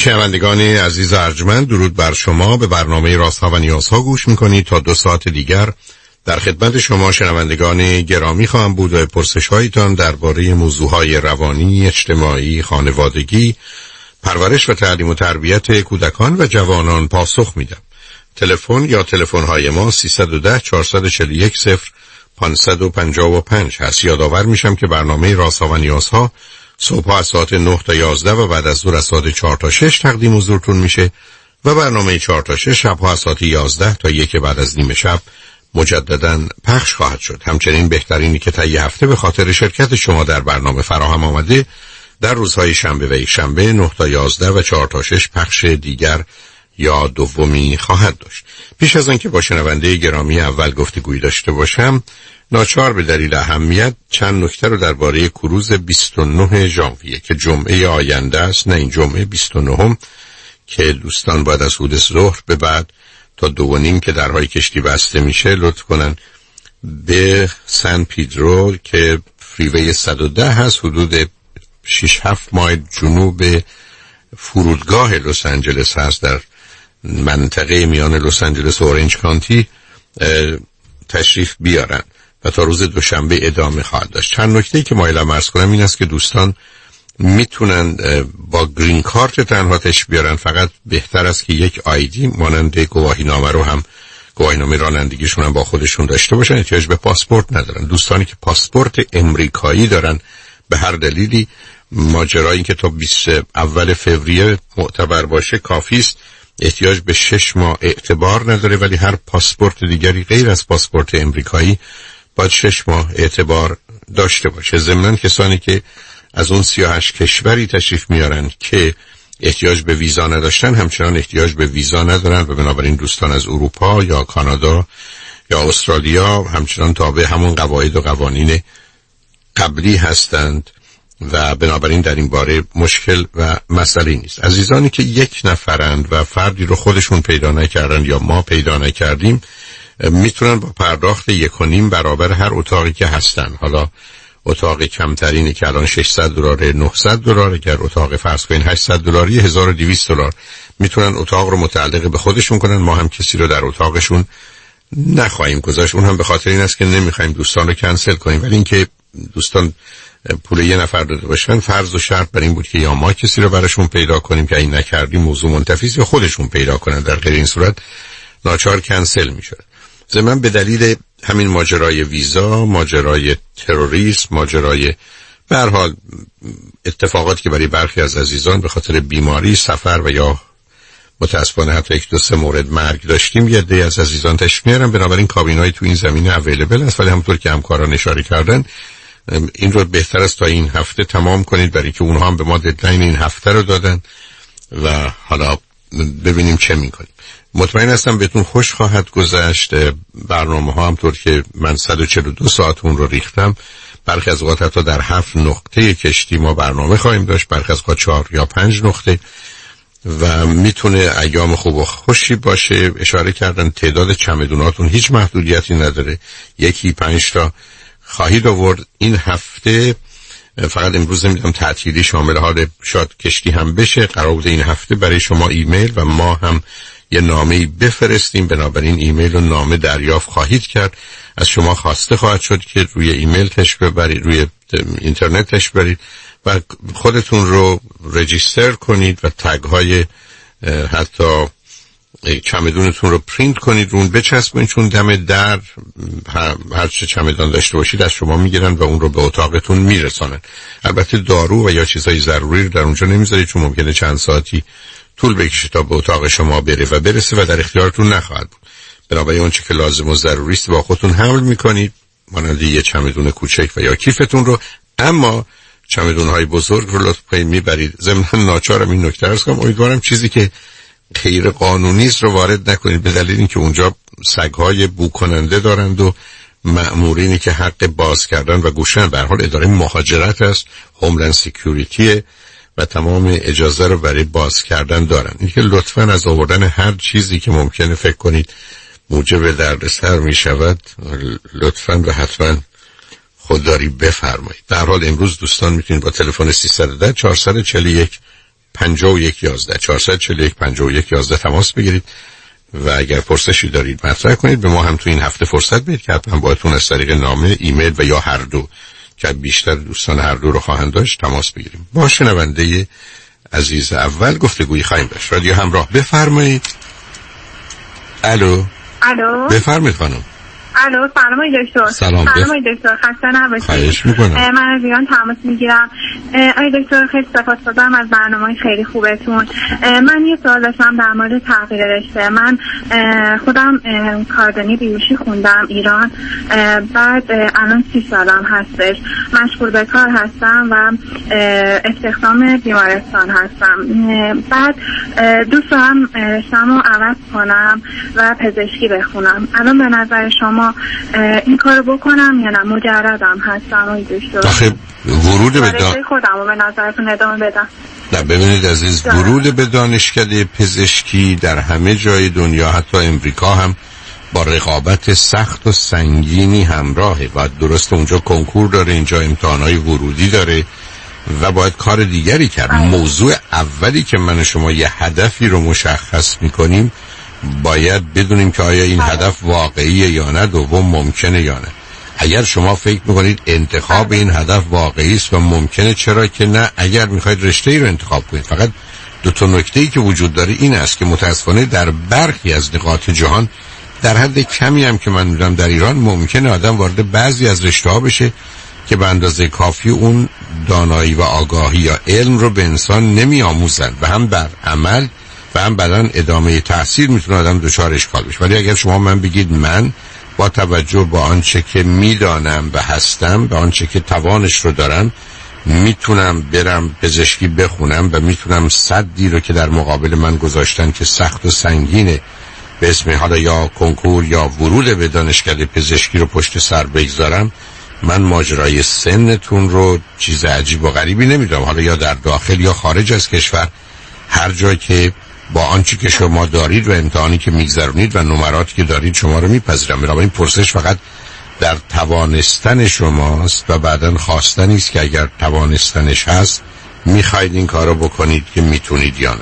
شنوندگان عزیز ارجمند، درود بر شما. به برنامه رازها و نیازها گوش میکنید. تا 2 ساعت دیگر در خدمت شما شنوندگان گرامی خواهم بود و پرسش هایتان درباره موضوعهای روانی، اجتماعی، خانوادگی، پرورش و تعلیم و تربیت کودکان و جوانان پاسخ میدم. تلفن یا تلفن های ما 310 441 0555 هست. یادآور میشم که برنامه رازها و نیازها صبح از ساعت 9 تا 11 و بعد از ظهر از ساعت 4 تا 6 تقدیم حضورتون میشه و برنامه 4 تا 6 شبها از ساعت 11 تا 1 بعد از نیم شب مجدداً پخش خواهد شد. همچنین بهترینی که طی هفته به خاطر شرکت شما در برنامه فراهم آمده در روزهای شنبه و یک شنبه 9 تا 11 و 4 تا 6 پخش دیگر یا دومی خواهد داشت. پیش از آنکه با شنونده گرامی اول گفتگویی داشته باشم، ناچار به دلیل اهمیت چند نکته رو درباره کروز 29 ژانویه که جمعه آینده است، نه این جمعه 29 که دوستان باید از حدود ظهر به بعد تا 2:30 که درهای کشتی بسته میشه لطف کنن به سن پیدرو که فریوی 110 هست، حدود 6-7 مایل جنوب فرودگاه لس آنجلس هست، در منطقه میان لس آنجلس و اورنج کانتی تشریف بیارن و تا روز دوشنبه ادامه خواهد داشت. چند نکته‌ای که مایلم عرض کنم این است که دوستان میتونن با گرین کارت تنها تشریف بیارن، فقط بهتر است که یک آیدی مانند گواهینامه رو هم، گواهینامه رانندگیشون هم با خودشون داشته باشن. احتیاج به پاسپورت ندارن. دوستانی که پاسپورت امریکایی دارن به هر دلیلی، ماجرایی که تا 20 اول فوریه معتبر باشه کافی است، احتیاج به 6 ماه اعتبار نداره، ولی هر پاسپورت دیگری غیر از پاسپورت امریکایی باید 6 ماه اعتبار داشته باشه. ضمناً کسانی که از اون 38 کشوری تشریف میارن که احتیاج به ویزا نداشتن همچنان احتیاج به ویزا ندارن و بنابراین دوستان از اروپا یا کانادا یا استرالیا همچنان تابع همون قواعد و قوانین قبلی هستند و بنابراین در این باره مشکل و مسئله نیست. عزیزانی که یک نفرند و فردی رو خودشون پیدا نکردن یا ما پیدا نکردیم میتونن با پرداخت 1.5 برابر هر اتاقی که هستن، حالا اتاق کمترینی که الان $600 $900، اگر اتاق فرض کنین $800 $1200 میتونن اتاق رو متعلق به خودشون کنن. ما هم کسی رو در اتاقشون نخواهیم گذاشت. اون هم به خاطر این است که نمیخوایم دوستان رو کنسل کنیم، ولی اینکه دوستان پول یه نفر داده باشن فرض و شرط بر این بود که یا ما کسی رو براشون پیدا کنیم که این نکردیم موضوع منتفی است، یا خودشون پیدا کنن. در غیر این صورت ناچار کنسل میشه. ضمن به دلیل همین ماجرای ویزا، ماجرای تروریسم، ماجرای به هر حال اتفاقاتی که برای برخی از عزیزان به خاطر بیماری، سفر و یا متاسفانه حتی 1-2 مورد مرگ داشتیم، یه عده از عزیزان تشریف میارن. بنابراین کابینای تو این زمینه اویلیبل است، ولی همونطور که همکاران اشاره کردن این رو بهتر است تا این هفته تمام کنید، برای که اونها هم به ما ددلاین این هفته رو دادن و حالا ببینیم چه میکنیم. مطمئن هستم بهتون خوش خواهد گذشت. برنامه ها همطور که من 142 ساعت اون رو ریختم، برخی از اوقات حتی در 7 نقطه کشتی ما برنامه خواهیم داشت، برخی از اوقات 4 یا 5 نقطه و میتونه ایام خوب و خوشی باشه. اشاره کردن تعداد چمدوناتون هیچ محدودیتی نداره، 1-5 تا خواهید آورد. این هفته فقط امروز نمیدونم تعطیلی شامل حال شاید کشتی هم بشه، قرار بود این هفته برای شما ایمیل و ما هم یه نامه‌ای بفرستیم، بنابراین ایمیل و نامه دریافت خواهید کرد. از شما خواسته خواهد شد که روی ایمیل تشریف ببرید، روی اینترنت تشریف ببرید و خودتون رو رجیستر کنید و تگ های حتی چمدونتون رو پرینت کنید، رون بچسبونید، چون دم در هر چه چمدان داشته باشید از شما میگیرن و اون رو به اتاقتون میرسانن. البته دارو و یا چیزهای ضروری رو در اونجا نمیذارید، چون ممکنه چند ساعتی طول بکشه تا به اتاق شما بره و برسه و در اختیارتون نخواهد بود. بنابراین اون چه که لازم و ضروری است با خودتون حمل میکنید، مانند یه چمدون کوچک و یا کیفتون رو، اما چمدون‌های بزرگ رو لطف کنید میبرید. ضمن ناچارم این نکته عرض کنم، امیدوارم چیزی که غیر قانونی است رو وارد نکنید، به دلیل اینکه اونجا سگ‌های بو کننده دارند و مأمورینی که حق باز کردن و گوشن، به هر حال اداره مهاجرت است، هوملند سکیوریتی و تمام اجازه رو برای باز کردن دارن. اینکه لطفاً از آوردن هر چیزی که ممکنه فکر کنید موجب دردسر می شود لطفاً و حتماً خودداری بفرمایید. در حال امروز دوستان میتونید با تلفن 310 441 5111 441 5111 تماس بگیرید و اگر پرسشی دارید مطرح کنید. به ما هم تو این هفته فرصت بدید که حتما باهاتون از طریق نامه، ایمیل و یا هر دو که بیشتر دوستان هر دو رو خواهند داشت تماس بگیریم. با شنونده عزیز اول گفتگویی خواهیم داشت. رادیو همراه، بفرمایید. الو بفرمایید خانم. الو، سلام دکتر. سلام دکتر، خسته نباشید. خواهش میکنم. من از ایران تماس میگیرم. آقای دکتر خیلی سپاسگزارم از برنامه خیلی خوبتون. من یه سوال داشتم در مورد تغییر رشته. من خودم کاردانی بیوشی خوندم ایران، بعد الان 30 سالم هستش، مشغول به کار هستم و استخدام بیمارستان هستم. بعد دوست دارم رشته‌مو عوض کنم و پزشکی بخونم. الان به نظر شما این کارو بکنم یا نه؟ مجردم هستم آقای دکتر. آخه ورود به خودمو به نظرتون ادامه بدم؟ نه ببینید عزیز، ورود به دانشکده پزشکی در همه جای دنیا، حتی امریکا هم، با رقابت سخت و سنگینی همراهه. باید درست اونجا کنکور داره، اینجا امتحانات ورودی داره و باید کار دیگری کرد. موضوع اولی که من و شما یه هدفی رو مشخص میکنیم، باید بدونیم که آیا این هدف واقعیه یا نه، دوم ممکنه یا نه. اگر شما فکر میکنید انتخاب این هدف واقعی است و ممکنه، چرا که نه؟ اگر میخواید رشته‌ای رو انتخاب کنید. فقط دو تا نکته‌ای که وجود داره این است که متاسفانه در برخی از نقاط جهان، در حد کمی هم که من میدونم در ایران، ممکنه آدم وارد بعضی از رشته‌ها بشه که به اندازه کافی اون دانایی و آگاهی یا علم رو به انسان نمیآموزن و هم بر عمل و هم بعدن ادامه تحصیل میتونه آدم دچار اشکال بشه. ولی اگر شما من بگید من با توجه به آنچه که میدانم و هستم، به آنچه که توانش رو دارم، میتونم برم پزشکی بخونم و میتونم صدی رو که در مقابل من گذاشتن که سخت و سنگینه، به اسم حالا یا کنکور یا ورود به دانشکده پزشکی رو پشت سر بگذارم، من ماجرای سنتون رو چیز عجیب و غریبی نمیدونم. حالا یا در داخل یا خارج از کشور، هر جای که با آنچه که شما دارید و امتحانی که میگذرونید و نمراتی که دارید شما رو میپذیرم. بنابراین پرسش فقط در توانستن شماست و بعداً خواستنی است که اگر توانستنش هست میخواید این کارو بکنید که میتونید یا نه.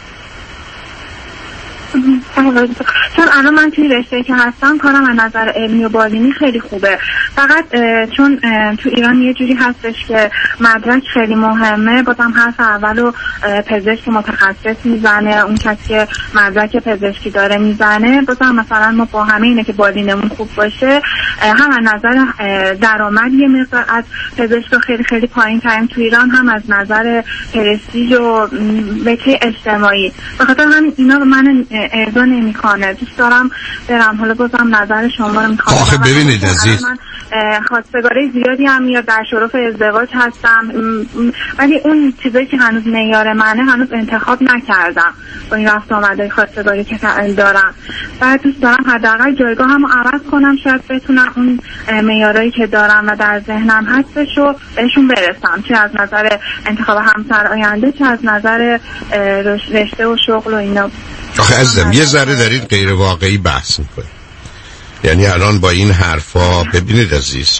چون الان من توی رشته که هستم کارم از نظر علمی و بالینی خیلی خوبه، فقط چون تو ایران یه جوری هستش که مدرک خیلی مهمه، بازم حرف اولو پزشک متخصص میزنه، اون کسی که مدرک پزشکی داره میزنه. بازم مثلا ما با همه اینه که بالینمون خوب باشه، هم از نظر درآمد یه مقدار از پزشک خیلی خیلی پایین تریم تو ایران، هم از نظر پرستیژ و بچه اجتماعی. بخاطر همین اینا رو من ارضا نمیکنه. دوست دارم برم، حالا بازم نظر شما رو میخوام. آخه ببینید عزیز، من خواستگاری زیادی هم میاد، در شرف ازدواج هستم، ولی اون چیزایی که هنوز معیار منه هنوز انتخاب نکردم با این رفت آمدهای خواستگاری که دارم. بعد دوست دارم حداقل جایگاهمو عوض کنم، شاید بتونم اون معیارایی که دارم و در ذهنم هستش رو بهشون برسم، چه از نظر انتخاب همسر آینده، چه از نظر رشته و شغل و اینا. آخه عزیزم یه ذره دارید غیر واقعی بحث میکنید. یعنی الان با این حرفا، ببینید عزیز،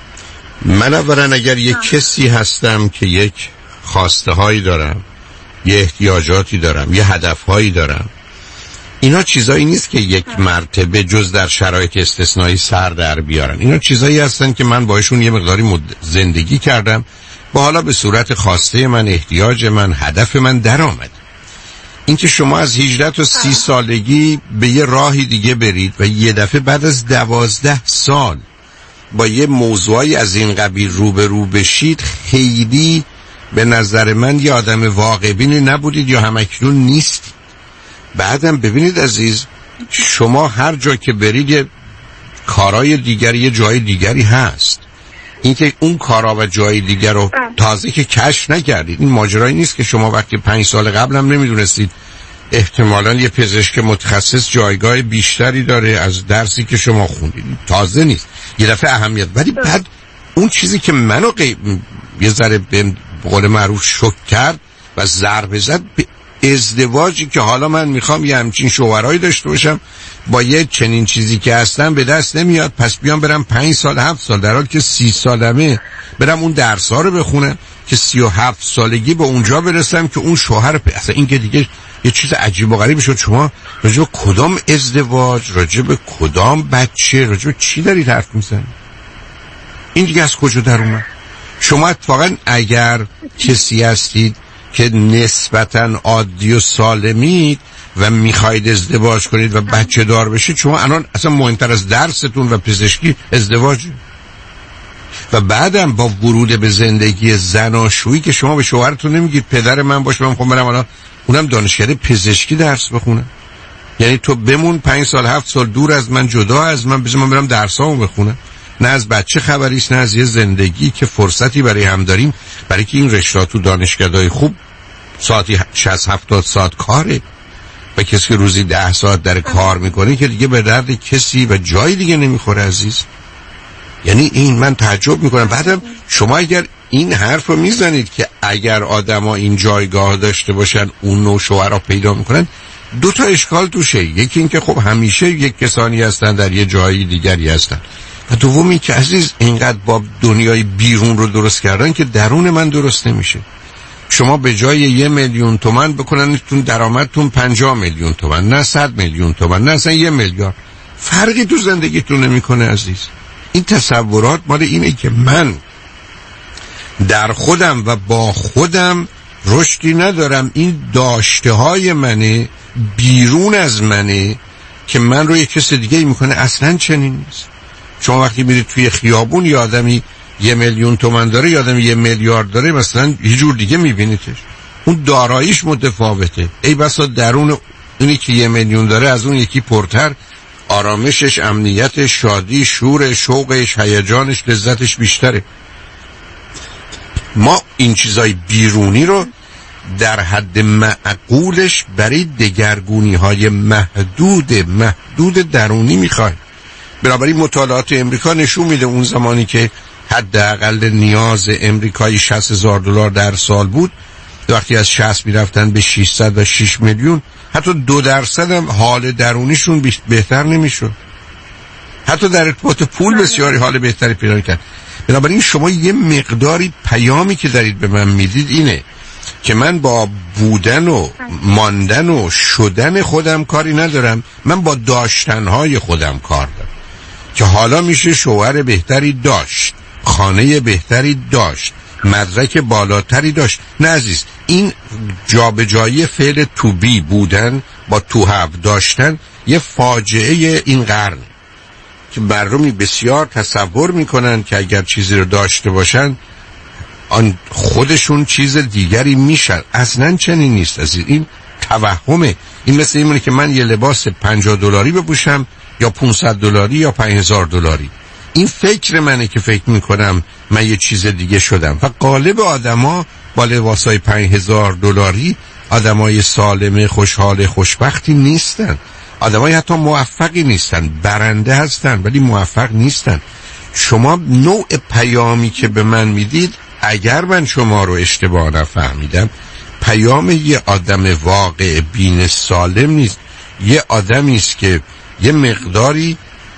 من اولا اگر یک کسی هستم که یک خواسته هایی دارم، یه احتیاجاتی دارم، یه هدف هایی دارم، اینا چیزایی نیست که یک مرتبه جز در شرایط استثنایی سر در بیارن. اینا چیزایی هستن که من باشون یه مقداری زندگی کردم و حالا به صورت خواسته من، احتیاج من، هدف من در آمد. اینکه شما از 18 تا 30 سالگی به یه راهی دیگه برید و یه دفعه بعد از 12 سال با یه موضوعی از این قبیل روبرو بشید، خیلی به نظر من یه آدم واقع‌بین نبودید یا همکنون نیستید. بعدم ببینید عزیز، شما هر جا که برید یه کارهای دیگری، یه جای دیگری هست. اینکه اون کارا و جای دیگر رو تازه که کشف نکردید، این ماجرایی نیست که شما وقتی 5 سال قبل هم نمیدونستید احتمالاً یه پزشک متخصص جایگاه بیشتری داره از درسی که شما خوندید. تازه نیست، یه دفعه اهمیت. ولی بعد اون چیزی که منو یه ذره به قول معروف شوک کرد و ضربه زد، به ازدواجی که حالا من میخوام یه همچین شوهرایی داشته باشم با یه چنین چیزی که هستم به دست نمیاد، پس بیام برم 5 سال 7 سال در حالی که 30 سالمه برم اون درس‌ها رو بخونم که 37 سالگی به اونجا برسم که اون شوهر اصلا این که دیگه یه چیز عجیب و غریبی شد. شما راجع به کدام ازدواج، راجع به کدام بچه، راجع به چی دارید حرف میزنید؟ این دیگه از کجا در اومد؟ شما اتفاقا اگر کسی هستید که نسبتاً عادی و سالمید و میخواید ازدواج کنید و بچه دار بشید، شما الان اصلا مهمتر از درستون و پزشکی ازدواجه. و بعدم با ورود به زندگی زناشویی که شما به شوهرتون نمیگید پدر من باشه، من میخوام برم الان اونم دانشکده پزشکی درس بخونم. یعنی تو بمون 5 سال 7 سال دور از من، جدا از من، بذار من برم درسامو بخونم. نه از بچه خبریست، نه از یه زندگی که فرصتی برای هم داریم، برای که این رشته تو دانشگاه‌های خوب ساعتی 60-70 ساعت کاره و کسی که روزی 10 ساعت در کار میکنه که دیگه به درد کسی و جای دیگه نمیخوره عزیز. یعنی این من تعجب میکنم. بعدم شما اگر این حرف رو میزنید که اگر آدما این جایگاه داشته باشن اون نوع شوهرها پیدا میکنن، 2 تا اشکال توشه. یکی این که خب همیشه یک کسانی هستن در یه جایی دیگری هستن، و دوم این که عزیز اینقدر با دنیای بیرون رو درست کردن که درون من درست نمیشه. شما به جای 1 میلیون تومان بکننتون درآمدتون 50 میلیون تومان، نه 100 میلیون تومان، نه اصلا 1 میلیارد. فرقی تو زندگیتون نمیکنه عزیز. این تصورات مال اینه که من در خودم و با خودم رشدی ندارم. این داشته های منه، بیرون از منه که من رو یک کس دیگه میکنه. اصلا چنین نیست. شما وقتی میرید توی خیابون یه آدمی 1 میلیون تومان داره، یه آدمی 1 میلیارد داره، مثلا یه جور دیگه میبینیدش. اون داراییش متفاوته. ای بسا درون اونی که 1 میلیون داره از اون یکی پرتر، آرامشش، امنیتش، شادی، شور، شوقش، هیجانش، لذتش بیشتره. ما این چیزای بیرونی رو در حد معقولش برای دگرگونی های محدود درونی میخوایم. بنابراین مطالعات امریکا نشون میده اون زمانی که حداقل نیاز امریکایی $60,000 در سال بود، وقتی از 60 میرفتن به 600 و 6 میلیون، حتی 2% هم حال درونیشون بهتر نمیشد. حتی در ارتباط پول بسیاری حال بهتری پیدا کرد. بنابراین شما یه مقداری پیامی که دارید به من میدید اینه که من با بودن و ماندن و شدن خودم کاری ندارم، من با داشتنهای خودم کار دارم که حالا میشه شوهر بهتری داشت، خانه بهتری داشت، مدرک بالاتری داشت. نه عزیز، این جابجایی فعل تو بی بودن با تو هف داشتن یه فاجعه این قرن که مردمی بسیار تصور میکنن که اگر چیزی رو داشته باشن آن خودشون چیز دیگری میشن. اصلا چنین نیست عزیز. این توهمه. این مثل اینه که من یه لباس $50 بپوشم یا $500 یا $5,000. این فکر منه که فکر میکنم من یه چیز دیگه شدم. و غالب آدما با لباسای $5,000 آدمای سالم، خوشحال، خوشبختی نیستن. آدمای حتی موفقی نیستن. برنده هستن ولی موفق نیستن. شما نوع پیامی که به من میدید، اگر من شما رو اشتباه نفهمیدم، پیام یه آدم واقع بین سالم نیست. یه آدمی است که یه مقداری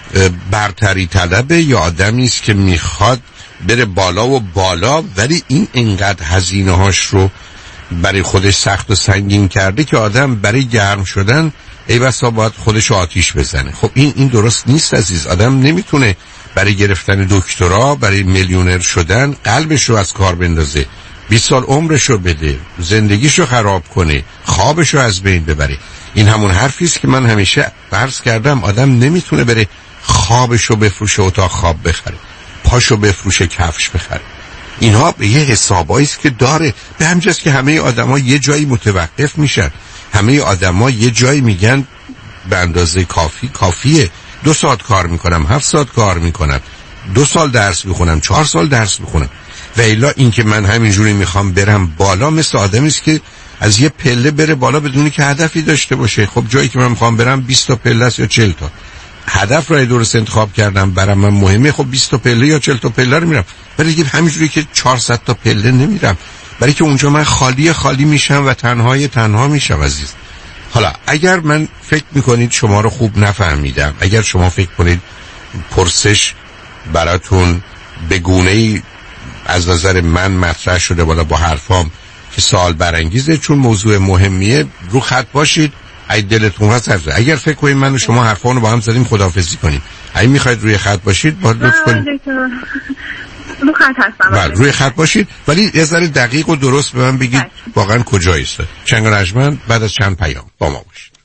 برتری طلبه، یا آدمی است که میخواد بره بالا و بالا، ولی این انقدر هزینه هاش رو برای خودش سخت و سنگین کرده که آدم برای گرم شدن ای بسا باید خودش آتیش بزنه. خب این درست نیست عزیز. آدم نمیتونه برای گرفتن دکترا، برای میلیونر شدن قلبش رو از کار بندازه، 20 سال عمرش رو بده، زندگیش رو خراب کنه، خوابش رو از بین ببره. این همون حرفیست که من همیشه عرض کردم. آدم نمیتونه بره خوابش رو بفروشه اتاق خواب بخره، پاشو بفروشه کفش بخره. اینها به یه حساباییست که داره. به همجاست که همه آدما یه جایی متوقف میشن. همه آدما یه جایی میگن به اندازه کافیه. 2 ساعت کار میکنم، 7 ساعت کار میکنم، 2 سال درس میخونم، 4 سال درس میخونم. و الا این که من همینجوری میخوام برم بالا، مثل آدمی است که از یه پله بره بالا بدونی که هدفی داشته باشه. خب جایی که من میخوام برم 20 تا پله است یا 40 تا. هدف رو درست انتخاب کردم، برام من مهمه. خب 20 تا پله یا 40 تا پله رو میرم. ولی دیگه همینجوری که 400 تا پله نمیرم، برای که اونجا من خالی میشم و تنها میشم عزیز. حالا اگر من فکر میکنید شما رو خوب نفهمیدم، اگر شما فکر کنید پرسش براتون به گونه‌ای از نظر من مطرح شده بالا با حرفام که سوال برانگیزه، چون موضوع مهمیه، رو خط باشید. اگه دلتون خواست اگر فکر کنید من و شما حرفامو با هم زدیم خداحافظی کنیم، اگه میخواید روی خط باشید با لطف کنید. رو خط هستم. بله روی خط باشید، ولی یه ذره دقیق و درست به من بگید واقعا کجاییست. چنگ و نجمن بعد از چند پیام با ما باشید.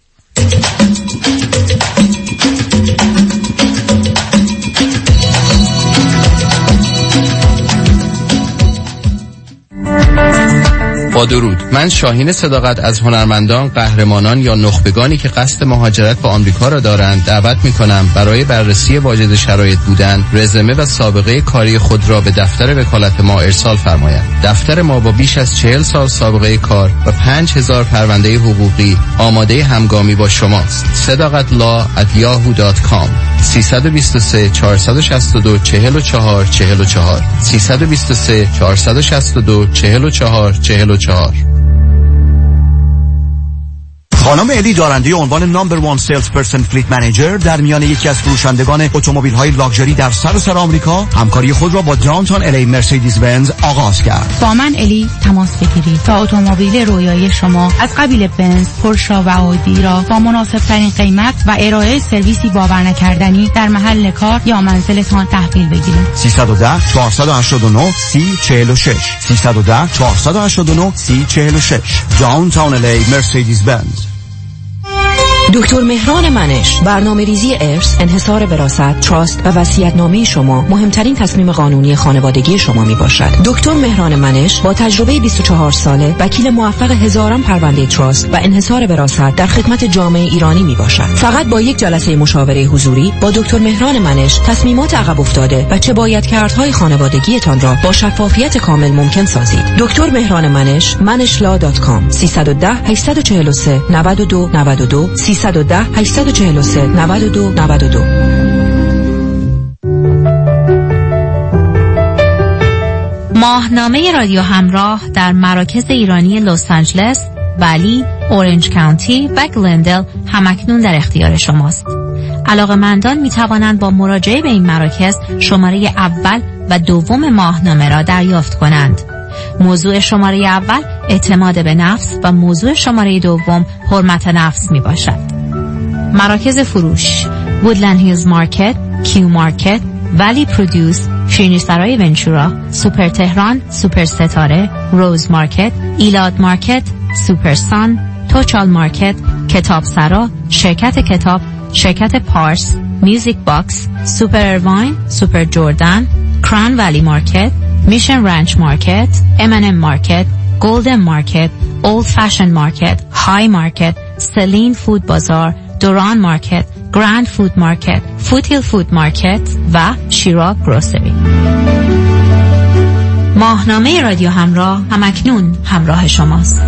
با درود، من شاهین صداقت از هنرمندان، قهرمانان یا نخبگانی که قصد مهاجرت به آمریکا را دارند دعوت می‌کنم برای بررسی واجد شرایط بودن، رزومه و سابقه کاری خود را به دفتر وکالت ما ارسال فرمایند. دفتر ما با بیش از 40 سال سابقه کار و 5000 پرونده حقوقی آماده همگامی با شماست. sadaqatlaw@yahoo.com 323 462 44 44 323 462 44 44. خانم الی دارنده عنوان نمبر 1 سیلز پرسن فلیت منیجر در میان یکی از فروشندگان اتومبیل‌های لاکچری در سراسر آمریکا همکاری خود را با داونتاون الی مرسدس بنز آغاز کرد. با من الی تماس بگیرید تا اتومبیل رویایی شما از قبیل بنز، پورشه و آودی را با مناسب‌ترین قیمت و ارائه سرویسی باورنکردنی در محل کار یا منزلتان تحویل بگیرید. 310 489 3046 310 489 3046 داونتاون الی مرسدس بنز. دکتر مهران منش، برنامه‌ریزی ارث، انحصار وراثت، تراست و وصیت‌نامه شما مهمترین تصمیم قانونی خانوادگی شما میباشد. دکتر مهران منش با تجربه 24 ساله، وکیل موفق هزاران پرونده تراست و انحصار وراثت در خدمت جامعه ایرانی میباشد. فقط با یک جلسه مشاوره حضوری با دکتر مهران منش تصمیمات عقب افتاده و چه بایدکردهای خانوادگیتان را با شفافیت کامل ممکن سازید. دکتر مهران منش، manishla.com 310 843 92 92 310 843 92 92. ماهنامه رادیو همراه در مراکز ایرانی لس آنجلس، ولی، اورنج کانتی و گلندل همکنون در اختیار شماست. علاقه‌مندان می توانند با مراجعه به این مراکز شماره اول و دوم ماهنامه را دریافت کنند. موضوع شماره اول اعتماد به نفس و موضوع شماره دوم حرمت نفس می باشد. مراکز فروش: وودلند هیلز مارکت، کیو مارکت، ولی پرودوس، شیرینی سرای ونچورا، سوپر تهران، سوپر ستاره، روز مارکت، ایلاد مارکت، سوپر سان، توچال مارکت، کتاب سرا، شرکت کتاب، شرکت پارس، میوزیک باکس، سوپر ارواین، سوپر جردن، کران ولی مارکت، میشن رانچ مارکت، M&M مارکت، گلدن مارکت، اولد فشن مارکت، های مارکت، سلین فود بازار، دوران مارکت، گراند فود مارکت، فوتیل فود مارکت و شیرا گروسری. ماهنامه رادیو همراه همکنون همراه شماست.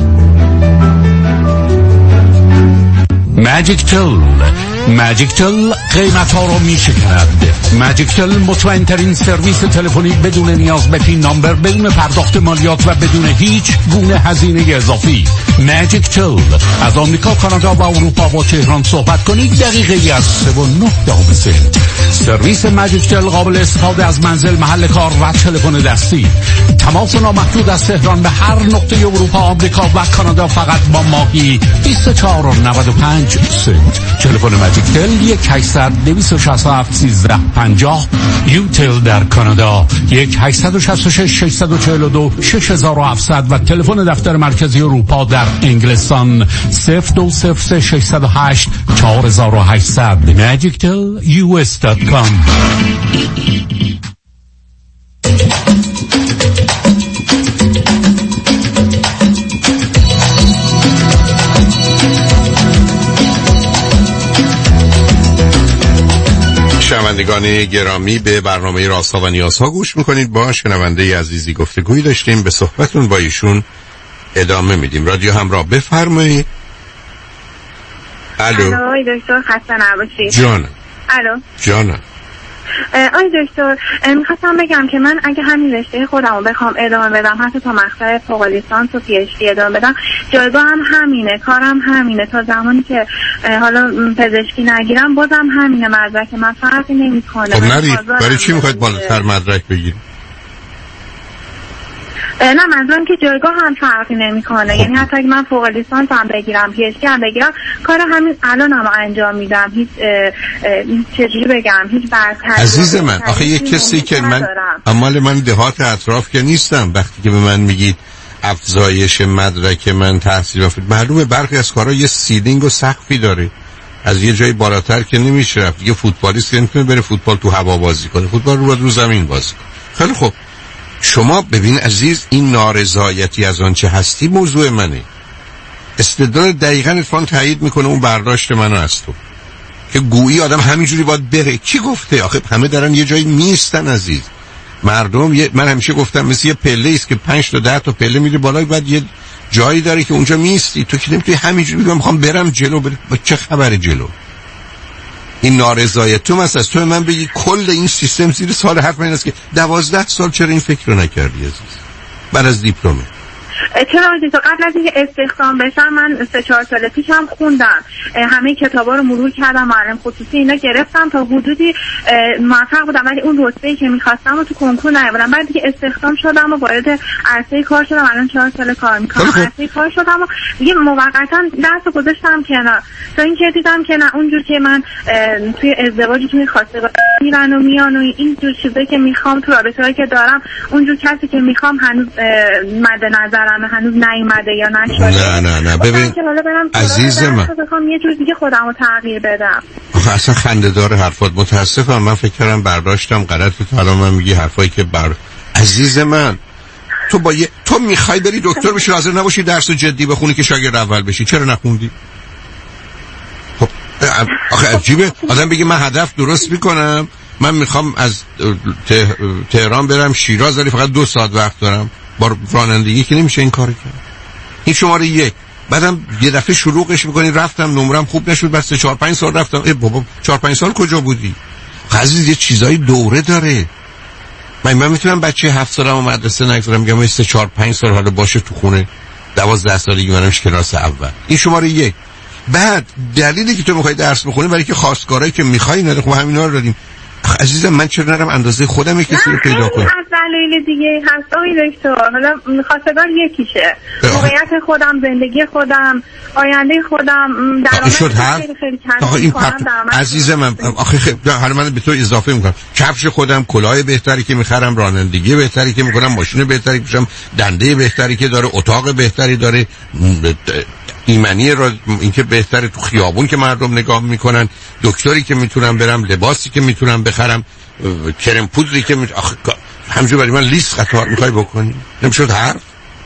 ماجیک تل قیمت ها رو می شکند. ماجیک تل مطمئن ترین سرویس تلفنی بدون نیاز به پین نامبر، بدون پرداخت مالیات و بدون هیچ گونه هزینه اضافی. ماجیک تل از آمریکا، کانادا و اروپا با تهران صحبت کنید دقیقه از 3.9 سنت. سرویس ماجیک تل قابل استفاده از منزل، محل کار و تلفن دستی. تماس نامحدود از تهران به هر نقطه اروپا، آمریکا و کانادا فقط با ماهی 24.95 سنت. تلفن ماجیک تل 1-800-267-1350. یوتل در کانادا 1-866-642-6700 و تلفن دفتر مرکزی اروپا در انگلستان 02-608-4800. magictelus.com. شنوندگان گرامی، به برنامه رازها و نیازها گوش میکنید. با شنونده عزیزی گفتگویی داشتیم، به صحبتون با ایشون ادامه میدیم. رادیو همراه، بفرمایید. الو دکتر، خسته نباشید. جانم. الو جانم. آی دکتر، میخواستم بگم که من اگه همین رشته خودم رو بخوام ادامه بدم، حتی تا مقطع فوق لیسانس و پی اچ دی ادامه بدم، جایگاه هم همینه، کارم همینه، تا زمانی که حالا پزشکی نگیرم بازم همینه، مدرک من فرقی نمیکنه. خب نری، برای چی میخواید بالاتر مدرک بگیرید؟ نه منظورم که جایگاه هم فرقی نمیکنه، یعنی حتی اگه من فوق لیسانس هم بگیرم، پی اچ دی هم بگیرم، کار همین الانم انجام میدم، هیچ چجوری بگم، هیچ برتری. عزیز من، آخه یک کسی که من دهات اطراف که نیستم، وقتی که به من میگید افزایش مدرک من تحصیل معلومه برخی از کارها یه سیلینگ و سقفی داره، از یه جایی بالاتر که نمیشه رفت. یه فوتبالیست که نمیتونه بره فوتبال تو هوا بازی کنه، فوتبال رو زمین بازی کنه. خیلی خوب، شما ببین عزیز، این نارضایتی از آنچه هستی موضوع منه. استدلال دقیقاً اتفاقاً تایید میکنه اون برداشت منو از تو که گویی آدم همینجوری باید بره. کی گفته؟ آخه همه دارن یه جایی میستن عزیز. مردم من همیشه گفتم مثل یه پله است که 5 تا 10 تا پله میره بالا، بعد یه جایی داره که اونجا میستی. تو که نمیتونی همینجوری بگم میخوام برم جلو، با چه خبره جلو؟ این نارضایت تو مثلا از تو من بگی کل این سیستم زیر سال حرف من است که 12 سال چرا این فکر رو نکردی عزیز بعد از دیپلمه؟ چرا تو قبل از اینکه استخدام بشم من 3-4 سال پیش هم خوندم، همه کتابا رو مرور کردم، معلم خصوصی اینا گرفتم، تا حدودی موفق بودم، ولی اون رتبه‌ای که می‌خواستم رو تو کنکور نیاوردم. بعد دیگه استخدام شدم و وارد عرصه کار شدم، الان 4 سال کار می‌کنم. عرصه کار شدم و دیگه موقتا دستو گذاشتم کنار، تا اینکه دیدم که نه اونجور که من توی ازدواج توی خواستگاری میرن و میان و این جور چیزایی که می‌خوام تو رابطه‌ای که دارم، اونجور کسی که می‌خوام هنوز مد نظرم هنوز نیومده یا نشده. نه ببین عزیز من، بخوام یه جور دیگه خودمو تغییر بدم. اصلا خنده‌دار حرفات. متاسفم، من فکر کردم برداشتم غلطه. تو الان من میگی حرفایی که عزیز من، تو میخوای بری دکتر بشی، حاضر نباشی درس جدی بخونی که شاگرد اول بشی، چرا نخوندی؟ خب آخه عجیبه آدم بگه من هدف درست میکنم، من میخوام از تهران برم شیراز، ولی فقط 2 ساعت وقت دارم. با رانندگی که نمیشه این کارو کرد. این شماره 1. بعدم یه دفعه شروعش میکنی، رفتم نمرم خوب نشد، بس 4-5 سال رفتم. بابا 4-5 سال کجا بودی؟ عزیز یه چیزای دوره داره. من میتونم بچه 7 سالمو مدرسه نگذارم، میگم 3-4-5 سال حالا باشه تو خونه، 12 سالگی منمش کلاس اول. این شماره 1. بعد دلیلی که تو میخوای درس بخونی برای که خواستگارایی که میخوای نداره، خب همینا رو داریم. عزیزم من چرا نرم اندازه خودم کسی رو پیدا کنم؟ از دلایل دیگه هست آقای دکتر، حالا خواستگار یکیشه، موقعیت خودم، زندگی خودم، آینده خودم، درآمد خیلی این عزیز من، آخه حالا من به تو اضافه میکنم، کفش خودم، کلاه بهتری که میخرم، رانندگی بهتری که میکنم، ماشین بهتری که میشم، دنده بهتری که داره، اتاق بهتری داره، ایمنی را اینکه بهتره تو خیابون که مردم نگاه میکنن، دکتری که میتونم برم، لباسی که میتونم بخرم، کرم پودری که همجور برای من لیست قطار میخوای بکنی؟ نمیشد حرف؟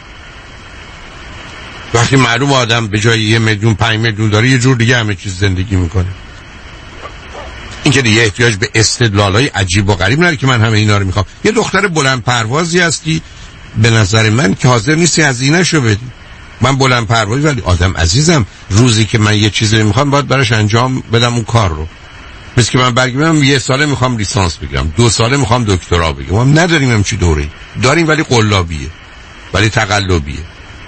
وقتی معلوم آدم به جای 1 میلیون 5 میلیون داره، یه جور دیگه همه چیز زندگی میکنه. این که دیگه احتیاج به استدلالای عجیب و غریب نداره که من همه اینا رو میخوام. یه دختر بلند پروازی هستی به نظر من که حاضر نیستی هزینه‌شو بدی. من بلند پروازی، ولی آدم عزیزم روزی که من یه چیزی میخوام باید براش انجام بدم اون کار رو. مثل که من برگردم 1 ساله میخوام لیسانس بگیرم، 2 ساله میخوام دکترا بگیرم. ما نداریم همچی دوره داریم، ولی قلابیه، ولی تقلبیه.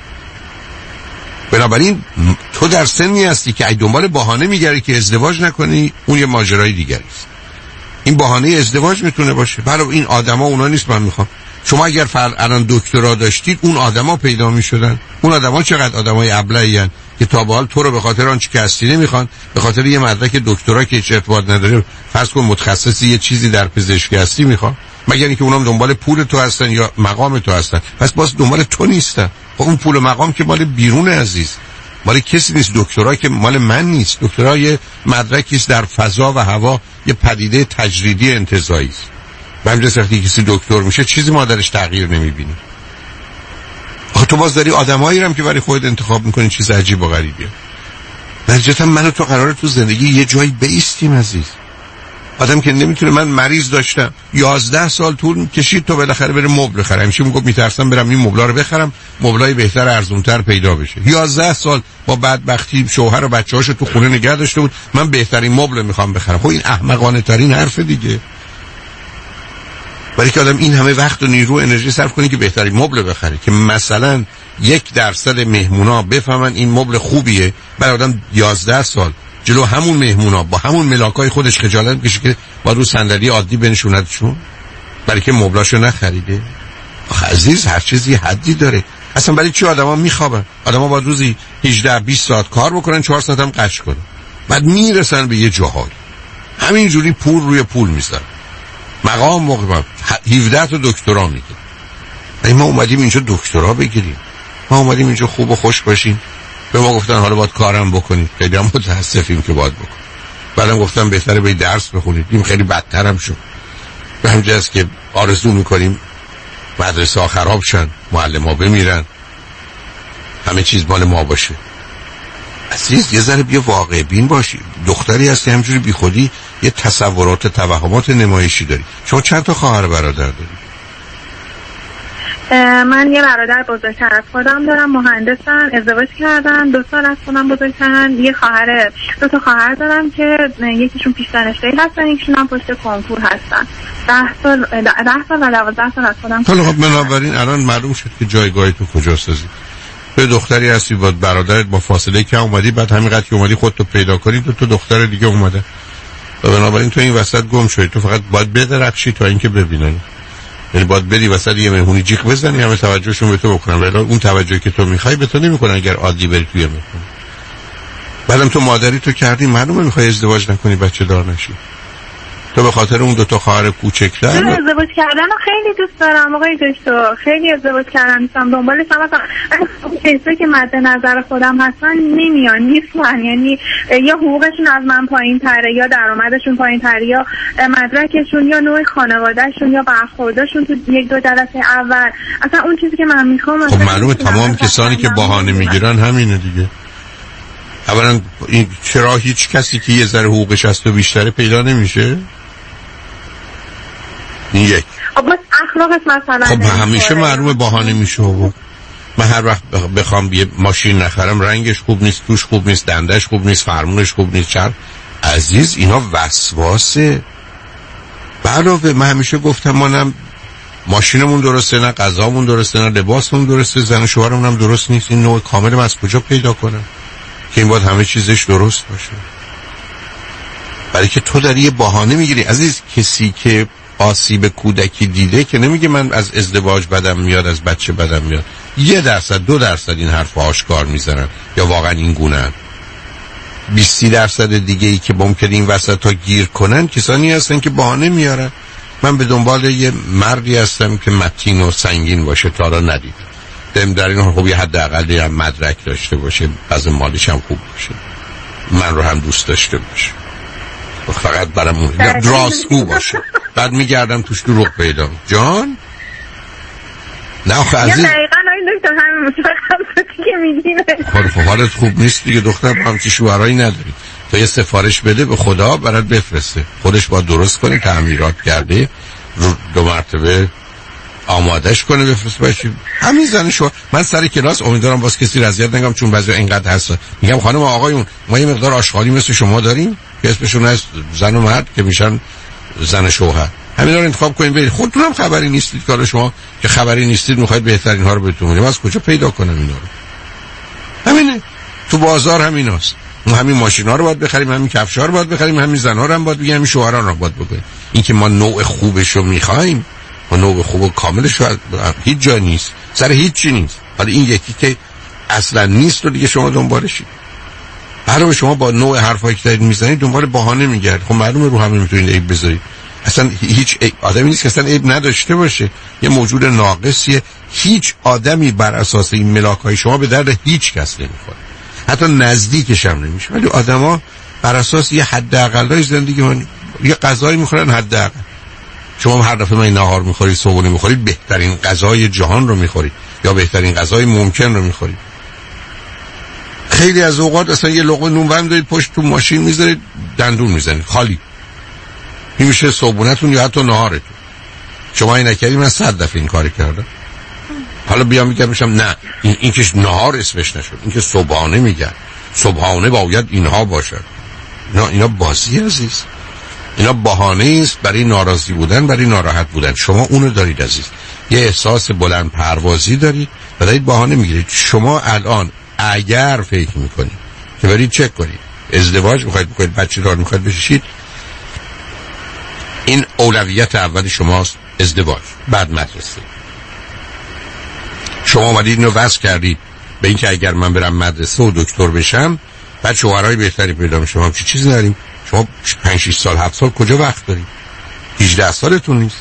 بنابراین تو در سنی هستی که ای دنبال بهانه میگردی که ازدواج نکنی، اون یه ماجرای دیگری است. این بهانه ازدواج میتونه باشه. برای این آدما اونا نیست من میخوام. شما اگر الان دکترا داشتید، اون آدما پیدا میشدن. اون آدما چقدر آدمای ابلهی ان که تا به حال تو رو به خاطر آنچه که هستی نمیخوان، به خاطر یه مدرک دکترا که هیچ ارتباط نداره، فرض کن متخصص یه چیزی در پزشکی هستی میخوان، مگر اینکه اونام دنبال پول تو هستن یا مقام تو هستن. پس باز دنبال تو نیستن. اون پول و مقام که مال بیرون عزیز، مال کسی نیست. دکترا که مال من نیست. دکترا یه مدرکی است در فضا و هوا، یه پدیده تجریدی انتزاعی است. همینجاست وقتی کسی دکتر میشه چیزی ما درش تغییر نمیبینیم. آخه تو باز داری آدمایی رو هم که برای خودت انتخاب میکنی، چیز عجیب و غریبیه. نتیجتا من و تو قراره تو زندگی یه جایی بیستیم عزیز. آدم که نمیتونه، من مریض داشتم 11 سال طول کشید تو بالاخره بره مبل بخره. همیشه میگم میترسم برم این مبلا رو بخرم، مبلای بهتر ارزونتر پیدا بشه. 11 سال با بدبختی شوهر و بچه‌هاشو تو خونه نگه داشته بود، من بهترین مبل میخوام بخرم. خب این احمقانه ترین حرف دیگه. برای که آدم این همه وقت و نیرو و انرژی صرف کنه که بهترین مبل بخره، که مثلا 1% مهمونا بفهمن این مبل خوبیه، برای آدم 11 سال جلو همون مهمونا با همون ملاکای خودش خجالت بکشه که با رو صندلی عادی بنشوندشون برای که مبلاشو نخریده. آخه عزیز هر چیزی حدی داره. اصلا برای چی آدما میخوابن؟ آدما باید روزی 18-20 ساعت کار بکنن، 4 ساعت هم قش کنن، بعد میرسن به یه جاهایی همینجوری پول روی پول میذارن، مقام موقع 17 تا دکترا میگیرن. ما اومدیم اینجا دکترا بگیریم، ما اومدیم اینجا خوب و خوش باشیم. به ما گفتن حالا باید کارم بکنید، خیلی هم متاسفیم که باید بکنید. بعدم گفتم بهتره به درس بخونید، این خیلی بدتر هم شد. به همجاست که آرزو میکنیم مدرسه ها خراب شن، معلم ها بمیرن، همه چیز مال ما باشه. عزیز یه ذره بیا واقع بین باشی. دختری هستی همجوری بی خودی یه تصورات توهمات نمایشی داری. شما چند تا خواهر برادر داری؟ من یه برادر بزرگتر از خودم دارم، مهندسن، ازدواج کردن، 2 سال از خودم بزرگترن. یه خواهر، 2 تا خواهر دارم که یکیشون پیش دانشگاهی هستن، یکیشون هم پشت کنکور هستن. 10 سال و 12 سال از خودم. خب بنابراین الان معلوم شد که جایگاهی تو کجاست. تو دختری هستی با برادرت با فاصله که اومدی، بعد همینقدر که اومدی خودتو پیدا کنی تو دختر دیگه اومده و بنابراین تو این وسط گم شدی. تو فقط باید بدرخشی تا اینکه ببینن، یعنی باید بری وسط یه مهمونی جیغ بزنی همه توجهشون به تو بکنن، ولی اون توجهی که تو میخوای به تو نمیکنن اگر عادی بری توی مهمون. بعدم تو مادری تو کردی، معلومه میخوای ازدواج نکنی، بچه دار نشی. تو به خاطر اون 2 تا خواهر کوچکتر. من ازدواج کردنو خیلی دوست دارم آقای دکتر، خیلی ازدواج کردن نیستم دنبالش، مثلا کسایی که مد نظر خودم هستن نیستن، یعنی یا حقوقشون از من پایین‌تره، یا درآمدشون پایین‌تره، یا مدرکشون، یا نوع خانوادهشون، یا برخوردشون تو 1-2 جلسه اول. اصلا اون چیزی که من میخوام. خب معلومه تمام کسانی که بهانه میگیرن همینه دیگه. اولا این چرا هیچ کسی که یه ذره حقوقش از تو بیشتره پیدا نمیشه؟ این یک. بس اخلاقش مثلا خب همیشه معلومه بهانه میشه. من هر وقت بخوام یه ماشین نخرم رنگش خوب نیست، توش خوب نیست، دندش خوب نیست، فرمونش خوب نیست، چرا؟ عزیز اینا وسواسه. علاوه من همیشه گفتم ما نه ماشینمون درسته، نه غذامون درسته، نه لباسمون درسته، زن و شوهرمون هم درست نیست. این نوع کامل از کجا پیدا کنم که این باید همه چیزش درست باشه؟ برای که تو داری یه بهانه میگیری. عزیز کسی که آسیب کودکی دیده که نمیگه من از ازدواج بدم میاد، از بچه بدم میاد. 1%-2% این حرف آشکار میزنن یا واقعا این گونه‌ان. 20% دیگه ای که ممکنه این وسط تا گیر کنن کسانی هستن که بهانه میارن. من به دنبال یه مردی هستم که متین و سنگین باشه، تا را ندیدم. در این خوب یه حداقل هم مدرک داشته باشه، از مالیش هم خوب باشه، من رو هم دوست داشته باشه، فقط برامون راستگو باشه. بعد میگردم توش دروغ پیدا. جان نه آخه عزیز دقیقاً این دکتر همین مطمئن که میگین خب حالت خوب نیست دیگه دختر، همچی شوهرایی نداری. تو یه سفارش بده به خدا برات بفرسته، خودش باید درست کنه، تعمیرات کرده، 2 مرتبه آمادش کنه بفرسته باشه. همین زن شو. من سر کلاس امیدوارم باز کسی رضایت نگم، چون بعضی اینقدر هست میگم خانم آقایون ما یه مقدار آشغالی مثل شما داریم که اسمشون هست زن و مرد که میشن زن شوهر. همینا رو انتخاب کنید برید. خودتون هم خبری نیستید، کار شما که خبری نیستید میخواید بهترین ها رو بهتون بدم. از کجا پیدا کنم اینا رو؟ همینه، تو بازار همیناست. ما همین ماشینا رو باید بخریم، همین کفشا رو باید بخریم، همین زنا رو هم باید بگیم، همین شوهران رو باید بکنیم. این که ما نوع خوبش رو میخوایم و نوع خوب و کاملش رو هیچ جا نیست، سر هیچ چی نیست. حالا این یکی که اصلا نیست رو دیگه شما دنبالشید. برای شما با نوع حرفایی که دارید میزنید دنبال بهانه میگردید. خب معلومه رو همین میتونید عیب بذارید. اصلا هیچ آدمی نیست که اصلا عیب نداشته باشه، یه موجود ناقصیه. هیچ آدمی بر اساس این ملاک‌های شما به درد هیچ کس نمیخوره، حتی نزدیکش هم نمیشه. ولی آدما بر اساس یه حداقلای زندگی من یه غذایی میخورن حداقل. شما هر دفعه من ناهار میخورید، صبحونه میخورید، بهترین غذای جهان رو میخورید یا بهترین غذای ممکن رو میخورید. خیلی از اوقات اصلا یه لقمه نون ورم دارید پشت تو ماشین میذارید دندون میزنید خالی. این میشه صبحونه‌تون یا حتی ناهارتون. شما این نکردید، من 100 دفعه این کار کردم. حالا بیام میگم نه این که ناهار اسمش نشد، این که صبحانه میگن. صبحانه باید اینها باشه. نه اینا بازی عزیز. اینا بهانه است برای ناراضی بودن، برای ناراحت بودن. شما اونو دارید عزیز، یه احساس بلند پروازی دارید و دارید بهانه میگیرید. شما الان اگر فکر میکنید که برید چک کنید ازدواج میخواید بکنید، بچه دار میخواید بشید، این اولویت اول شماست، ازدواج، بعد مدرسه. شما اومدید اینو وصل کردید به اینکه اگر من برم مدرسه و دکتر بشم بعد شوهرای بهتری پیدا میشه. ما چه چیزی داریم؟ شما 5 6 سال 7 سال کجا وقت دارید؟ 18 سالتون نیست،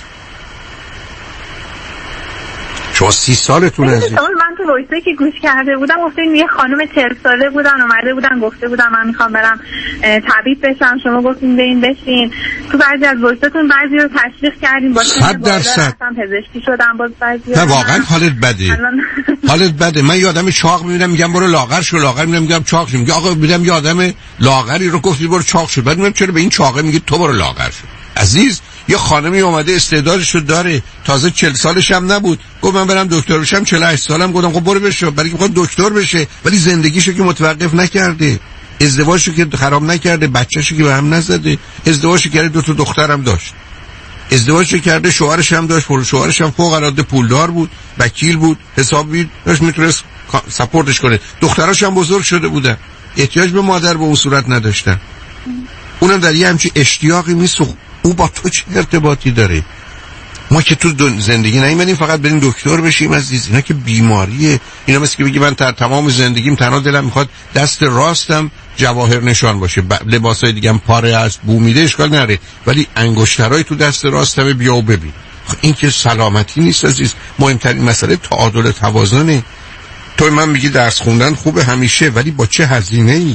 شما 30 سالتون هستید. من تو وایسه که گوش کرده بودم گفتین یه خانم 40 ساله بودن اومده بودن گفته بودن من میخوام برم طبیب بشم، شما گفتین برین بشین. تو بعضی از وایساتون بعضی رو تشویق کردین با 100% پزشکی شدم، باز بعضی نه واقعا حالت بده. حالت بده. من یه آدم چاق میبینم میگم برو لاغر شو، لاغر میگم چاق شو، میگه آقا میگم یه آدم لاغری رو گفتی برو چاق شو، بعد میگم چرا به این چاقه میگی تو برو لاغر شو؟ عزیز یه خانمی اومده استعدادشو داره، تازه 40 سالش هم نبود، گفت من برم دکتر بشم، 48 سالم، گفتم خب برو بشو، برای اینکه میخواد دکتر بشه، ولی زندگیشو که متوقف نکرده، ازدواجشو که خراب نکرده، بچه‌شو که به هم نزده، ازدواجشو کرده، 2 تا دخترم داشت، ازدواجشو کرده، شوهرش هم داشت، شوهرش هم فوق العاده پولدار بود، وکیل بود، حسابی داشت، میتونست ساپورتش کنه، دختراش هم بزرگ شده بودن، احتیاج به مادر به اون صورت نداشتن. اونم در یه همچین اشتیاقی نیست. او با تو چه ارتباطی داره؟ ما که تو زندگی نیومدیم فقط بریم دکتر بشیم عزیز. اینا که بیماریه. اینا مثل که بگی من تمام زندگیم تنها دلم میخواد دست راستم جواهر نشان باشه، لباسای دیگه هم پاره از بو میده، اشکال نره، ولی انگشترای تو دست راستم بیا و ببین. این که سلامتی نیست عزیز. مهمترین مسئله تعادل توازنه. تو من میگی درس خوندن خوبه همیشه، ولی با چه هزینه‌ای؟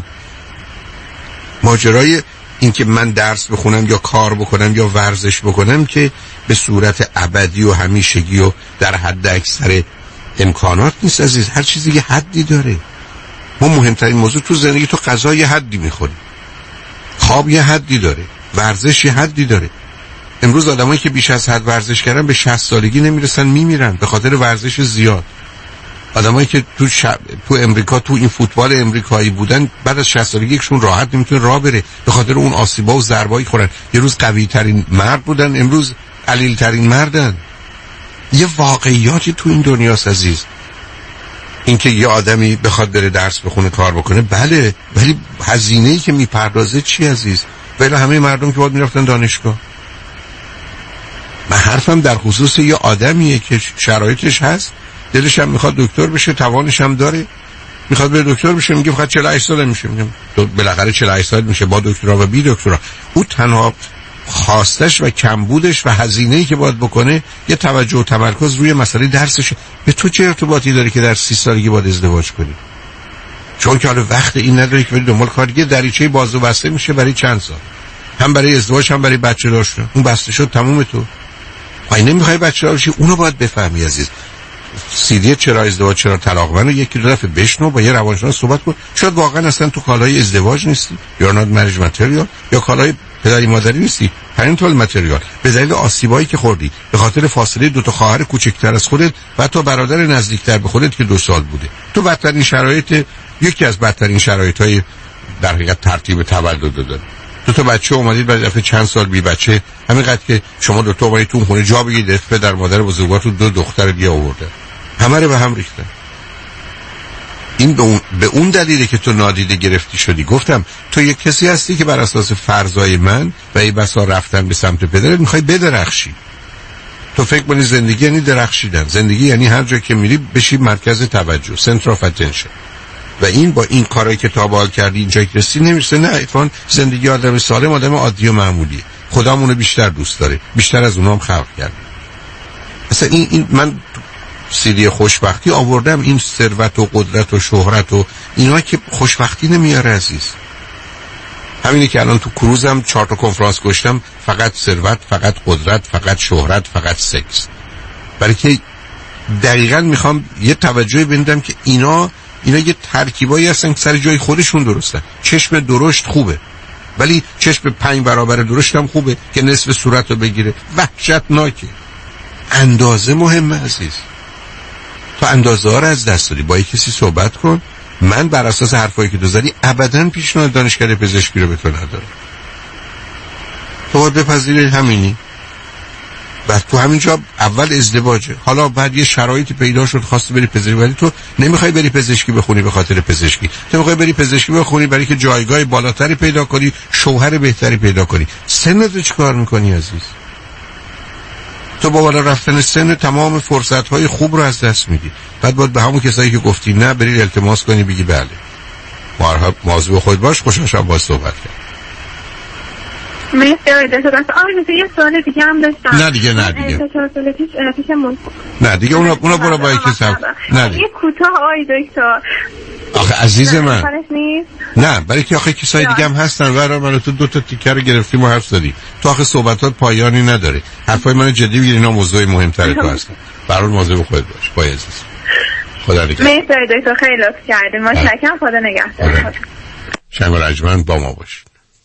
ماجرای این که من درس بخونم یا کار بکنم یا ورزش بکنم که به صورت ابدی و همیشگی و در حد اکثر امکانات نیست عزیز. هر چیزی یه حدی داره. ما مهمترین موضوع تو زندگی، تو غذا یه حدی میخوری، خواب یه حدی داره، ورزش یه حدی داره. امروز آدمایی که بیش از حد ورزش کردن به 60 سالگی نمیرسن، میمیرن به خاطر ورزش زیاد. آدمایی که تو امریکا تو این فوتبال امریکایی بودن بعد از 60 سالگی یکشون راحت نمیتونه راه بره به خاطر اون آسیبا و ضربایی خورن. یه روز قوی ترین مرد بودن، امروز علیل ترین مردن. یه واقعیاتی تو این دنیاست عزیز. اینکه یه آدمی بخواد بره درس بخونه کار بکنه بله، ولی هزینه‌ای که میپردازه چی عزیز؟ ولی همه مردم که باید میرفتن دانشگاه. من حرفم در خصوص یه آدمیه که شرایطش هست، دلش هم میخواد دکتر بشه، توانش هم داره، میخواد بره دکتر بشه، میگه فقط 48 ساله میشه. میگم تو بالاخره 48 سال میشه با دکترا و بی دکترا. او تنها خواستش و کمبودش و هزینه‌ای که باید بکنه یه توجه و تمرکز روی مسئله درسشه. به تو چه ارتباطی داره که در 30 سالگی باید ازدواج کنی؟ چون که حالا وقت این نداره که بری دنبال کار دیگه. دریچه باز و بسته میشه برای چند سال، هم برای ازدواج هم برای بچه داشتن. اون بسته شد تموم. تو آینه نمیخوای بچه دار بشی، اونو باید بفهمی عزیز. سیدی چرا ازدواج چرا طلاق من رو یکی دو دفعه بشنو، با یه روانشناس صحبت کن. شاید واقعا اصلا تو کالای ازدواج نیستی، یا نات مریج متریال، یا کالای پدری مادری نیستی، پرنتال متریال. به دلیل آسیبایی که خوردی، به خاطر فاصله 2 تا خواهر کوچکتر از خودت و حتی برادر نزدیکتر به خودت که 2 سال بوده، تو بدترین شرایط، یکی از بدترین شرایط‌های در حقیقت ترتیب تولد داره. 2 تا بچه اومدید بعد دفعه چند سال بی بچه، همینقدر که شما 2 تا اومدید تو خونه جا بگیرید، پدر مادر بزرگوارتون 2 دختر دیگه آورده، همه رو به هم ریختن. این به اون دلیله که تو نادیده گرفتی شدی. گفتم تو یک کسی هستی که بر اساس فرضای من و ای بسا رفتن به سمت پدرت میخوای بدرخشی. تو فکر کنی زندگی یعنی درخشیدن. زندگی یعنی هر جا که میری بشی مرکز توجه، سنتر آف اتنشن. و این با این کارایی که تا بال کردی اینجا که رسی نمیرسه. نه اتفاقاً زندگی آدم سالم آدم عادی و معمولیه. خدامونو بیشتر دوست داره، بیشتر از اونام خلق کرده. مثلا این من سیدی خوشبختی آوردم، این ثروت و قدرت و شهرت و اینا که خوشبختی نمیاره عزیز. همینه که الان تو کروزم 4 تا کنفرانس گشتم، فقط ثروت، فقط قدرت، فقط شهرت، فقط سکس. برای که دقیقاً میخوام یه توجهی بندم که اینا یه ترکیبایی هستن که سر جای خودشون درستن. چشم درشت خوبه، ولی چشم 5 برابر درشت هم خوبه که نصف صورت رو بگیره. وحشتناکه. اندازه مهمه عزیز. تو اندازه ها رو از دست دادی. با کسی صحبت کن. من بر اساس حرفایی که تو زدی ابداً پیشنهاد دانشکده پزشکی رو به تو ندارم. تو باید بپذیری همینی. بعد تو همینجا اول ازدواجه، حالا بعد یه شرایطی پیدا شد خواستی بری پزشکی، ولی تو نمیخوای بری پزشکی بخونی به خاطر پزشکی، تو میخوای بری پزشکی بخونی برای که جایگاه بالاتری پیدا کنی، شوهر بهتری پیدا کنی. سنت چیکار میکنی عزیز؟ تو با بالا رفتن سن تمام فرصت‌های خوب رو از دست میدی. بعد باید به همون کسایی که گفتی نه بری التماس کنی بگی بله. مواظب خود باش. خوشحال شدم باهات صحبت کردم. مرسی آقای دکتر. یه سوال دیگه هم داشتم. نه دیگه نه دیگه اونا برو با یکی سب. نه دیگه یه کوتاه آقای دکتر. آخه عزیز من نه، برای که آخه کسای دیگه هم هستن و من تو دو تا تیکه رو گرفتیم و حرف زدی. تو آخه صحبتات پایانی نداره. حرفای من جدی بگیر، اینا موضوع مهم‌تره تو هستن. برای مواظب خودت باش. با عزیز. خدا نگهدار. مرسی دکتر، خیلی لطف کردین. متشکرم. خدا نگهدار. شنگ رجمند با ما باش.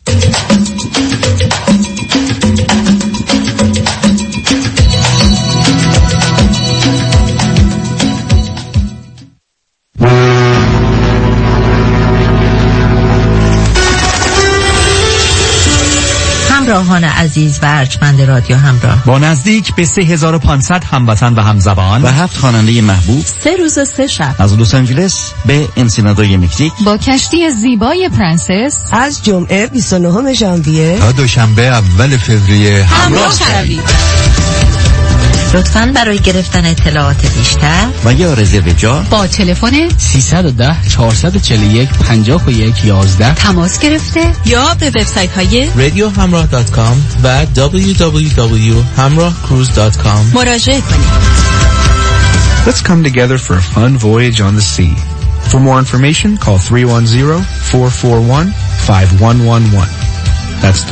همراهان عزیز و ارجمند رادیو همراه، با نزدیک به 3500 هموطن و همزبان و 7 خواننده محبوب، 3 روز و 3 شب از لس آنجلس به انسینادوی مکزیک با کشتی زیبای پرنسس از جمعه 29 ژانویه تا دوشنبه اول فوریه همراه شوید. لطفاً برای گرفتن اطلاعات بیشتر و یا رزرو جا با تلفن 310 441 51 11 تماس گرفته یا به وبسایت های radiohamrah.com و www.hamrahcruise.com مراجعه کنید. Let's come together for a fun voyage on the sea. For more information, call 310-441-5111. That's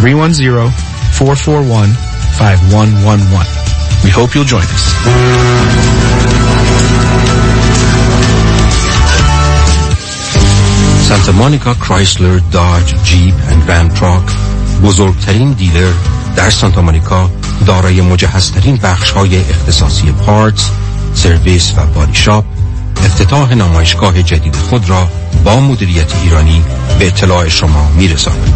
310-441-5111. We hope you'll join us. سانتا مونیکا کرایسلر، داج، جیپ اند رم تراک بزرگترین دیلر در سانتا مونیکا، دارای مجهزترین بخش‌های اختصاصی پارتس، سرویس و بادی شاپ، افتتاح نمایشگاه جدید خود را با مدیریت ایرانی به اطلاع شما می‌رساند.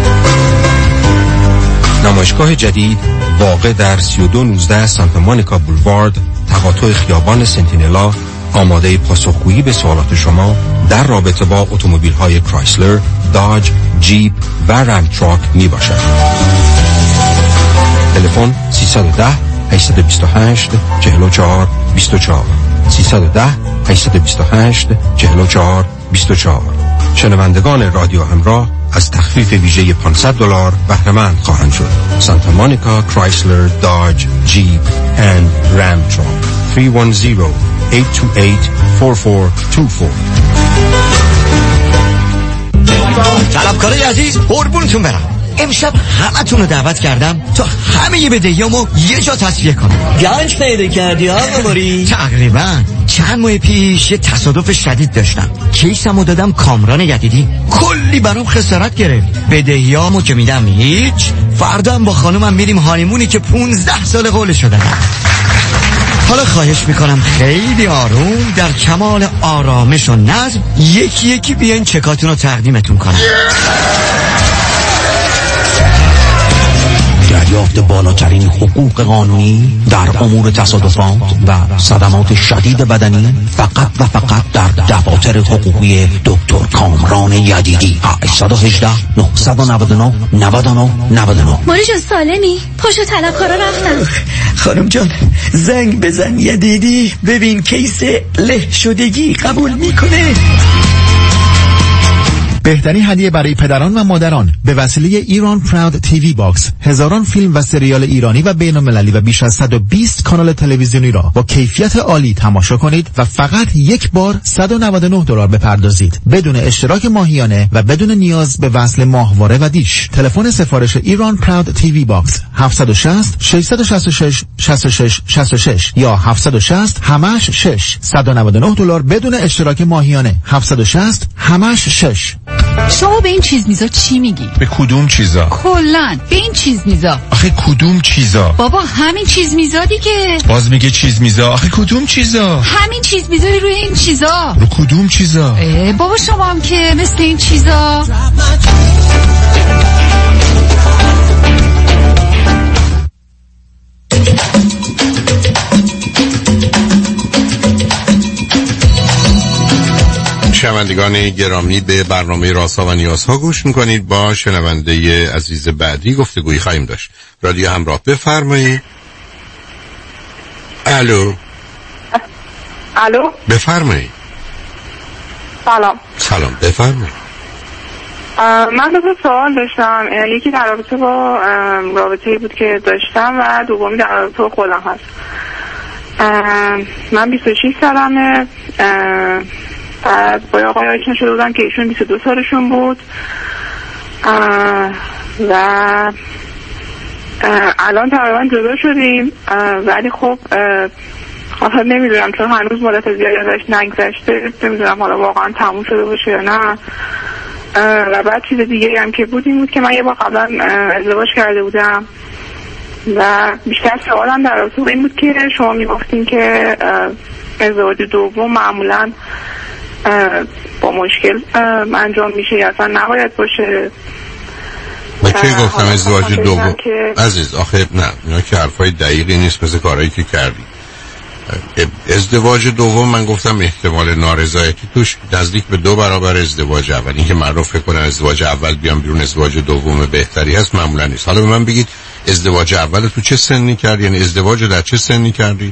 نمایشگاه جدید واقع در 3219 سانتا مونیکا بولوارد، تقاطع خیابان سنتینلا، آماده پاسخگویی به سوالات شما در رابطه با اتومبیل‌های کرایسلر، داج، جیپ و رم تراک می باشد. تلفن 310 828 44 24 310 828 44 24. شنوندگان رادیو همراه از تخفیف ویژه $500 بهره مند خواهند شد. سانتا مونیکا کرایسلر، داج، جیپ اند رم تراک. 310-828-4424. طلبکارای عزیز، قربونتون برم. امشب همتون رو دعوت کردم تا همه بدهیامو یه جا تصفیه کنم. گنج پیدا کردی ها ماموری؟ تقریبا چند ماه پیش یه تصادف شدید داشتم. کیسمو دادم کامران یدیدی، کلی برام خسارت گرفت. بدهیامو که میدم هیچ. فردا هم با خانومم میریم هانیمونی که 15 سال قولش رو دادم. حالا خواهش میکنم خیلی آروم در کمال آرامش و نظم یکی یکی بیاین چکاتون رو تقدیمتون کنم. دریافت بالاترین حقوق قانونی در امور تصادفات و صدمات شدید بدنی فقط و فقط در دفاتر حقوقی دکتر کامران یدیدی. 818 999 99 99. موری جان سالمی؟ پاشو طلبکارا رفتن. خانم جان زنگ بزن یدیدی ببین کیس له شدگی قبول میکنه. بهترین هدیه برای پدران و مادران به وسیله ایران پراود تیوی باکس، هزاران فیلم و سریال ایرانی و بین‌المللی و بیش از 120 کانال تلویزیونی را با کیفیت عالی تماشا کنید و فقط یک بار $199 بپردازید بدون اشتراک ماهیانه و بدون نیاز به وصل ماهواره و دیش. تلفن سفارش ایران پراود تیوی باکس 760 666 66 66 یا 760 همش 6 $199 بدون اشتراک ماهیانه. 760 همش 6. شما به این چیز میزا چی میگی؟ به کدوم چیزا؟ کلن به این چیز میزا. آخه کدوم چیزا؟ بابا همین چیز میزا دیگه. باز میگه چیز میزا. آخه کدوم چیزا؟ همین چیز میزای روی این چیزا. رو کدوم چیزا؟ بابا شما هم که مثل این چیزا. شنوندگان گرامی، به برنامه رازها و نیازها گوش میکنید. با شنونده عزیز بعدی گفتگویی خواهیم داشت. رادیو همراه، بفرمایید. الو. الو، بفرمایید. سلام، بفرمایید. من دو سوال داشتم. یکی در رابطه با رابطه‌ای بود که داشتم و دومی در رابطه با خودم هست. من 26 سالمه. بعد با آقای آشنا شده بودم که ایشون 22 سالشون بود و الان تقریبا جدا شدیم. ولی خب حالا نمیدونم، چون هنوز مدت زیادی ازش نگذشته، نمیدونم حالا واقعا تموم شده باشه یا نه. و بعد چیز دیگه هم که بود این بود که من یه بار قبلا ازدواج کرده بودم و بیشتر سوالم در رابطه با این بود که شما میگفتین که ازدواج دوم معمولا با مشکل انجام میشه یا اصلا نباید باشه. من چه گفتم ازدواج دوم؟ عزیز آخه نه، اینا که حرفای دقیقی نیست، مثل کارهایی که کردی. ازدواج دوم من گفتم احتمال نارضایتی توش نزدیک به 2 برابر ازدواج اول. این که من رو فکر کنم ازدواج اول بیام بیرون ازدواج دوم بهتری هست معمولا نیست. حالا به من بگید ازدواج اول تو چه سنی کردی؟ یعنی ازدواج رو در چه سنی کردی؟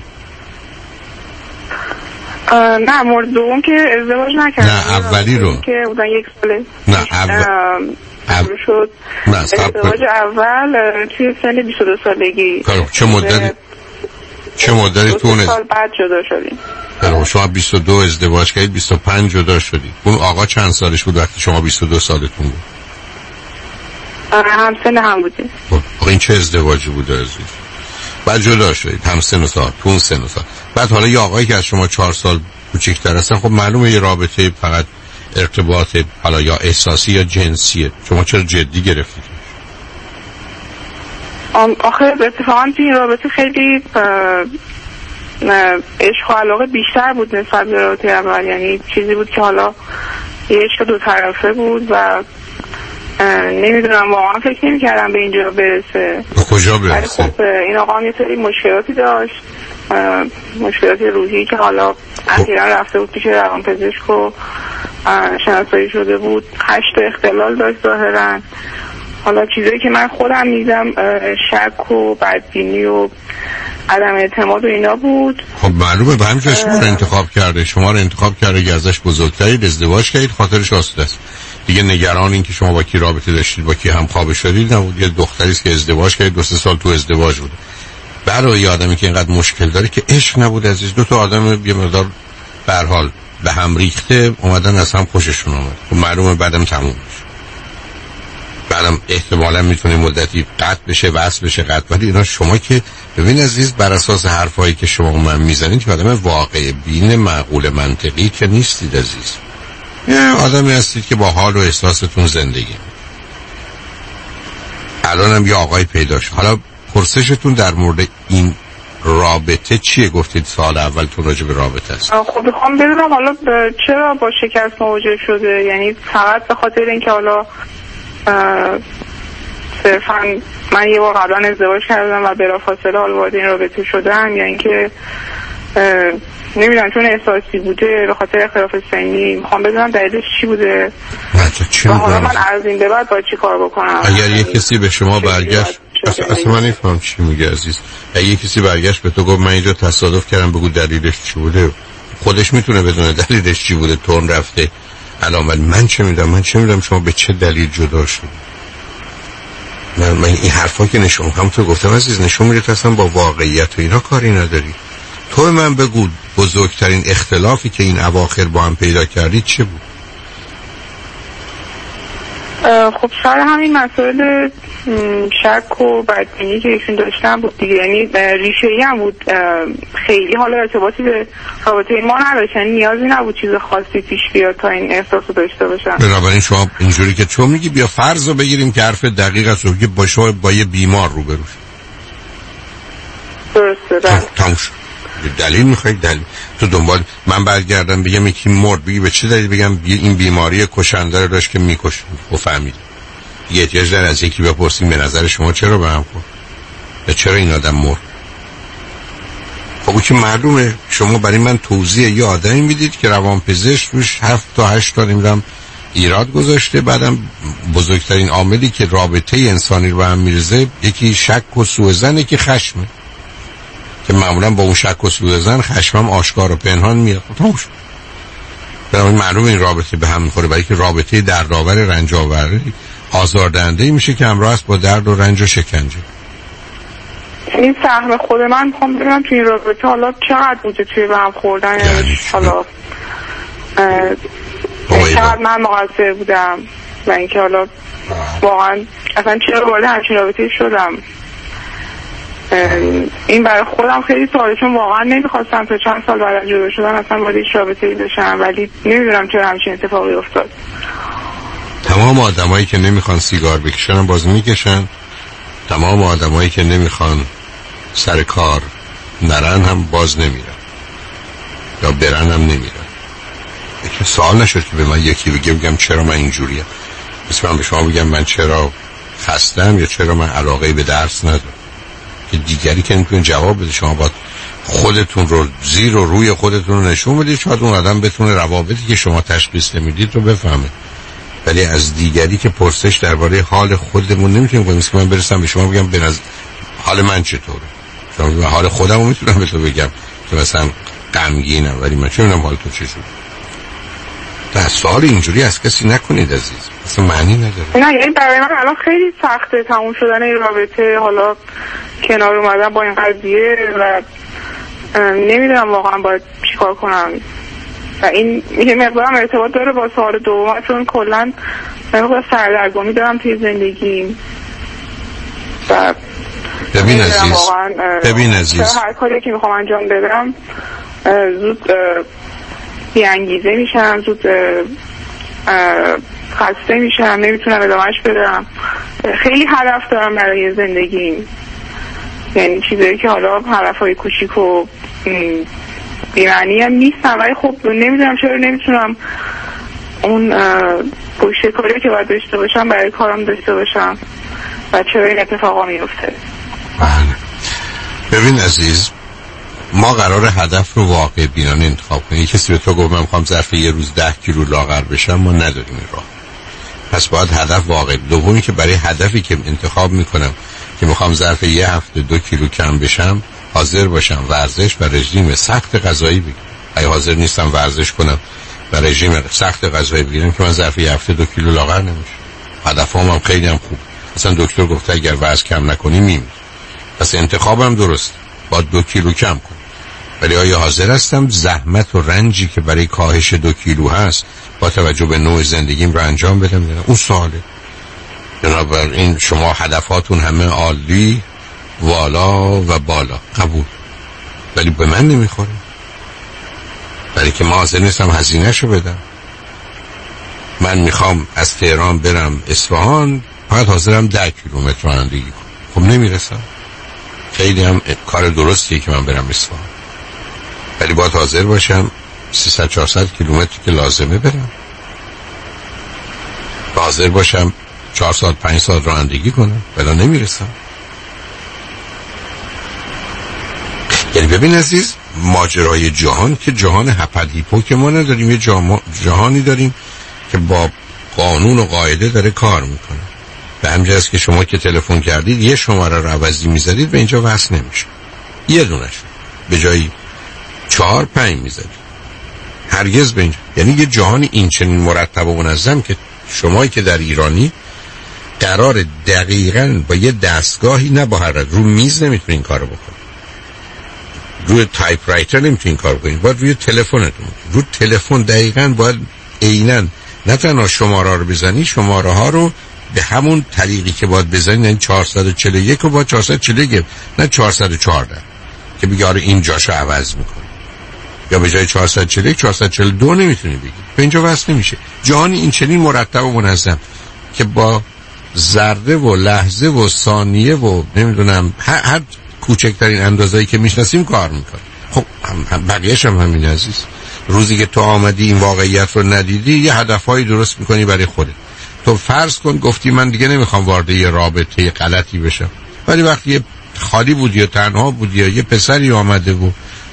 نه، مورد دوم که ازدواج نکردم. نه، اولی رو که بودن 1 ساله. نه شد. نه، ازدواج اول توی سن 22 سالگی. چه مدتی تو 2 سال بعد جدا شدیم. شما 22 ازدواج کردید، 25 جدا شدید. اون آقا چند سالش بود وقتی شما 22 سالتون بود؟ همسن هم بودیم. این چه ازدواجی بود عزیز؟ بعد جدا شدید، همسن و سال، تو اون سن و سال. بعد حالا یه آقایی که از شما 4 سال کوچیک‌تر هستن، خب معلومه یه رابطه فقط ارتباط حالا یا احساسی یا جنسیه. شما چرا جدی گرفتید؟ آخه اتفاقا توی این رابطه خیلی عشق و علاقه بیشتر بود نسبت به رابطه اول. یعنی چیزی بود که حالا یه عشق 2 طرفه بود و نمیدونم، واقعا فکر نمی‌کردم به اینجا برسه. کجا برسه؟ خب این آقا هم یه سری مشکلاتی داشت، مشکلات روحی که حالا اخیراً رفته بود پیش روانپزشک و شناسایی شده بود. 8 اختلال داشت ظاهراً. حالا چیزایی که من خودم میدم شک و بدبینی و عدم اعتماد و اینا بود. خب معلومه به همین شما رو انتخاب کرده. شما رو انتخاب کرده که ازش بزرگترید، ازدواج کردید، خاطرش آسوده است. دیگه نگران این که شما با کی رابطه داشتید، با کی همخوابه شدید نبود. یه دختری است که ازدواج کرد، 2-3 سال تو ازدواج بود. برای یه آدمی که اینقدر مشکل داره که عشق نبود عزیز. 2 تا آدم یه مقدار به هر حال به هم ریخته اومدن از هم خوششون اومد. خب معلومه بعدم تموم میشه. بعدم احتمالاً میتونه مدتی قطع بشه، وصل بشه، قطع. ولی اینا شما که ببین عزیز، بر اساس حرفایی که شما من میزنید که آدم واقع بین معقول منطقی که نیستید عزیز. یه آدمی هستید که با حال و احساستون زندگی. الانم یه آقای پیدا شد. حالا پرسشتون در مورد این رابطه چیه؟ گفتید سال اولتون راجع به رابطه است. خب میخوام بدونم حالا چرا با شکست مواجه شده. یعنی فقط به خاطر اینکه حالا صرفا من یه بار قبلا ازدواج کردم و بلافاصله حالا وارد این رابطه شدم، یا اینکه نمیدونم چون احساسی بوده به خاطر اختلاف سنی. میخوام بدونم دلیلش چی بوده و حالا من از این به بعد باید چی کار بکنم. اگر یه کسی به شما برگشت، اصلا من نفهم چی میگه عزیز. اگر یه کسی برگشت به تو گفت من اینجا تصادف کردم، بگو دلیلش چی بوده. خودش میتونه بدونه دلیلش چی بوده، تون رفته الان. من چه میدونم شما به چه دلیل جدا شدید. من این حرفا که نشون همونطور گفتم عزیز نشون میده اصلا با واقعیت و اینا کاری نداری. تو من بگو بزرگترین اختلافی که این اواخر با هم پیدا کردید چه بود؟ خب شاید همین مسائل شک و بدبینی که ایشون داشتن بود دیگه. یعنی ریشه‌ای هم بود. خیلی حالا ارتباطی به رابطه ما نداشت، یعنی نیازی نبود چیز خاصی پیش بیاد تا این احساس رو داشته باشن. بنابراین شما اینجوری که چون میگی بیا فرض رو بگیریم که حرف دقیق است که با شما با یه بیمار روبرو شد. درسته. تموم شد. دلیل میخواید؟ دلیل تو دنبال من برگردم بگم یکی مرد، بگی به چه دلیل بگم این بیماری کشنده رو داشت که میکشت و فهمید. یه احتیاج داره از یکی بپرسیم به نظر شما چرا به هم خورد؟ چرا این آدم مرد؟ خب که معلومه شما برای من توضیح یه آدمی میدید که روانپزشک روش 7 تا 8 تا نمیدونم ایراد گذاشته، بعدم بزرگترین عاملی که رابطه انسانی رو به هم میرزه یکی شک و سوء ظنه که خشمه، که معمولا با اون شک و سوء ظن خشمم آشکار و پنهان میاد. برای معلومه این رابطه به هم میخوره، برای که رابطه دردآور رنج‌آور آزاردهنده میشه که همراه است با درد و رنج و شکنجه. این سهم خود من میخوام ببینم توی این رابطه حالا چقدر بوده توی به هم خوردن، یعنی حالا چقدر من مقصر بودم و اینکه حالا واقعا اصلا چرا وارد همچین رابطه شدم. این برای خودم خیلی سواله، چون واقعا نمیخواستم تا چند سال بعد از جدا شدن اصلا وارد هیچ رابطه‌ای بشم، ولی نمیدونم چرا همچین اتفاقی افتاد. تمام آدمایی که نمیخوان سیگار بکشن باز میکشن، تمام آدمایی که نمیخوان سر کار نرن هم باز نمیرن، یا برن هم نمیرن. یکی سوال نشد که به من یکی بگم چرا من اینجوریم، مثل من به شما بگم من چرا خستم یا چرا من علاقه به درس ندارم، که دیگری که نمیتونه جواب بده. شما باید خودتون رو زیر و روی خودتون رو نشون بدید، شاید اون آدم بتونه روابطی که شما تشخیص نمیدید رو بفهمه. ولی از دیگری که پرسش درباره حال خودمون نمیتونیم کنیم. مثل من برسم به شما بگم حال من چطوره، شما حال خودم رو میتونم به تو بگم که مثلا غمگینم، ولی من چه میدونم حال تو چجوره. تا سوال اینجوری از کسی نکنید عزیز، اصلا معنی نداره. نه یعنی برای من الان خیلی سخته تموم شدن این رابطه، حالا کنار اومدن با این قضیه و نمیدونم واقعا باید چیکار کنم. و این یه مقدارم ارتباط داره با سوال دوم، چون کلا من سردرگمی دارم توی زندگی. و ببین عزیز هر کاری که میخوام انجام بدم زود بی‌انگیزه میشم، زود خسته میشم، نمیتونم ادامهش بدم. خیلی هدف دارم برای زندگیم، یعنی چیزایی که حالا هدفهای کوچیک و بی‌معنی هم نیستم، ولی خب نمیدونم چرا نمیتونم اون پشت کاری که باید داشته باشم برای کارم داشته باشم و چرا این اتفاقا میفته. ببین عزیز، ما قرار هدف رو واقع بینانه انتخاب کنیم. کسی به تو گفت من میخوام ظرف یه روز 10 کیلو لاغر بشم، ما نداریم این راه. پس باید هدف واقع. دومی که برای هدفی که انتخاب میکنم که میخوام ظرف یه هفته 2 کیلو کم بشم، حاضر باشم ورزش و رژیم سخت غذایی بگیرم. اگه حاضر نیستم ورزش کنم و رژیم سخت غذایی بگیرم که من ظرف یه هفته 2 کیلو لاغر نمیشم. هدفم هم خیلی هم خوب. اصلا دکتر گفته اگر وزن کم نکنی میمیری. پس انتخابم درست، با 2 کیلو کم کنم. ولی آیا حاضر هستم زحمت و رنجی که برای کاهش 2 کیلو هست با توجه به نوع زندگیم رو انجام بدم؟ اون سواله. بنابراین شما هدفاتون همه عالی، والا و بالا، قبول، ولی به من نمیخوره، برای که ما حاضر نیستم هزینه‌شو بدم. من میخوام از تهران برم اصفهان، فقط حاضرم 10 کیلومتر رانندگی کنم. خب نمیرسم. خیلی هم کار درستیه که من برم اصفهان، ولی باید حاضر باشم 300-400 کیلومتر که لازمه برم، حاضر باشم 4 ساعت 5 ساعت رانندگی کنم، ولی نمیرسم. یعنی ببین عزیز، ماجرای جهان که جهان هپد هیپو که ما نداریم، یه جهانی داریم که با قانون و قاعده داره کار میکنه. به همجاست که شما که تلفن کردید یه شماره رو عوضی میزدید به اینجا وصل نمیشه، یه دونش به جایی 4-5 میزدید، هرگز به اینجا. یعنی یه جهانی این چنین مرتب و منظم که شمایی که در ایرانی قرار دقیقاً با یه دستگاهی، نه با هر رو میز نمیتونین کارو بکنید، روی تایپ رایتر نمیتونین کار بکنید، باید روی تلفنتون، رو تلفن دقیقاً باید عیناً نه تنها شماره رو بزنی، شماره ها رو به همون طریقی که باید بزنید، یعنی 441 رو با 441 نه 414 که بگه آره این جاشو عوض میکنه، یا به جای 441 442 نمیتونی بگی، به اینجا وصل نمیشه. جهان این چنین مرتب و منظم که با ذره و لحظه و ثانیه و نمیدونم هر کوچکترین اندازه‌ای که میشناسیم کار میکنه. خب بقیه‌اش هم همین عزیز. روزی که تو آمدی این واقعیت رو ندیدی، یه هدفهایی درست میکنی برای خودت. تو فرض کن گفتی من دیگه نمیخوام وارد یه رابطه غلطی بشم، ولی وقتی یه خالی بودی یا تنها بودی یا یه پسری آمده بود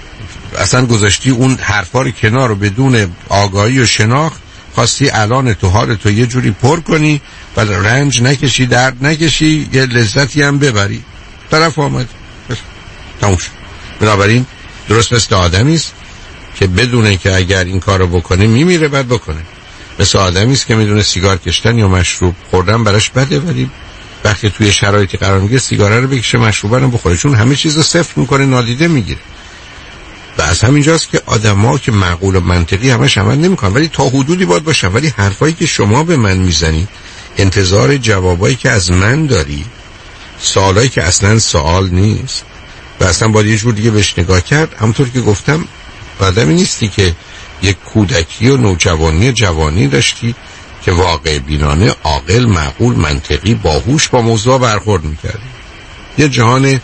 اصلا گذاشتی اون حرفا رو کنار رو بدون آگاهی و شناخت، خواستی الان تو حال تو یه جوری پر کنی و رنج نکشی، درد نکشی، یه لذتی هم ببری. طرف آمد تموم شد. بنابراین درست مثل آدمی است که بدونه که اگر این کارو بکنه میمیره، بعد بکنه. مثل آدمی است که میدونه سیگار کشتن یا مشروب خوردن براش بده، ولی وقتی توی شرایطی قرار میگیره سیگار رو بکشه، مشروب رو بخوره، چون همه چیز رو صفر میکنه، نادیده میگیره. و از همینجاست که آدم‌ها که معقول و منطقی همش عمل نمی‌کنن، ولی تا حدودی باید باشن. ولی حرفایی که شما به من میزنی، انتظار جوابایی که از من داری، سوالایی که اصلا سوال نیست و اصلا باید یه جور دیگه بهش نگاه کرد. همونطور که گفتم آدمی نیستی که یک کودکی و نوجوانی جوانی داشتی که واقع بینانه، عاقل، معقول، منطقی، باهوش با موضوع برخورد می‌کردی. یه جهان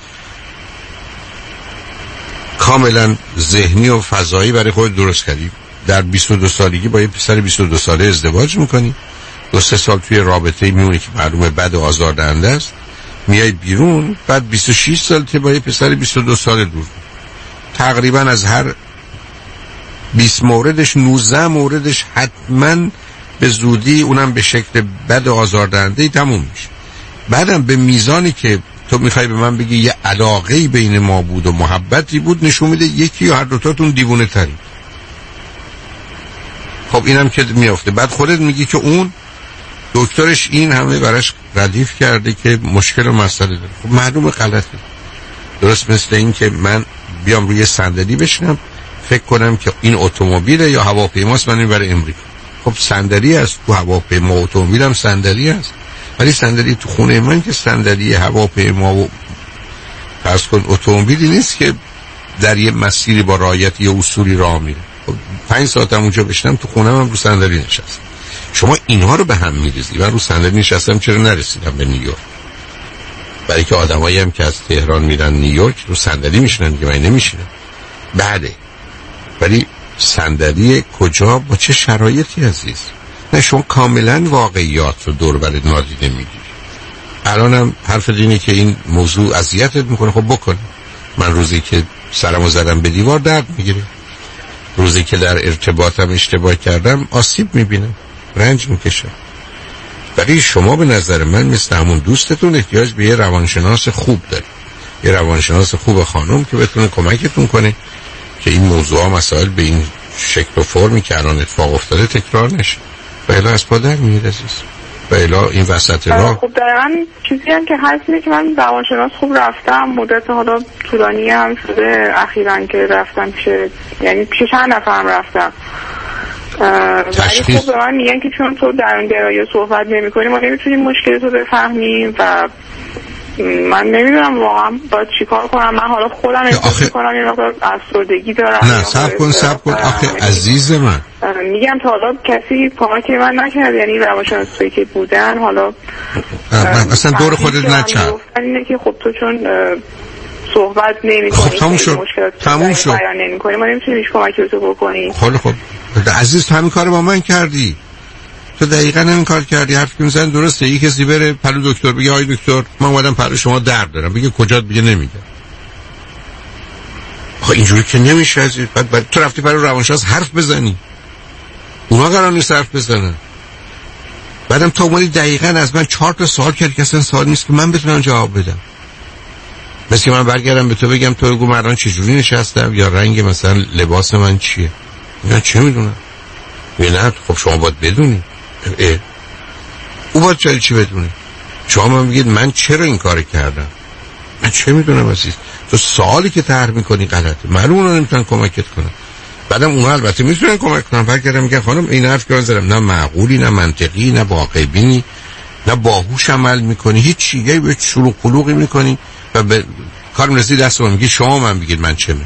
کاملا ذهنی و فضایی برای خود درست کردی. در 22 سالگی با یه پسر 22 ساله ازدواج میکنی، 2-3 سال توی رابطه میمونی که معلومه بد و آزاردهنده است، میای بیرون، بعد 26 سال که با یه پسر 22 ساله دور. تقریبا از هر 20 موردش 19 موردش حتما به زودی، اونم به شکل بد و آزاردهنده تموم میشه. بعدم به میزانی که تو میخوای به من بگی یه علاقه‌ای بین ما بود و محبتی بود، نشون میده یکی یا هر دوتاتون دیوونه تری. خب اینم که میافته. بعد خودت میگی که اون دکترش این همه براش ردیف کرده که مشکل و مسئله داره. خب معلومه غلطه. درست مثل این که من بیام روی صندلی بشینم فکر کنم که این اتومبیل یا هواپیماست، من میبره امریکا. خب صندلی است، تو هواپیما اتومبیل هم صندلی است، ولی صندلی تو خونه من که صندلی هواپیما و فرض کن اتومبیلی نیست که در یه مسیری با رعایت یه اصولی راه میره. 5 ساعت هم اونجا بشینم تو خونم هم رو صندلی نشستم. شما اینها رو به هم میریزی. من رو صندلی نشستم چرا نرسیدم به نیویورک؟ برای که آدمایی هم که از تهران میرن نیویورک رو صندلی میشینن، دیگه من نمیشینم. بعده. ولی صندلی کجا، با چه شرایطی عزیز؟ نه شما کاملا واقعیات رو دور برد نادیده میگیری. الانم حرف اینه که این موضوع اذیتت میکنه. خب بکن. من روزی که سرمو زدم به دیوار درد میگیره، روزی که در ارتباطم اشتباه کردم آسیب میبینم، رنج میکشم. ولی شما به نظر من مثل همون دوستتون احتیاج به یه روانشناس خوب داری، یه روانشناس خوب خانم که بتونه کمکتون کنه که این موضوع ها مسائل به این شکل و فرمی که الان اتفاق افتاده تکرار نشه. و الا از پا در میاد عزیز، و الا این وسط راه. خب دقیقا چیزی هم که هست اینه که من روانشناس خوب رفتم، مدت حالا طولانی هم شده اخیراً که رفتم پیش، یعنی پیش چند نفرم رفتم. ولی خب به من میگن که چون تو در اون گرایه صحبت نمی کنی ما نمیتونیم مشکل تو بفهمیم و من نمیدونم واقعا باید چیکار کنم. من حالا خودم احساس میکنم یه مقدار افسردگی دارم. نه صبر کن آخه عزیز من میگم تا حالا کسی کمک من نکرد، یعنی روانشناسایی که بودن حالا اصلا دور خودت نچرد. اینه که خب تو چون صحبت نمی کنی، خب تموم شد بیان نمی کنی، ما نمیتونیم هیچ کمکی تو بکنیم. خب عزیز تو همین کارو با من کردی، تو دقیقاً همین کار کردی. حرف که میزنی درسته. یکی کسی بره پلو دکتر بگه آی دکتر من اومدم پلو شما درد دارم، بگه کجات، بگه نمیگم. خب اینجوری که نمیشه عزیز. بعد تو رفتی پلو روانشناس حرف بزنی، اونا قرار نیست حرف بزنن. بعدم تو اومدی دقیقاً از من 4 تا سوال کردی که اصلا سوال نیست که من بتونم جواب بدم. مثل من برگردم به تو بگم تو بگو من الان چجوری نشستم یا رنگ مثلا لباس من چیه. من چه میدونم؟ نه خب شما باید بدونی. او باید چی بدونه؟ شما من بگید من چرا این کار کردم؟ من چه میدونم عزیز؟ تو سوالی که طرح میکنی غلطه. معلومه اونا نمیتونن کمکت کنن. بعدم اونا البته میتونن کمک کنن. برگردم میگن خانم این حرف که من زدم نه معقولی، نه منطقی، نه واقع بینی، نه باهوش عمل میکنی، هیچ چیزی به شلوغ قلوغی میکنی و به کار میرسی دست من میگی شما من بگید من چه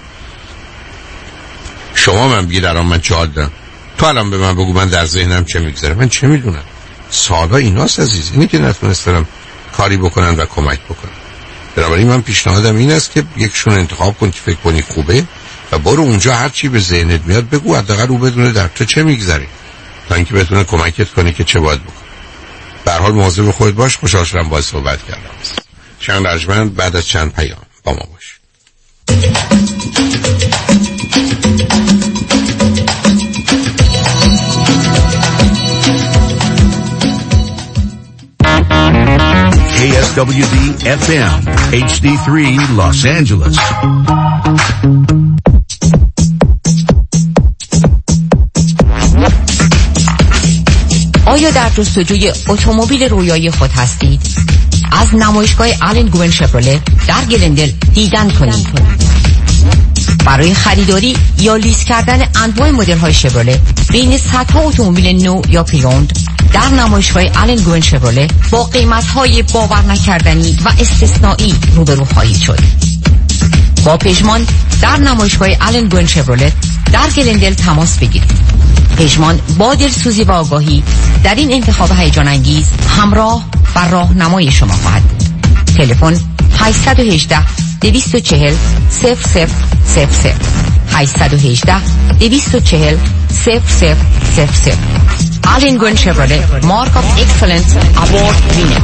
شما من بگید الان من چه حال دارم. تو الان به من بگو من در ذهنم چه میگذره. من چه میدونم؟ سالا ایناست عزیز. اینی که نتونستم کاری بکنن و کمک بکنن. بنابراین من پیشنهادم این است که یکشون انتخاب کن که فکر کنی خوبه و برو اونجا هر چی به ذهنت میاد بگو، حداقل او بدونه در تو چه میگذره تا اینکه بتونه کمکت کنه که چه باید بکنی. به هر حال مواظب خودت باش. خوشحال شدم باهات صحبت کردم. چند رجمن بعد از چند پیام با ما باش. WDFM HD3 Los Angeles. آیا در جستجوی اتومبیل رویایی خود هستید؟ از نمایشگاه آلن گوین شفرولت در گلندل دیدن کنید. برای خریداری یا لیز کردن انواع مدل‌های شفرولت بین صدها اتومبیل نو یا پریوند در نمایشگاه آلن گوین شفرولت با قیمت‌های باور نکردنی و استثنایی روبرو خواهید شد. با پژمان در نمایشگاه آلن گوین شفرولت در گلندل تماس بگیرید. پژمان با دلسوزی و آگاهی در این انتخاب هیجان انگیز همراه و راهنمای شما خواهد بود. تلفن 818 240 0000 818 240 0000. آلن گوین شفرولت مارک آف اکسلنس اوارد وینر.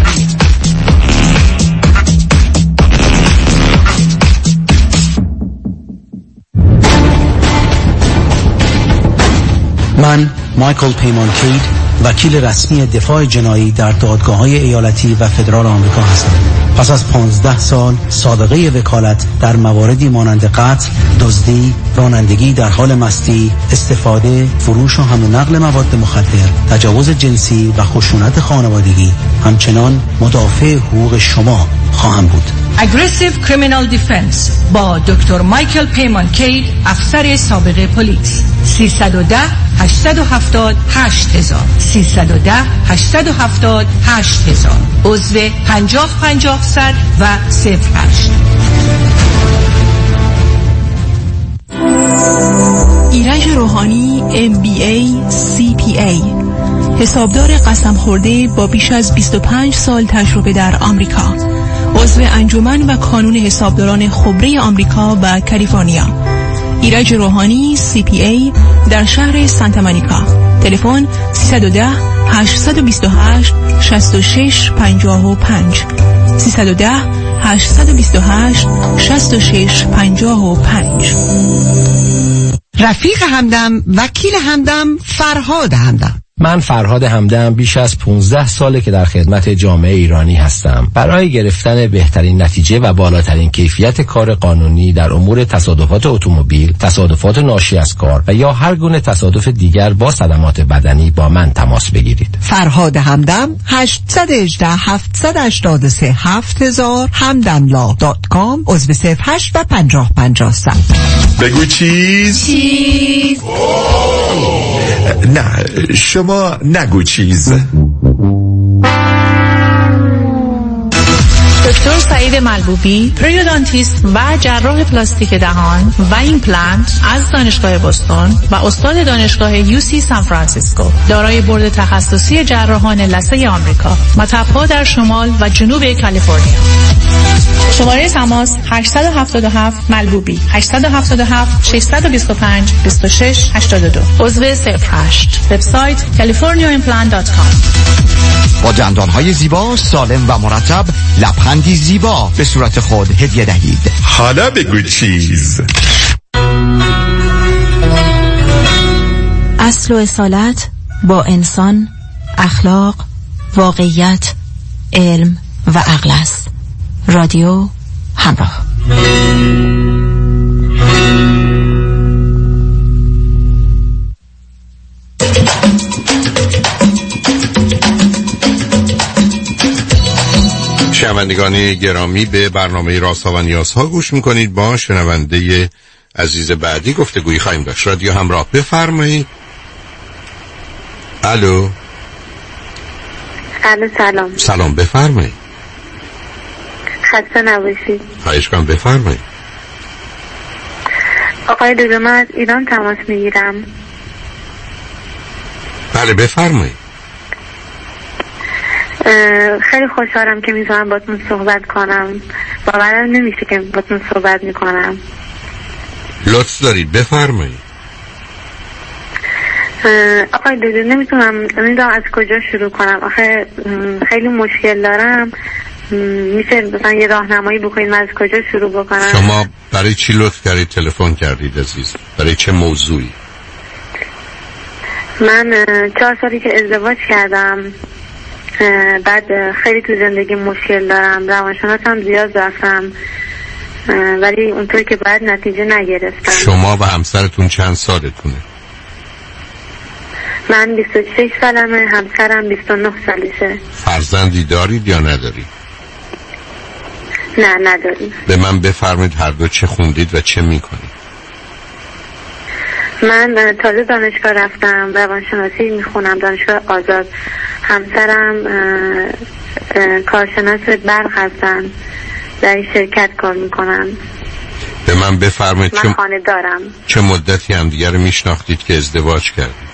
من مایکل پیمان کید وکیل رسمی دفاع جنایی در دادگاه‌های ایالتی و فدرال آمریکا هستم. پس از 15 سال سابقه وکالت در مواردی مانند قتل، دزدی، رانندگی در حال مستی، استفاده، فروش و حمل و نقل مواد مخدر، تجاوز جنسی و خشونت خانوادگی، همچنان مدافع حقوق شما خواهم بود. Aggressive Criminal Defense با دکتر مایکل پیمان کید، افسر سابق پلیس. 310 870 8000 310 870 8000 عضو 50-50 و 08. ایرج روحانی MBA CPA، حسابدار قسم خورده با بیش از 25 سال تجربه در آمریکا، عضو انجمن و کانون حسابداران خبره آمریکا و کالیفرنیا. ایرج روحانی CPA در شهر سانتا مونیکا. تلفن 310 828 6655 310 828 6655. رفیق همدم، وکیل همدم، فرهاد همدم. من فرهاد همدم بیش از 15 ساله که در خدمت جامعه ایرانی هستم. برای گرفتن بهترین نتیجه و بالاترین کیفیت کار قانونی در امور تصادفات اتومبیل، تصادفات ناشی از کار و یا هر گونه تصادف دیگر با صدمات بدنی با من تماس بگیرید. فرهاد همدم 818 783 7000 hamdamlaw.com عضو 08 و 5050 100. بگو چیز؟ نه شما نگو چیز. دکتر سعید ملبوبی، پریودانتیست و جراح پلاستیک دهان و ایمپلنت از دانشگاه بوستون و استاد دانشگاه UC سان فرانسیسکو، دارای بورد تخصصی جراحان لثه آمریکا، مطب‌ها در شمال و جنوب کالیفرنیا. شماره تماس 877 ملبوبی 877 625 2682 عضو 08. وبسایت californiaimplant.com. با دندانهای زیبا، سالم و مرتب، لبخندی زیبا به صورت خود هدیه دهید. حالا بگو چیز. اصل و اصالت با انسان، اخلاق، واقعیت، علم و عقل است. رادیو همراه. شنوندگان گرامی، به برنامه رازها و نیازها گوش میکنید. با شنونده عزیز بعدی گفتگویی خواهیم داشت. رادیو همراه، بفرمایید. الو. سلام. سلام، بفرمایید. خسته نباشید. خواهش کنم، بفرمایید. آقای دکتر، من از ایران تماس میگیرم. بله بفرمایید. خیلی خوشحالم که میتونم باتون صحبت کنم. باورم نمیشه که باتون صحبت میکنم. لطف دارید، بفرمایید. آقای دکتر، نمیدونم از کجا شروع کنم. آخه خیلی مشکل دارم. میشه مثلا یه راهنمایی بکنید من از کجا شروع بکنم؟ شما برای چی لطف کردید تلفن کردید عزیز؟ برای چه موضوعی؟ من 4 سالی که ازدواج کردم، بعد خیلی تو زندگی مشکل دارم، روانشناسم زیاد رفتم ولی اونطور که بعد نتیجه نگرفتم. شما و همسرتون چند سالتونه؟ من 26 سالمه، همسرم 29 سالشه. فرزندی دارید یا ندارید؟ نه نداریم. به من بفرمایید هر دو چه خوندید و چه میکنید؟ من تازه دانشگاه رفتم، روانشناسی میخونم دانشگاه آزاد. همسرم کارشناس برق هستن، در این شرکت کار میکنن. به من بفرمایید من خانه دارم. چه مدتی همدیگه رو میشناختید که ازدواج کردید؟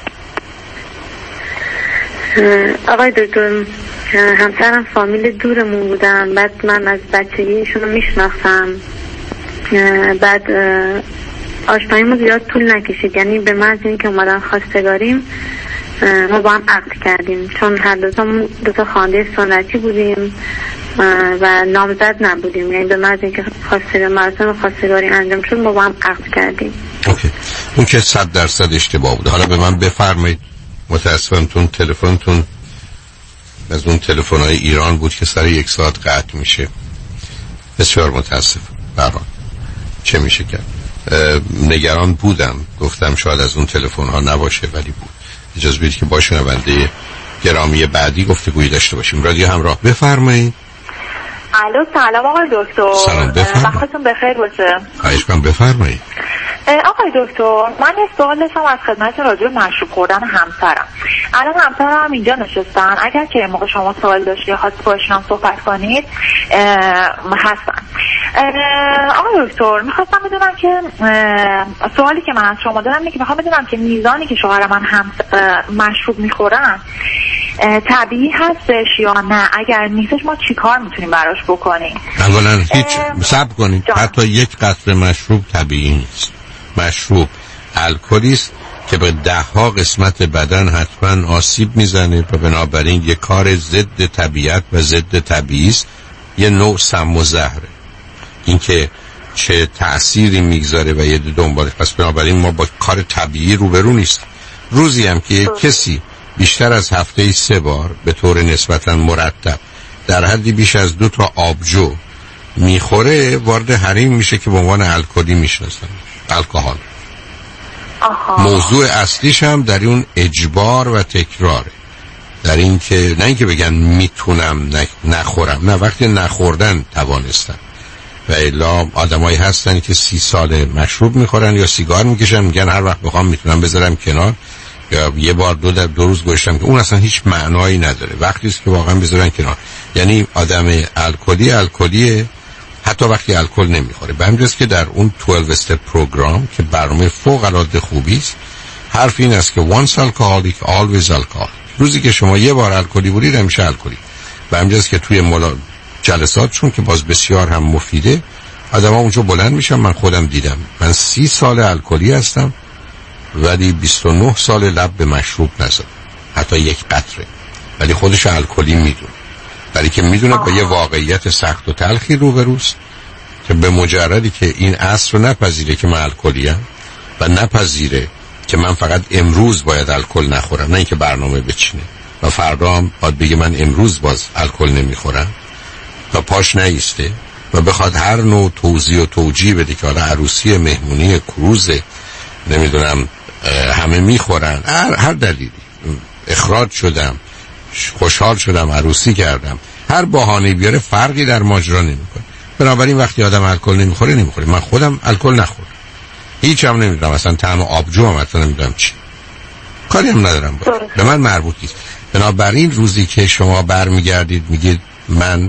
آقای دکتر، همسرم فامیل دورمون بودن، بعد من از بچگیشون رو میشناختم، بعد آشناییمون زیاد طول نکشید، یعنی به محض اینکه اومدن خواستگاریم ما با هم عقد کردیم، چون هر دوتا خوانده سنتی بودیم و نامزد نبودیم، یعنی به محض اینکه مراسم خواستگاری انجام شد ما با هم عقد کردیم. اوکی. اون که 100% اشتباه بوده. حالا به من بفرمایید، متاسفم تلفنتون از اون تلفن‌های ایران بود که سر 1 ساعت قطع میشه. بسیار متاسفم. برام چه میشه کرد؟ نگران بودم، گفتم شاید از اون تلفن‌ها نباشه ولی بود. اجازه بدید که با شنونده گرامی بعدی گفتگویی داشته باشیم. رادیو همراه، بفرمایید. الو سلام آقای دکتر. سلام، بفرمایید. وقتتون بخیر باشه. خواهش کنم، بفرمایید. آقای دکتر، من یه سوال داشتم از خدمت راجع به مشروب خوردن همسرم. الان همسرم اینجا نشستن، اگر که موقع شما سوال داشتی یا خواست باشون صحبت کنید هستن. آقای دکتر، میخواستم بدونم که سوالی که من از شما دارم اینه که میخوام بدونم که میزانی که شوهر من هم مشروب میخورن طبیعی هستش یا نه؟ اگر نیستش ما چی کار میتونیم براش بکنیم؟ اولا هیچ صبر کنید، حتی یک قطره مشروب طبیعی نیست. مشروب الکلی است که به 10 قسمت بدن حتما آسیب میزنه و بنابراین یک کار ضد طبیعت و ضد طبیعی است، یه نوع سم و زهره. این که چه تأثیری میگذاره و یه دنبالش، پس بنابراین ما با کار طبیعی روبرو نیست. روزی هم که کسی بیشتر از هفته 3 بار به طور نسبتا مرتب در حدی بیش از 2 تا آبجو میخوره، وارد حریم میشه که به عنوان الکلی میشناسن، الکل. موضوع اصلیش هم در اون اجبار و تکراره، در این که نه اینکه بگن میتونم نخورم، نه، وقتی نخوردن توانستن. و الا آدمایی هستن که 30 سال مشروب میخورن یا سیگار میکشن، میگن هر وقت بخوام میتونم بذارم کنار، یا یه بار 2 روز گذاشتم، که اون اصلا هیچ معنایی نداره. وقتی است که واقعا بذارن کنار. یعنی آدم الکلیه حتی وقتی الکل نمیخوره. به همین جاست که در اون 12 استپ پروگرام که برنامه فوق العاده خوبی است، حرف این است که once alcoholic always alcoholic. روزی که شما یه بار الکلی بودید همیشه الکلی. به همین جاست که توی جلسات چون که باز بسیار هم مفیده، آدم‌ها اونجا بلند میشن. من خودم دیدم، من 30 سال الکلی هستم ولی 29 سال لب به مشروب نزدم، حتی یک قطره، ولی خودش الکلی میدونه، ولی که میدونه با یه واقعیت سخت و تلخی روبروست که به مجردی که این اصل رو نپذیره که من الکلیم و نپذیره که من فقط امروز باید الکل نخورم، نه اینکه برنامه بچینه و فردا هم باید بگه من امروز باز الکل نمیخورم و پاش نیسته و بخواد هر نوع توضیح و توجیه بده که حالا عروسی، مهمونی، کروز، نمیدونم همه میخورن، هر دلیلی، اخراج شدم، خوشحال شدم، عروسی کردم، هر بهانه‌ای بیاره فرقی در ماجرا نمیکنه. بنابراین وقتی آدم الکل نمیخوره. من خودم الکل نخورم، هیچ هم نمیدونم، اصلا طعم آبجو هم اصلا نمیدونم چی، کاری هم ندارم باید. به من مربوط نیست. بنابراین روزی که شما برمیگردید میگید من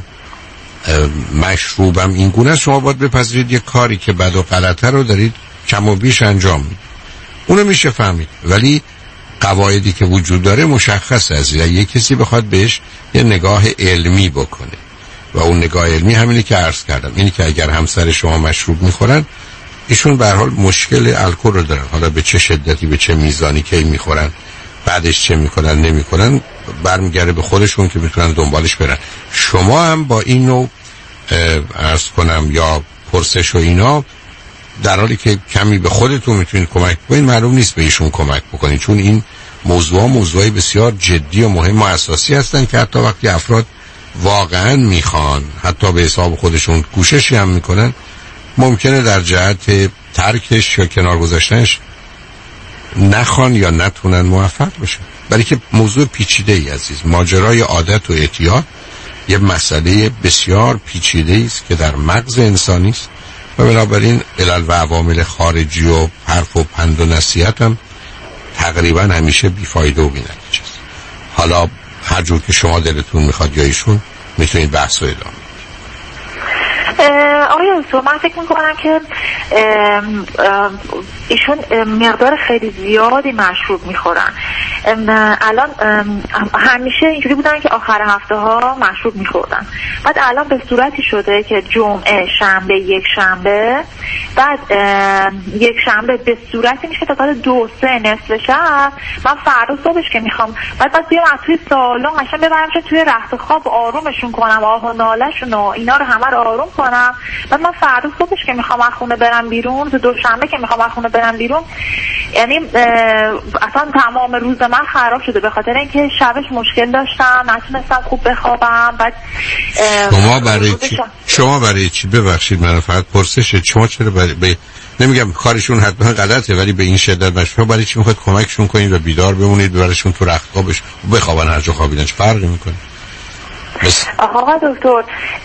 مشروبم این گونه است، شما باید بپذیرید یک کاری که بد و غلطه رو دارید کم و بیش انجام میدید. اونو میشه فهمید، ولی قواعدی که وجود داره مشخصه. از یه کسی بخواد بهش یه نگاه علمی بکنه و اون نگاه علمی همینه که عرض کردم، اینی که اگر همسر شما مشروب میخورن، ایشون به هر حال مشکل الکل رو دارن، حالا به چه شدتی، به چه میزانی که میخورن، بعدش چه میکنن نمیکنن، برمیگرده به خودشون که میتونن دنبالش برن. شما هم با این نوع عرض کنم یا پرسش و اینا، در حالی که کمی به خودتون میتونید کمک بکنید، معلوم نیست به ایشون کمک بکنید، چون این موضوعی بسیار جدی و مهم و اساسی هستن که حتی وقتی افراد واقعا میخوان، حتی به حساب خودشون کوششی هم میکنن، ممکنه در جهت ترکش یا کنار گذاشتنش نخوان یا نتونن موفق بشن. برای که موضوع پیچیده ای عزیز، ماجرای عادت و اعتیاد یه مسئله بسیار پیچیده است که در مغز انسانی است و بنابراین علل و عوامل خارجی و حرف و پند و نصیحت هم تقریبا همیشه بیفایده و بی‌نتیجه است. حالا هر جور که شما دلتون میخواد یا ایشون میتونید بحث رو ادامه. آقای دکتر، من فکر میکنم که ایشون مقدار خیلی زیادی مشروب میخورن. الان همیشه اینجوری بودن که آخر هفته ها مشروب میخوردن، بعد الان به صورتی شده که جمعه، شنبه، یک شنبه، بعد یک شنبه به صورتی میشه تا ساعت 2-3 نصف شب من فردا صبحش که میخوام بعد بیام از توی سالن قشنگ ببرمشون توی رخت خواب آرومشون کنم، آه و ناله‌شون و اینا رو همه رو آروم کنم، بعد من فردا صبحش که میخوام از خونه برم بیرون، دوشنبه که میخوام از خونه برم بیرون، یعنی اصلا تمام روز من خراب شده به خاطر اینکه شبش مشکل داشتم، نتونستم خوب بخوابم. بعد شما برای چی ببخشید من فقط پرسشه، شما چرا نمیگم کارشون حتما غلطه، ولی به این شدت مشروع برای چی میخواید کمکشون کنید و بیدار بمونید برایشون تو رخت خوابش بخوابن هر جا خوابیدنش فرقی میکنه؟ آقا دکتر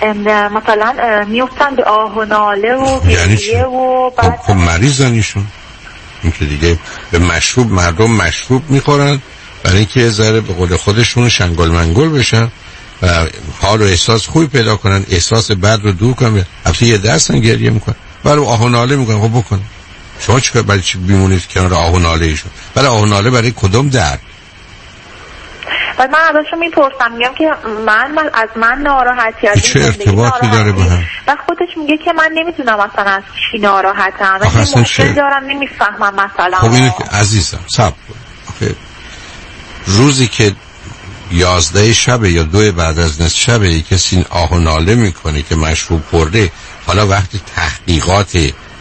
مثلا میفتن به آه و ناله و گریه و بعد خب مریضن ایشون. این که دیگه به مردم مشروب میخورن برای اینکه ذره به قول خودشون شنگل منگل بشن و حال و احساس خوبی پیدا کنن، احساس بد رو دور کنن. البته یه دستن گریه میکنن برای آه و ناله میکنن. خب بکنن. شما چیکار برای چی بیمونید کنار آه و ناله ایشون؟ برای آه و ناله برای کدوم درد؟ بعد من ازشون میپرسم، میگم که من ناراحتی از چه ارتباطی داره با هم؟ و خودش میگه که من نمیدونم اصلا از چی ناراحتم و مشکل دارم نمیفهمم مثلا. خب اینه که عزیزم صبر کن. روزی که 11 شب یا 2 بعد از نصف شب کسی آه و ناله میکنه که مشروب خورده، حالا وقتی تحقیقات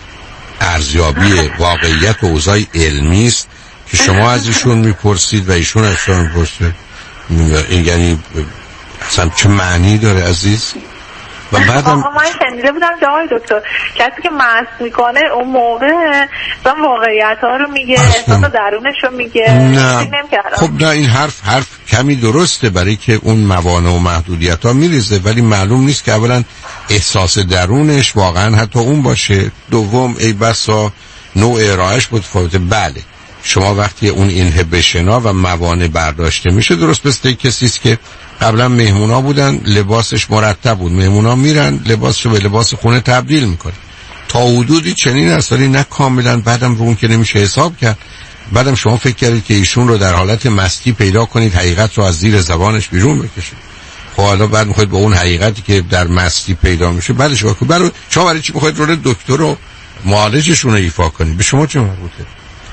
ارزیابی واقعیت و اوضاع علمی است که شما از ایشون میپرسید و ایشون از شما میپرسید، این یعنی اصلا چه معنی داره عزیز؟ و بعدم من شنیده بودم که آقای دکتر کسی که مست میکنه اون موقع واقعیت ها رو میگه، احساس درونش رو میگه. نه خب نه، این حرف کمی درسته برای که اون موانع و محدودیت ها میریزه، ولی معلوم نیست که اولا احساس درونش واقعا حتی اون باشه، دوم ای بسا نوع ارائهش متفاوته. بله شما وقتی اون اینهیبیشن‌ها و موانع برداشته میشه، درست مثل کسیست که قبلا مهمونا بودن لباسش مرتب بود، مهمونا میرن لباسشو به لباس خونه تبدیل میکنه، تا حدودی چنین است ولی نه کاملا. بعدم رو اون که نمیشه حساب کرد. بعدم شما فکر کردید که ایشون رو در حالت مستی پیدا کنید، حقیقت رو از زیر زبانش بیرون بکشید. خب حالا بعد میخواید با اون حقیقتی که در مستی پیدا میشه بعدش واکنید. برای شما برای چی میخواید رول دکتر و معالجشون رو ایفا کنید؟ به شما چه مربوطه؟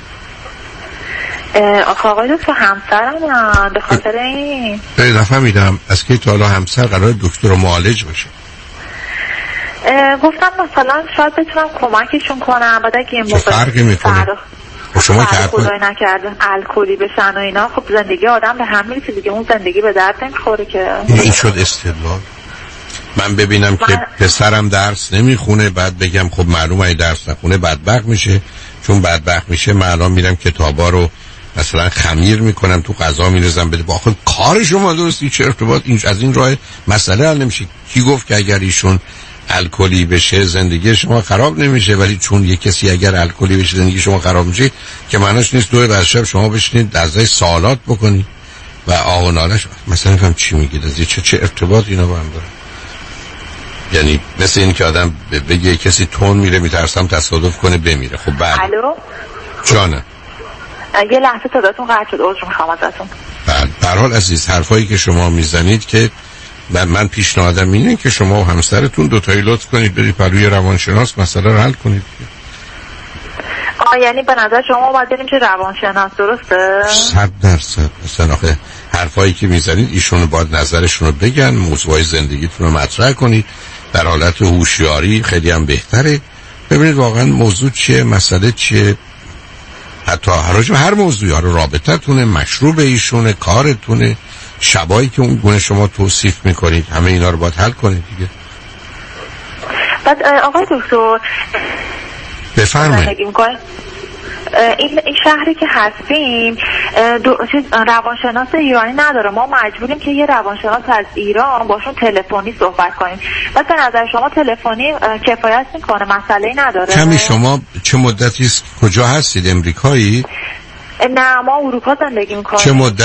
آقای دکتر همسرم به خاطر این نفهمیدم از که تا حالا همسر قرار دکتر و معالج باشه. گفتم مثلا شاید بتونم کمکشون کنم، بعد اگه این موقع فرقی میکنه و شما که خدای نکرده الکلی بشن و اینا، خب زندگی آدم به هم میرسه دیگه، اون زندگی به درد نمیخوره که. این شد استدلال. من ببینم که پسرم درس نمیخونه بعد بگم خب معلومه درس نخونه بدبخت میشه، چون بدبخت میشه من الان میرم کتابا رو مثلا خمیر میکنم تو غذا میریزم بده. آخه کار شما درستی، چه ارتباط از این راه مسئله حل نمیشه؟ کی گفت که اگر ایشون الکلی بشه زندگی شما خراب نمیشه، ولی چون یک کسی اگر الکلی بشه زندگی شما خراب میشه که معنیش نیست دور بعد شب شما بشینید درزای سالات بکنید و آه و نالش. مثلا نفهم چی میگید از چه ارتباط اینا با هم داره؟ یعنی مثل این که آدم بگه کسی تون میره میترسم تصادف کنه بمیره. خب بعد الو جانم یه لحظه صداتون قطع شد، عذر میخوام ازتون. به هر حال عزیز حرفایی که شما میزنید که من پیشنهادم اینه که شما و همسرتون دوتایی لطف کنید برید پلوی روانشناس مسئله رو حل کنید. یعنی به نظر شما باید بریم که روانشناس، درسته؟ 100%. مثلا آخه حرفایی که میزنید ایشون باید نظرشون رو بگن، موضوعای زندگیتون رو مطرح کنید در حالت هوشیاری، خیلی هم بهتره. ببینید واقعا موضوع چیه، مسئله چیه، حتی هر موضوعی، حالا رابطتونه، مشروب ایشونه، کارتونه، شبایی که اون گونه شما توصیف میکنید، همه اینا رو باید حل کنید دیگه. بعد آقای دکتر بفرمایید. این شهری که هستیم روانشناس ایرانی نداره، ما مجبوریم که یه روانشناس از ایران باشون تلفنی صحبت کنیم. بعد به نظر شما تلفنی کفایت میکنه؟ مسئله نداره؟ کمی. شما چه مدتی است کجا هستید؟ امریکایی؟ نه، ما اروپا زندگی میکنیم.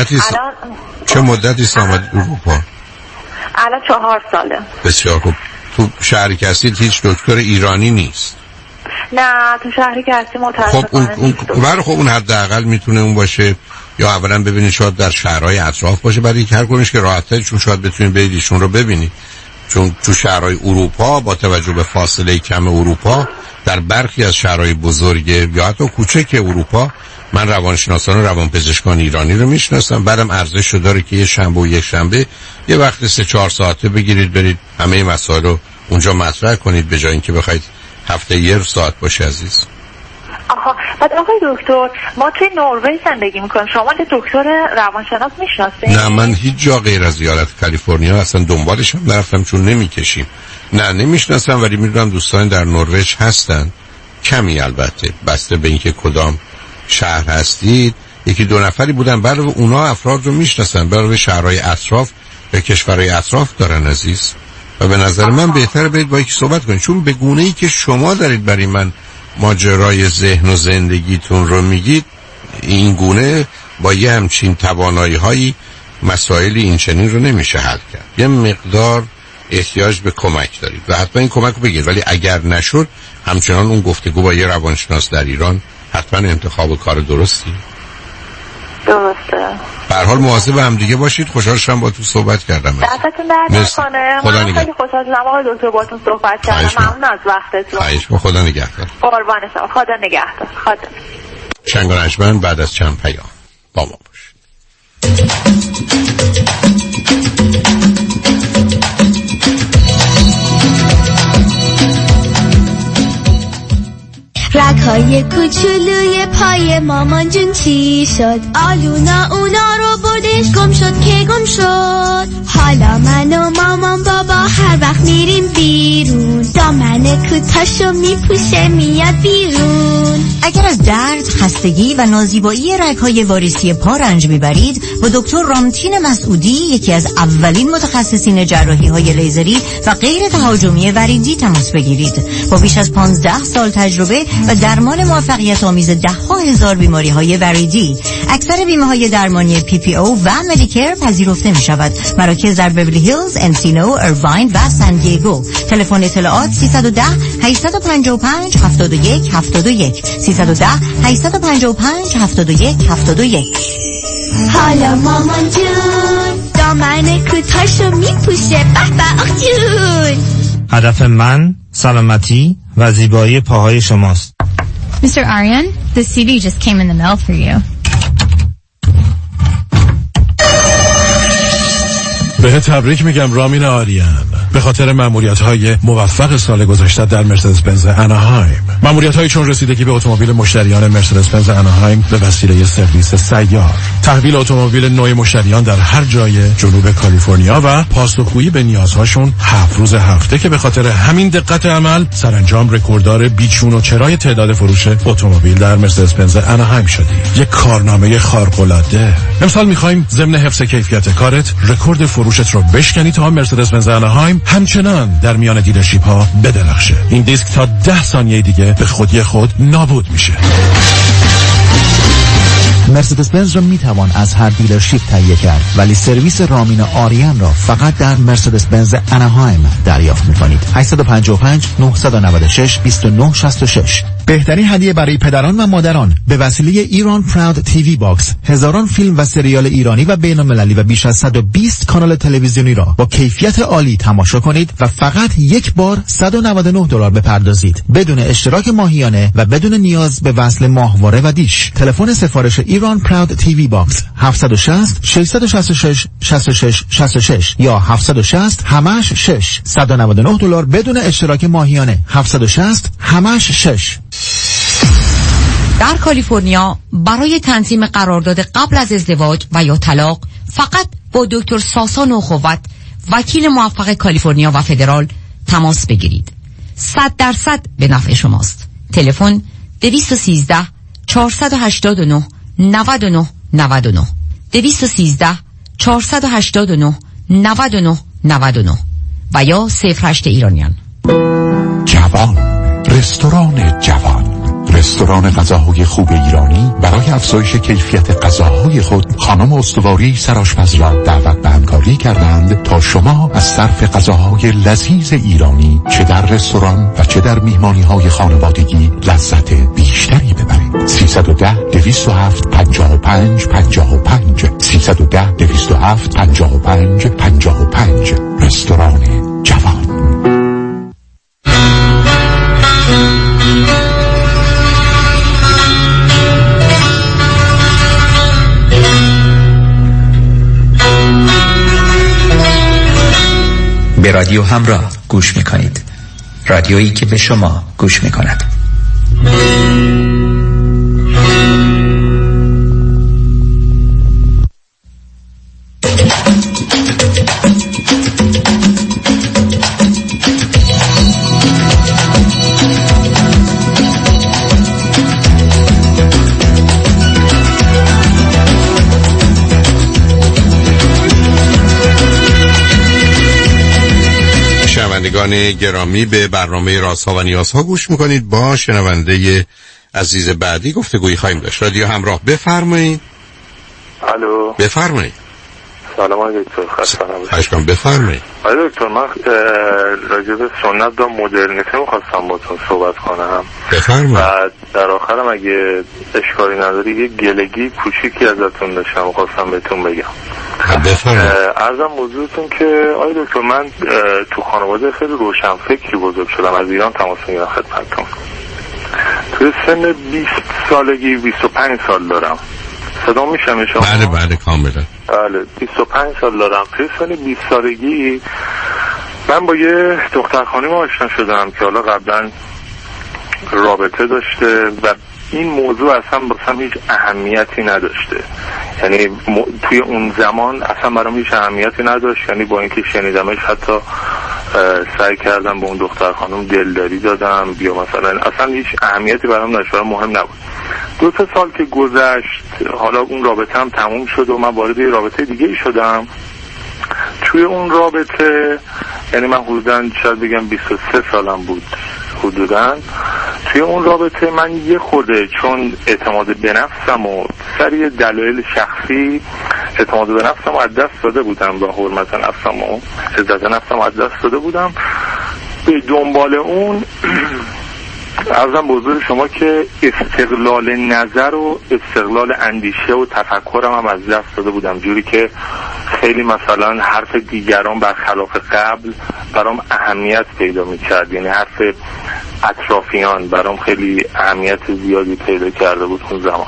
چه مدتی است آمدید اروپا؟ الان 4 ساله. بسیار خوب. تو شهری که هستید هیچ دکتر ایرانی نیست؟ نه، تو شهری که هستی متاسفانه خب اون حداقل میتونه اون باشه، یا اولا ببینید شاید در شهرهای اطراف باشه، بعد اینکه هر کنیش که راحت‌تر، چون شاید بتونید برید ایشون رو ببینید، چون تو شهرهای اروپا با توجه به فاصله کم اروپا در برخی از شهرهای بزرگ یا حتی کوچک اروپا من روانشناسان و روانپزشکان ایرانی رو میشناسم. بعدم ارزش داره که یه شنبه و یک شنبه یه وقت 3-4 ساعته بگیرید برید همه مسائل رو اونجا مطرح کنید، به جای اینکه بخواید هفته 1 ساعت باشه عزیز. آها. بعد آقای دکتر ما توی نروژ زندگی میکنیم، شما که دکتر روانشناس میشناسید؟ نه، من هیچ جا غیر از ایالت کالیفرنیا اصلا دنبالش هم نرفتم چون نمیکشیم. نه نمیشناسم، ولی میدونم دوستان در نروژ هستن، کمی البته بسته به اینکه کدام شهر هستید. 1-2 نفری بودن، برای اونا افراد رو میشناسن، برای شهرهای اطراف یا کشورهای اطراف دارن عزیز. و به نظر من بهتره برید با یکی صحبت کنید، چون به گونه‌ای که شما دارید برای من ماجرای ذهن و زندگیتون رو میگید، این گونه با یه همچین توانایی‌هایی مسائل این چنین رو نمیشه حل کرد. یه مقدار احتیاج به کمک دارید و حتما این کمک رو بگید، ولی اگر نشد همچنان اون گفتگو با یه روانشناس در ایران حتما انتخاب کار درستی. درسته. به هر حال مواظب هم دیگه باشید. خوشحال شدم با تو صحبت کردم. دستتون درد نکنه. من خیلی خوشحال شدم آقای دکتر باهاتون صحبت کردم. ممنون از وقتتون. خواهش می‌کنم. خدا نگهدار. قربان شما. خدا نگهدار. خدا. شنگانجمن بعد از چند پیام با ما باشید. رگ‌های کوچولوی پای مامان جون چی شد؟ آلونا اونا رو بردش، گم شد که گم شد. حالا من و مامان بابا هر وقت میریم بیرون، دامن کوتاشو میپوشه میاد بیرون. اگر از درد، خستگی و نازیبایی رگ‌های واریسی پا رنج میبرید، با دکتر رامتین مسعودی، یکی از اولین متخصصین جراحی‌های لیزری و غیر تهاجمی وریدی تماس بگیرید. با بیش از 15 سال تجربه و درمان موفقیت آمیز 10,000 بیماری‌های وریدی، اکثر بیمه‌های درمانی PPO و مدیکر پذیرفته می‌شود. مراکز در بیولی هیلز، انسینو، ایرواین و سان دیگو. تلفن اطلاعات 310 855 71 71 310 855 71 71. حالا مامان جون دامن کوتاشو میپوشه، به به آخ جون. هدف من سلامتی و زیبایی پاهای شماست. Mr. Aryan, the CD just came in the mail for you. به تبریک میگم رامین آریان، به خاطر مأموریت‌های موفق سال گذشته در مرسدس بنز اناهایم. مأموریت‌هایی چون رسیدگی به اتومبیل مشتریان مرسدس بنز اناهایم به وسیله سرویس سیار، تحویل اتومبیل نوع مشتریان در هر جای جنوب کالیفرنیا و پاسخگویی به نیازهاشون 7 روز هفته که به خاطر همین دقت عمل سرانجام رکورددار بیچون و چرای تعداد فروش اتومبیل در مرسدس بنز اناهایم شدی. یک کارنامه خارق‌العاده. امسال می‌خوایم ضمن حفظ کیفیت کارت رکورد فروشت رو بشکنی تا مرسدس بنز اناهایم همچنان در میان دیلرشیپ ها بدرخشه. این دیسک تا 10 ثانیه دیگه به خودی خود نابود میشه. مرسدس بنز را میتوان از هر دیلرشیپ تهیه کرد، ولی سرویس رامین آریان را فقط در مرسدس بنز اناهایم دریافت میکنید. 855 996 2966. بهترین هدیه برای پدران و مادران به وسیله ایران پراود تیوی باکس، هزاران فیلم و سریال ایرانی و بین المللی و بیش از 120 کانال تلویزیونی را با کیفیت عالی تماشا کنید و فقط یک بار $199 بپردازید، بدون اشتراک ماهیانه و بدون نیاز به وصل ماهواره و دیش. تلفن سفارش ایران پراود تیوی باکس 760 666 66 66 یا 760 همش 6 $199 بدون اشتراک ماهیانه. 760 همش 6. در کالیفرنیا برای تنظیم قرارداد قبل از ازدواج و یا طلاق فقط با دکتر ساسا نوخوت، وکیل موفق کالیفرنیا و فدرال تماس بگیرید. 100% به نفع شماست. تلفن 213 489 99 99 213 489 99 99 و یا 08 ایرانیان. جوان، رستوران جوان، رستوران غذاهای خوب ایرانی برای افزایش کیفیت غذاهای خود خانم استواری سرآشپز را دعوت به همکاری کردند تا شما از صرف غذاهای لذیذ ایرانی چه در رستوران و چه در میهمانی‌های خانوادگی لذت بیشتری ببرید. 310 207 55 55 310 207 55 55 رستوران جوان. به رادیو همراه گوش میکنید، رادیویی که به شما گوش میکند. شنوندگان گرامی، به برنامه رازها و نیازها گوش میکنید. با شنونده عزیز بعدی گفتگویی خواهیم داشت. رادیو همراه، بفرمایید. الو، بفرمایید. سلام آقای دکتر، خسته نباشید. بفرمایید. آقای دکتر، من راجع به سنت و مدرنیته می‌خواستم باهاتون صحبت کنم. بفرمایید. و در آخرم اگه اشکالی نداری یه گلگی کوچیکی ازتون داشتم می‌خواستم بهتون بگم. بفرمایید. عرضم موضوعتون که آقای دکتر، من تو خانواده خیلی روشن فکری بزرگ شدم، از ایران تماس میگیرم خدمتتون. توی سن 20 سالگی 25 سال دارم. صدا میشم شما؟ بله کاملا. بله 25 سال دارم. توی سن 20 سالگی من با یه دختر خانم آشنا شدم که حالا قبلا رابطه داشته و این موضوع اصلا واسم هیچ اهمیتی نداشته. یعنی توی اون زمان اصلا برام هیچ اهمیتی نداشت. یعنی با اینکه شنیدمش حتی سعی کردم به اون دختر خانم دلداری دادم یا مثلا اصلا هیچ اهمیتی برام نداشت، برام مهم نبود. 2-3 سال که گذشت، حالا اون رابطه هم تموم شد و من وارد یه رابطه دیگه شدم. توی اون رابطه، یعنی من حدوداً شاید بگم 23 سالم بود حدوداً، توی اون رابطه من یه خورده چون اعتماد به نفسم و سر یه دلایل شخصی اعتماد به نفسم از دست داده بودم و حرمت نفسم و عزت نفسم از دست داده بودم. به دنبال اون عرضم به حضور شما که استقلال نظر و استقلال اندیشه و تفکرم هم از دست داده بودم، جوری که خیلی مثلا حرف دیگران برخلاف قبل برام اهمیت پیدا می‌کرد. یعنی حرف اطرافیان برام خیلی اهمیت زیادی پیدا کرده بود اون زمان.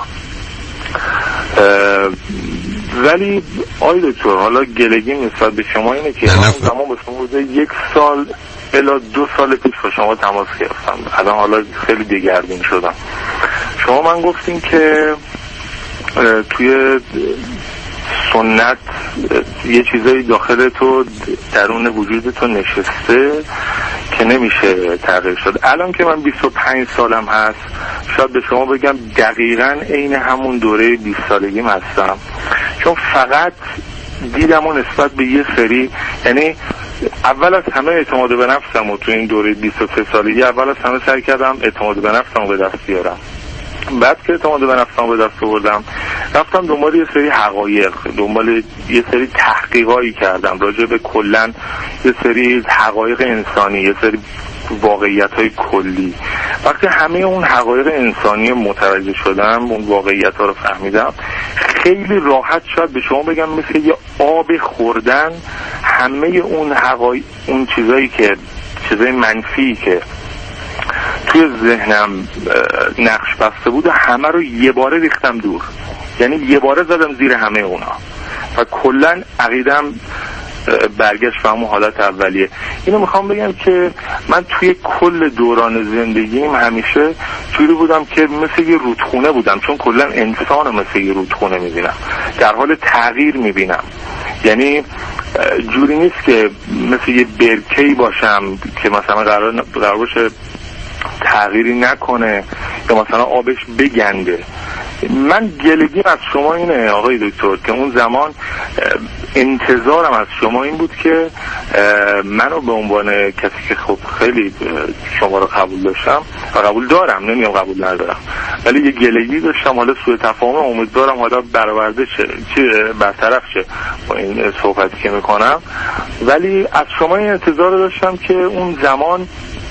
ولی آقای دکتر، حالا گلگی نسبت به شما اینه که اون زمان به شما بوده 1 سال الا 2 سال پیش با شما تماس گرفتم. الان حالا خیلی دگرگون شدم. شما من گفتین که توی سنت یه چیزایی داخل تو درون وجود تو نشسته که نمیشه تغییر شد. الان که من 25 سالم هست، شاید به شما بگم دقیقاً عین همون دوره 20 سالگیم هستم، چون فقط دیدم و نسبت به یه سری، یعنی اول از همه اعتماد به نفسم و تو این دوره 23 سالگی اول از همه سعی کردم اعتماد به نفسم به دست بیارم. بعد که اعتماد به نفسم به دست آوردم، رفتم دنبال یه سری حقایق، دنبال یه سری تحقیقایی کردم راجع به کلاً یه سری حقایق انسانی، یه سری واقعیت‌های کلی. وقتی همه اون حقایق انسانی متوجه شدم، اون واقعیت‌ها رو فهمیدم، خیلی راحت شد به شما بگم مثل یه آب خوردن همه اون حقایق، اون چیزای منفی که توی ذهنم نقش بسته بود همه رو یه باره ریختم دور. یعنی یه باره زدم زیر همه اونا و کلاً عقیدم برگشت به همون حالت اولیه. اینو میخوام بگم که من توی کل دوران زندگیم همیشه جوری بودم که مثل یه رودخونه بودم، چون کلا انسانو مثل یه رودخونه میبینم، در حال تغییر میبینم. یعنی جوری نیست که مثل یه برکه‌ای باشم که مثلا قرار باشه تغییری نکنه یا مثلا آبش بگنده. من گلگیم از شما اینه آقای دکتر که اون زمان انتظارم از شما این بود که منو به عنوان کسی که خب خیلی شما رو قبول داشتم و قبول دارم، نمیام قبول ندارم، ولی یه گلگی داشتم، حالا سوء تفاهم، امیدوارم حالا برآورده شه، برطرف شه با این صحبتی که میکنم. ولی از شما این انتظار داشتم که اون زمان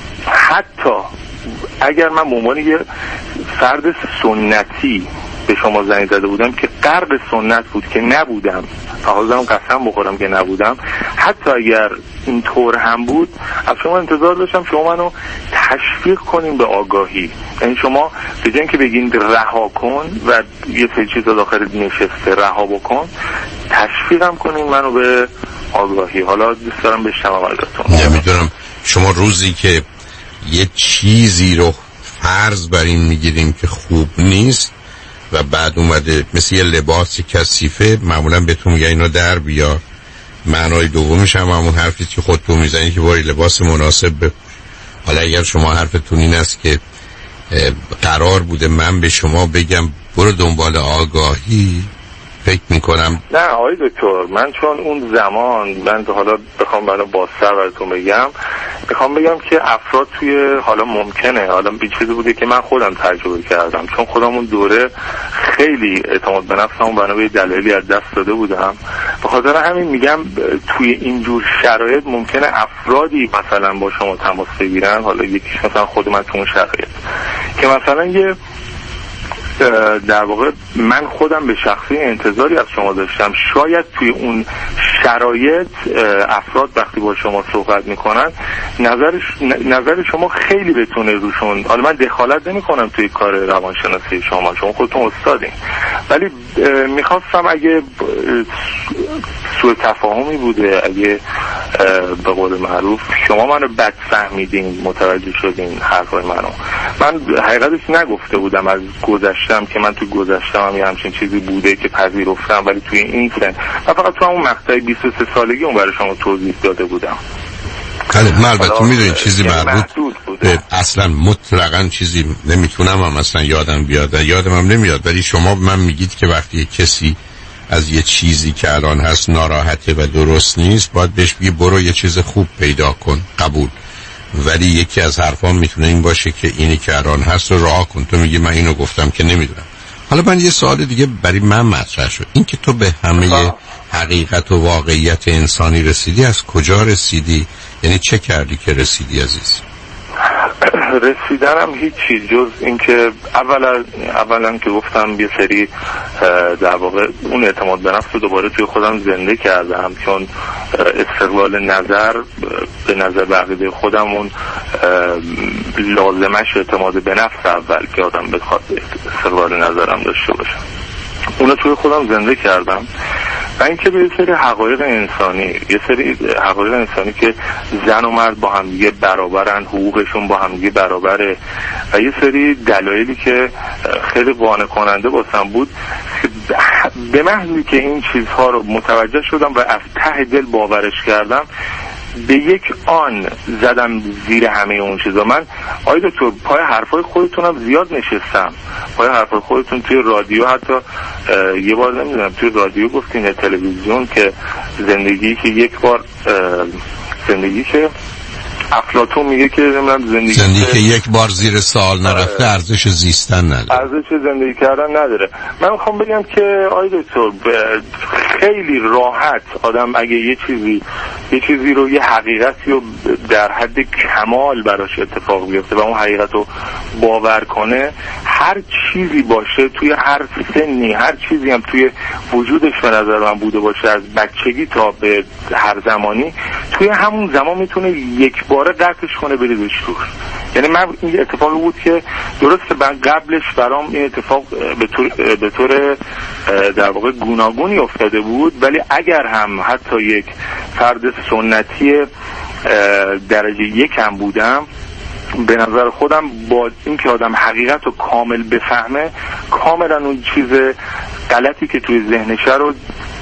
حتی اگر من به عنوان یه فرد سنتی به شما زنگ زده بودم که غرق سنت بود که نبودم، حاضرم قسم بخورم که نبودم، حتی اگر این طور هم بود از شما انتظار داشتم شما منو تشویق کنین به آگاهی. یعنی شما به جای اینکه بگین رها کن و یه سری چیزا داخل نشسته رها بکن، تشویقم کنین منو به آگاهی. حالا دوست دارم بشنوم ازتون. نمیدونم شما روزی که یه چیزی رو فرض بر این میگیریم که خوب نیست و بعد اومده مثل یه لباسی کثیفه، معمولا بهتون میگه اینو در بیار. معنای دومش هم همون حرفی که خودتون میزنی که وای لباس مناسب بپوش. حالا اگر شما حرفتون این است که قرار بوده من به شما بگم برو دنبال آگاهی، فکر میکنم نه آقای دکتر، من چون اون زمان من حالا بخوام منو بازتر براتون بخوام بگم که افراد توی حالا ممکنه حالا بی چیزی بوده که من خودم تجربه کردم، چون خودم اون دوره خیلی اعتماد به نفسم بنا به دلایلی از دست داده بودم. به خاطر همین میگم توی اینجور شرایط ممکنه افرادی مثلا با شما تماس بگیرن، حالا یکیش مثلا خود من تو اون شرایط که مثلا یه در واقع من خودم به شخصی انتظاری از شما داشتم، شاید توی اون شرایط افراد وقتی با شما صحبت میکنن نظر شما خیلی بتونه روشون، حالا من دخالت نمی کنم توی کار روانشناسی شما خودتون استادین، ولی میخواستم اگه سوء تفاهمی بوده، اگه به قول معروف شما منو بد فهمیدین، متوجه شدین حرفای منو، من حقیقتش نگفته بودم از گذشتم که من تو گذشتم هم یه همچین چیزی بوده که پذیرفتم، ولی توی این سن و فقط تو همون مقطع 23 سالگی اون برای شما توضیح داده بودم. من البته میدونید چیزی مربوط به اصلا مطلقاً چیزی نمیتونم هم اصلا یادم هم نمیاد، ولی شما من میگید که وقتی کسی از یه چیزی که الان هست ناراحته و درست نیست باید بهش بگی برو یه چیز خوب پیدا کن، قبول. ولی یکی از حرفان میتونه این باشه که اینی که الان هست رو رها کن. تو میگی من اینو گفتم که نمیدونم. حالا من یه سوال دیگه برای من مطرح شد، این که تو به همه حقیقت و واقعیت انسانی رسیدی، از کجا رسیدی؟ یعنی چه کردی که رسیدی عزیز؟ رسیدنم هیچی جز اینکه اولا که گفتم یه سری در واقع اون اعتماد به نفس رو دوباره توی خودم زنده کردم، چون استقلال نظر به نظر بقیده خودم اون لازمش اعتماد به نفس اول که آدم بخواد استقلال نظرم داشته باشم، اونو توی خودم زنده کردم. و اینکه به یه سری حقایق انسانی که زن و مرد با هم دیگه برابرن، حقوقشون با هم دیگه برابره و یه سری دلایلی که خیلی قانع کننده واسم بود، به محضی که این چیزها رو متوجه شدم و از ته دل باورش کردم، به یک آن زدم زیر همه اون چیزا. من آقای دکتر پای حرفای خودتونم زیاد نشستم، پای حرفای خودتون توی رادیو، حتی یه بار نمیدونم توی رادیو گفتین تلویزیون که زندگی که افلاطون میگه که زندگی که یک بار زیر سوال نرفته ارزش زیستن نداره، ارزش زندگی کردن نداره. من میخوام بگم که آقای دکتر خیلی راحت آدم اگه یه چیزی رو، یه حقیقتی رو در حد کمال براش اتفاق بیفته و اون حقیقت رو باور کنه، هر چیزی باشه توی هر سنی، هر چیزی هم توی وجودش به نظر من بوده باشه از بچگی تا به هر زمانی، توی همون زمان میتونه یک باره قطعش کنه بریزش روش. یعنی من این اتفاقی بود که درسته من قبلش برام این اتفاق به طور در واقع گوناگونی افتاده بود، ولی اگر هم حتی یک فرد سنتی درجه 1 هم بودم، به نظر خودم با اینکه آدم حقیقت رو کامل بفهمه، کاملا اون چیز غلطی که توی ذهنشه رو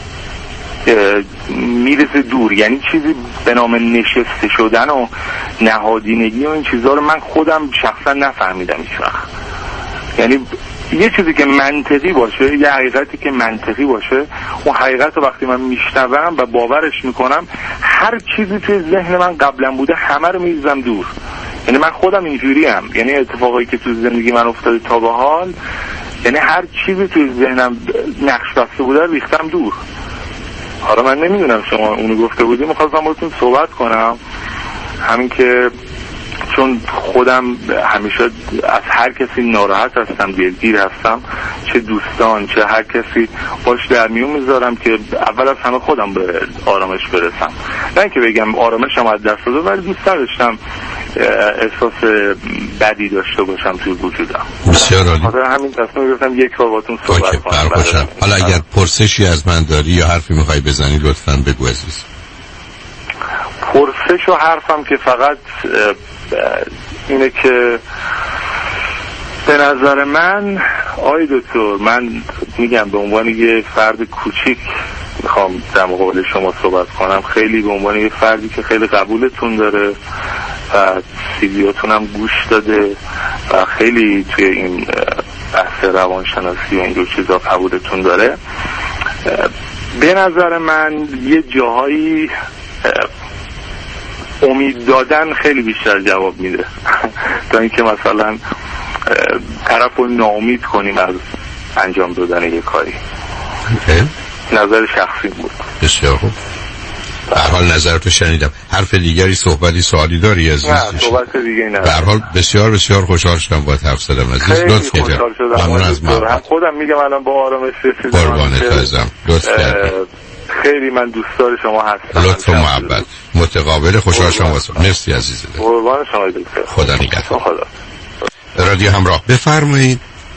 میرسه دور. یعنی چیزی به نام نشسته شدن و نهادینگی و این چیزها رو من خودم شخصا نفهمیدم هیچ وقت. یعنی یه چیزی که منطقی باشه، یه حقیقتی که منطقی باشه، اون حقیقت رو وقتی من میشنوم و باورش میکنم، هر چیزی توی ذهن من قبلا بوده همه رو میریزم دور. یعنی من خودم اینجوریم، یعنی اتفاقایی که توی زندگی من افتاده تا به حال، یعنی هر چیزی توی ذهنم نقش بسته بوده ریختم دور. حالا من نمیدونم شما اونو گفته بودی، میخواستم باهاتون صحبت کنم، همین که چون خودم همیشه از هر کسی ناراحت هستم، دلگیر هستم، چه دوستان چه هر کسی باش در میون میذارم که اول از همه خودم به آرامش برسم. نه که بگم آرامشم از دست داده، ولی دوست داشتم احساس بدی داشته باشم توی وجودم. بسیار عالی. خاطر همین تصمیم گرفتم یک بار باهاتون صحبت کنم. حالا اگر پرسشی از من داری یا حرفی میخوای بزنی لطفاً بگو عزیز. پرسش و حرفم که فقط اینه که به نظر من آقای دکتر، من میگم به عنوان یه فرد کوچیک میخوام در مقابل شما صحبت کنم، خیلی به عنوان یه فردی که خیلی قبولتون داره و سیدیاتون هم گوش داده و خیلی توی این بحث روانشناسی و اینجور چیزا قبولتون داره، به نظر من یه جاهایی امید دادن خیلی بیشتر جواب میده تا اینکه مثلا طرف رو ناامید کنیم از انجام دادن یک کاری. نظر شخصی بود. بسیار خوب. به هر حال نظرتو شنیدم. حرف دیگری، صحبتی، سوالی داری عزیز؟ نه صحبت دیگه نه. به هر حال بسیار بسیار خوشحال شدم باهات حرف زدم عزیز. لطف کردی. ممنون از من. خودم میگم الان با آرامش رسیدم. قربانت عزیزم. لطف کردی. خیلی من دوستدار شما هستم. لطف و محبت متقابل. خوشحال شدم. مرسی عزیز. قربان شما دکتر. خدا نگهدار. رادیو همراه، بفرمایید.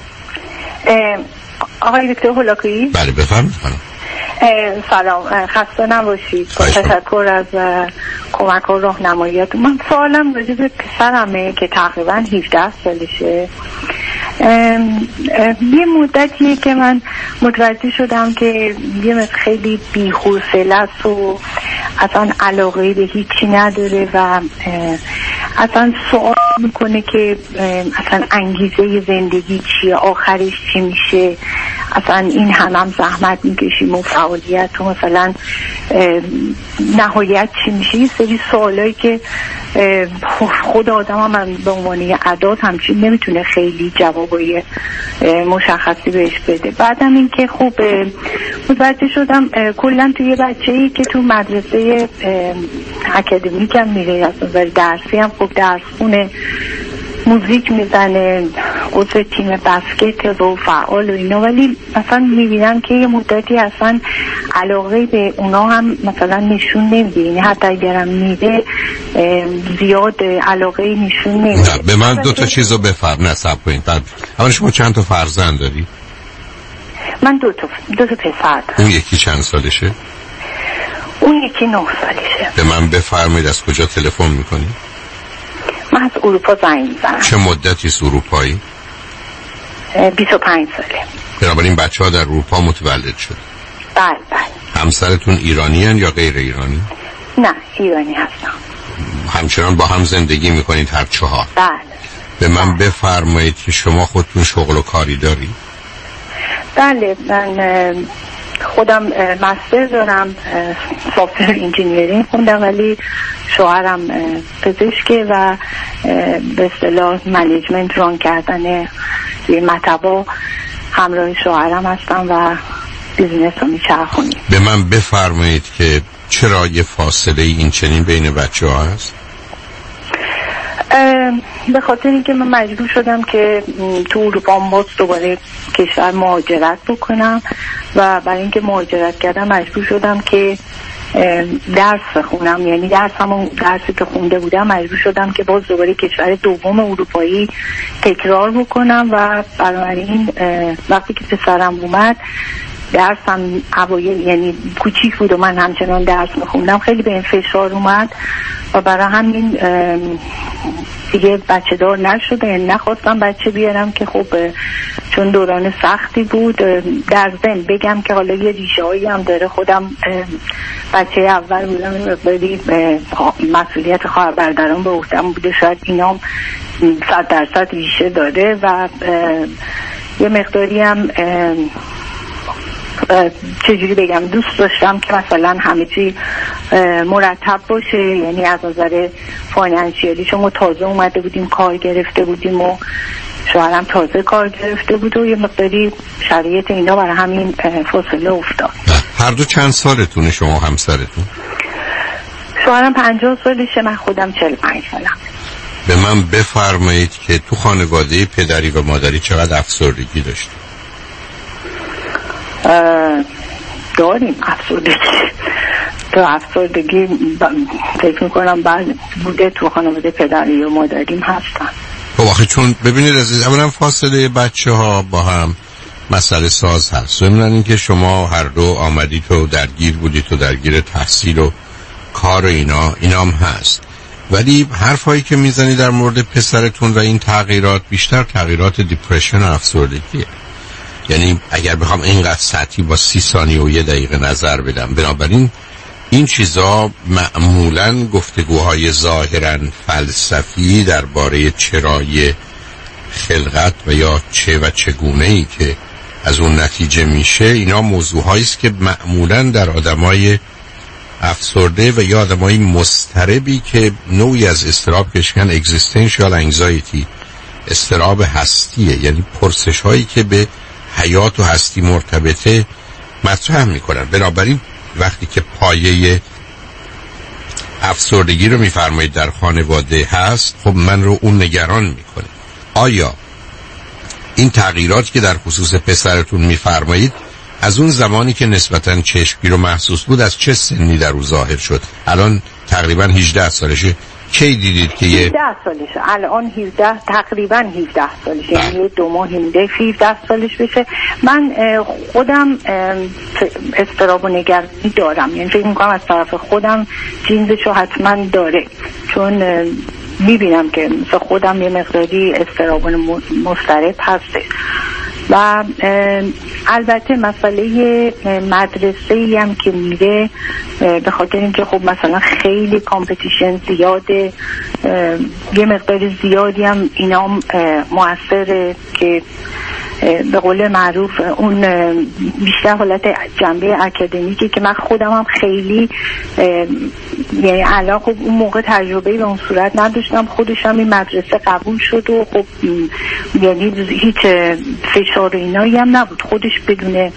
آقای دکتر هولاکویی. بله بفرمایید. سلام، خسته نباشید. تشکر از کمک و راهنماییاتون. من سوالم راجع به پسرمه که تقریبا 17 سالشه. یه مدتیه که من متوجه شدم که یه خیلی بی‌حوصله است و اصلا علاقه به هیچی نداره و اصلا سوال میکنه که اصلا انگیزه زندگی چیه، آخرش چی میشه، اصلا این هم زحمت میکشیم و فعالیت و مثلا نهایت چی میشه. یه سری سوالایی که خود آدم هم به عنوان عدد همچین نمیتونه خیلی جوابای مشخصی بهش بده. بعدم این که خوب متوجه شدم کلا توی یه بچه‌ای که تو مدرسه اکادمیک هم میره، از درسی هم خوب درس خونه، موزیک میزنه، عضو تیم بسکت و فعال و اینا، ولی مثلا میبینم که یه مدتی اصلا علاقه به اونا هم مثلا نشون نمیده. یعنی حتی اگرم میده زیاد علاقه نشون نمیده. نه به من 2 چیزو بفرم. نصب کنید. اما شما چند تا فرزند داری؟ من 2 تا پسر دارم. اون یکی چند سالشه؟ اون یکی 9 سالشه. به من بفرمایید از کجا تلفن میکنی؟ من از اروپا زنگ میزنم. چه مدتی از اروپایی؟ 25 ساله. بنابراین بچه‌ها در اروپا متولد شد. بله بله. همسرتون ایرانی هن یا غیر ایرانی؟ نه ایرانی هستم. همچنان با هم زندگی میکنید هر 4؟ بله. به من بفرمایید که شما خودتون شغل و کاری داری؟ بله من خودم مستر دارم، سافت‌ور انجینیرینگ خوندم، ولی شوهرم پزشکه و به اصطلاح منیجمنت ران کردن یه مطبع همراه شوهرم هستم و بیزنس رو میچرخونیم. به من بفرمایید که چرا یه فاصله این چنین بین بچه ها هست؟ به خاطر اینکه من مجبور شدم که تو اروپا باز دوباره کشور مهاجرت بکنم و برای اینکه مهاجرت کردم مجبور شدم که درس بخونم. یعنی درسی که خونده بودم مجبور شدم که باز دوباره کشور دوم اروپایی تکرار بکنم و بنابراین وقتی که پسرم اومد درسم اوایل یعنی کوچیک بود و من همچنان درس میخوندم، خیلی به این فشار اومد و برای همین دیگه بچه دار نشده، نخواستم بچه بیارم که خب چون دوران سختی بود. در ضمن بگم که حالا یه ریشه هایی هم داره، خودم بچه اول بودم، ولی مسئولیت خواهر برادران به عهده‌ام بوده، شاید اینام 100% ریشه داره و یه مقداری هم چجوری بگم دوست داشتم که مثلا همه چی مرتب باشه، یعنی از نظر فاینانشیالی چون ما تازه اومده بودیم کار گرفته بودیم و شوهرم تازه کار گرفته بود و یه مقداری شرایط اینا برای همین فاصله افتاد. هر دو چند سالتونه شما همسرتون؟ شوهرم 50 سالشه، من خودم 45 سالم. به من بفرمایید که تو خانواده پدری و مادری چقدر افسردگی داشت؟ داریم افسردگی. تو افسردگی فکر میکنم بعد بوده تو خانواده پدری و مادریم هستن. خب آخه چون ببینید عزیز، اولا فاصله بچه ها با هم مسئله ساز هست، ضمن اینکه شما هر دو آمدید و درگیر بودید و درگیر تحصیل و کار و اینا هم هست، ولی حرفایی که میزنی در مورد پسرتون و این تغییرات بیشتر تغییرات دیپرشن و افسردگیه. یعنی اگر بخوام اینقدر سطحی با 30 ثانیه و 1 دقیقه نظر بدم، بنابراین این چیزا معمولاً گفتگوهای ظاهراً فلسفی درباره چرای خلقت و یا چه و چگونه‌ای که از اون نتیجه میشه، اینا موضوعهایی است که معمولاً در آدمای افسرده و یا آدمای مضطربی که نوعی از اضطراب کشکن اگزیستنشیال انگزایتی، اضطراب هستیه، یعنی پرسش هایی که به حیات و هستی مرتبطه مطرح میکنن. بنابراین وقتی که پایه افسردگی رو میفرمایید در خانواده هست، خب من رو اون نگران میکنه. آیا این تغییراتی که در خصوص پسرتون میفرمایید از اون زمانی که نسبتاً چشمگیر و محسوس بود از چه سنی در او ظاهر شد؟ الان تقریباً 18 سالشه. کی دیدید که 17 سالشه؟ الان 17 تقریباً 17 سالشه، یعنی 2 ماه مونده 17 سالش بشه. من خودم اضطراب و نگرانی دارم، یعنی فکر می‌کنم از طرف خودم جینزشو حتما داره، چون میبینم که مثل خودم یه مقداری اضطراب مضطرب هسته. و البته مسئله مدرسه‌ای هم که میره به خاطر اینکه خب مثلا خیلی کامپتیشن زیاده، یه مقدار زیادی هم اینا مؤثره که به قول معروف اون بیشتر حالت جنبه اکادمیکی که من خودم هم خیلی یعنی الان خب اون موقع تجربه به اون صورت نداشتم، خودش هم این مدرسه قبول شد و خب یعنی هیچ فشار اینایی هم نبود، خودش بدون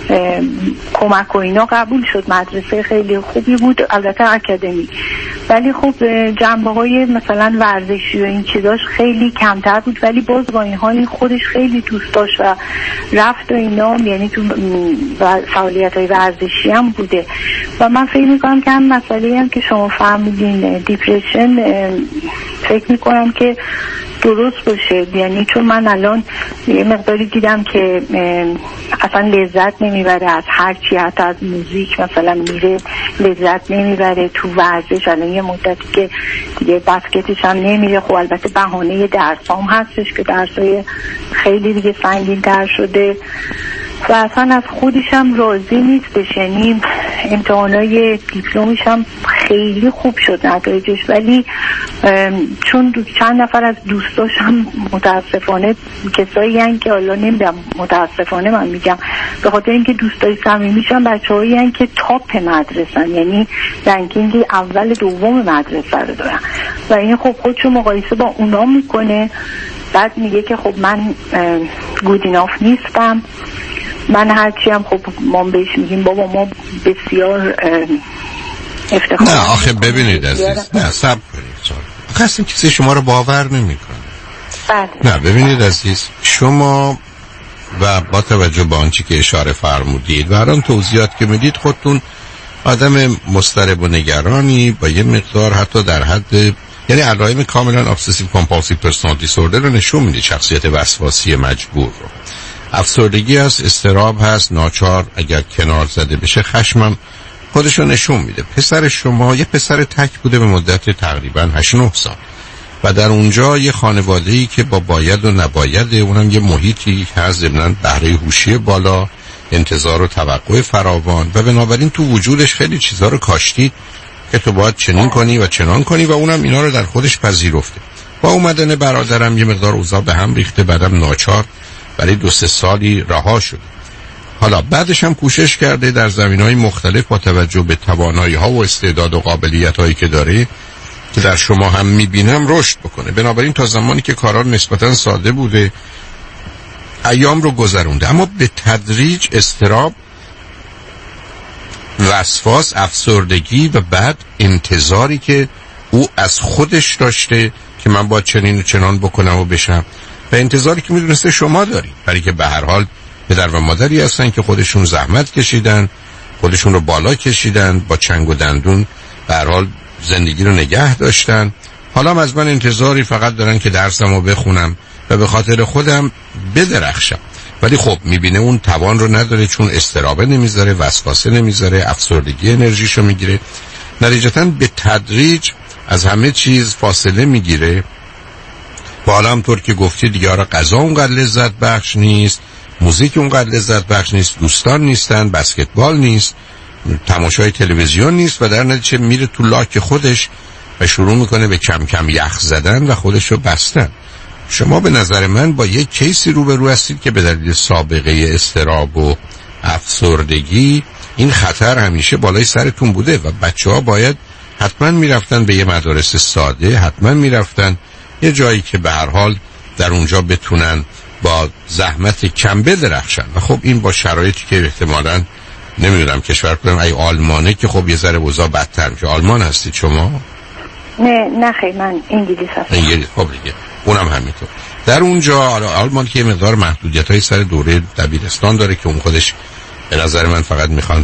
کمک و اینا قبول شد. مدرسه خیلی خوبی بود البته اکادمی، ولی خب جنبه های مثلا ورزشی و این چیزاش خیلی کمتر بود، ولی باز با این حال خودش خیلی دوست داشت و رفت و اینا، یعنی تو فعالیت های ورزشی هم بوده. و من فکر میکنم که هم مسئله هم که شما فهمیدین دیپرشن، فکر میکنم که درست باشه، یعنی چون من الان یه مقداری دیدم که اصلا لذت نمیبره از هر چی، حتی از موزیک مثلا میره لذت نمیبره، تو ورزش الان یه مدتی که دیگه بسکتش هم نمیره. خب البته بهانه درسام هستش که درسای خیلی دیگه سنگین تر شده و اصلا از خودش هم راضی نیستش، یعنی امتحانای دیپلمش هم خیلی خوب شد نتایجش، ولی چون چند نفر از دوستاش هم متاسفانه کسایی هستن که حالا نمیدونم متاسفانه من میگم به خاطر اینکه دوستای صمیمیش هم بچه‌هایی هستن که تاپ مدرسه‌ن، یعنی رنکینگ اول دوم مدرسه رو دارن و این خب خودشو مقایسه با اونا میکنه، بعد میگه که خب من گود ایناف نیستم. من هرچی هم خب ما بهش میگیم بابا ما بسیار افتخار. نه آخه ببینید عزیز، نه صبر کنید، آخه اصلا کسی شما رو باور نمیکنه. نه ببینید عزیز، شما و با توجه به آنچه که اشاره فرمودید و هر آن توضیحات که میدید خودتون آدم مضطرب و نگرانی با یه مقدار حتی در حد، یعنی علائم کاملا obsessive compulsive personality disorder رو نشون میدید، شخصیت وسواسی مجبور رو. افسردگی هست، اضطراب هست، ناچار اگر کنار زده بشه خشمم خودشو نشون میده. پسر شما یه پسر تک بوده به مدت تقریبا 8-9 سال و در اونجا یه خانواده‌ای که با باید و نباید، اونم یه محیطی هست ضمناً بهره هوشی بالا، انتظار و توقع فراوان و بنابراین تو وجودش خیلی چیزا رو کاشتی که تو باید چنین کنی و چنان کنی و اونم اینا رو در خودش پذیرفته. با اومدن برادرم یه مقدار اوضاع به هم ریخته، بعدم ناچار برای 2-3 سالی رها شد. حالا بعدش هم کوشش کرده در زمینهای مختلف با توجه به توانایی‌ها و استعداد و قابلیت‌هایی که داره که در شما هم می‌بینم رشد بکنه. بنابراین تا زمانی که کارا نسبتاً ساده بوده ایام رو گذرونده، اما به تدریج اضطراب، وسواس، افسردگی و بعد انتظاری که او از خودش داشته که من باید چنین و چنان بکنم و بشم و انتظاری که میدونسته شما داری، برای که به هر حال پدر و مادری هستن که خودشون زحمت کشیدن، خودشون رو بالا کشیدن، با چنگ و دندون به هر حال زندگی رو نگه داشتن. حالا از من انتظاری فقط دارن که درسمو بخونم و به خاطر خودم بدرخشم، ولی خب میبینه اون توان رو نداره، چون اضطراب نمیذاره، وسواسه نمیذاره، افسردگی انرژیشو میگیره، نتیجتاً به تدریج از همه چیز فاصله میگیره. بالا هم طور که گفتی دیگه آره غذا اونقدر لذت بخش نیست، موزیک اونقدر لذت بخش نیست، دوستان نیستن، بسکتبال نیست، تماشای تلویزیون نیست و در نتیجه میره تو لاک خودش و شروع میکنه به کم کم یخ زدن و خودشو بستن. شما به نظر من با یک کیسی روبرو هستید که به دلیل سابقه اضطراب و افسردگی این خطر همیشه بالای سرتون بوده و بچه‌ها باید حتما میرفتن به یه مدارس ساده، حتما میرفتن یه جایی که به هر حال در اونجا بتونن با زحمت کم بدرخشن و خب این با شرایطی که احتمالاً نمیدونم کشور کنم ای آلمانه که خب یه ذره وضع بدتر میشه. آلمان هستید شما؟ نه خیلی من انگلیس هستم. انگلیس، خب دیگه اونم همینطور. در اونجا آلمان که مقدار محدودیت‌های سر دوره دبیرستان داره که اون خودش به نظر من فقط میخوان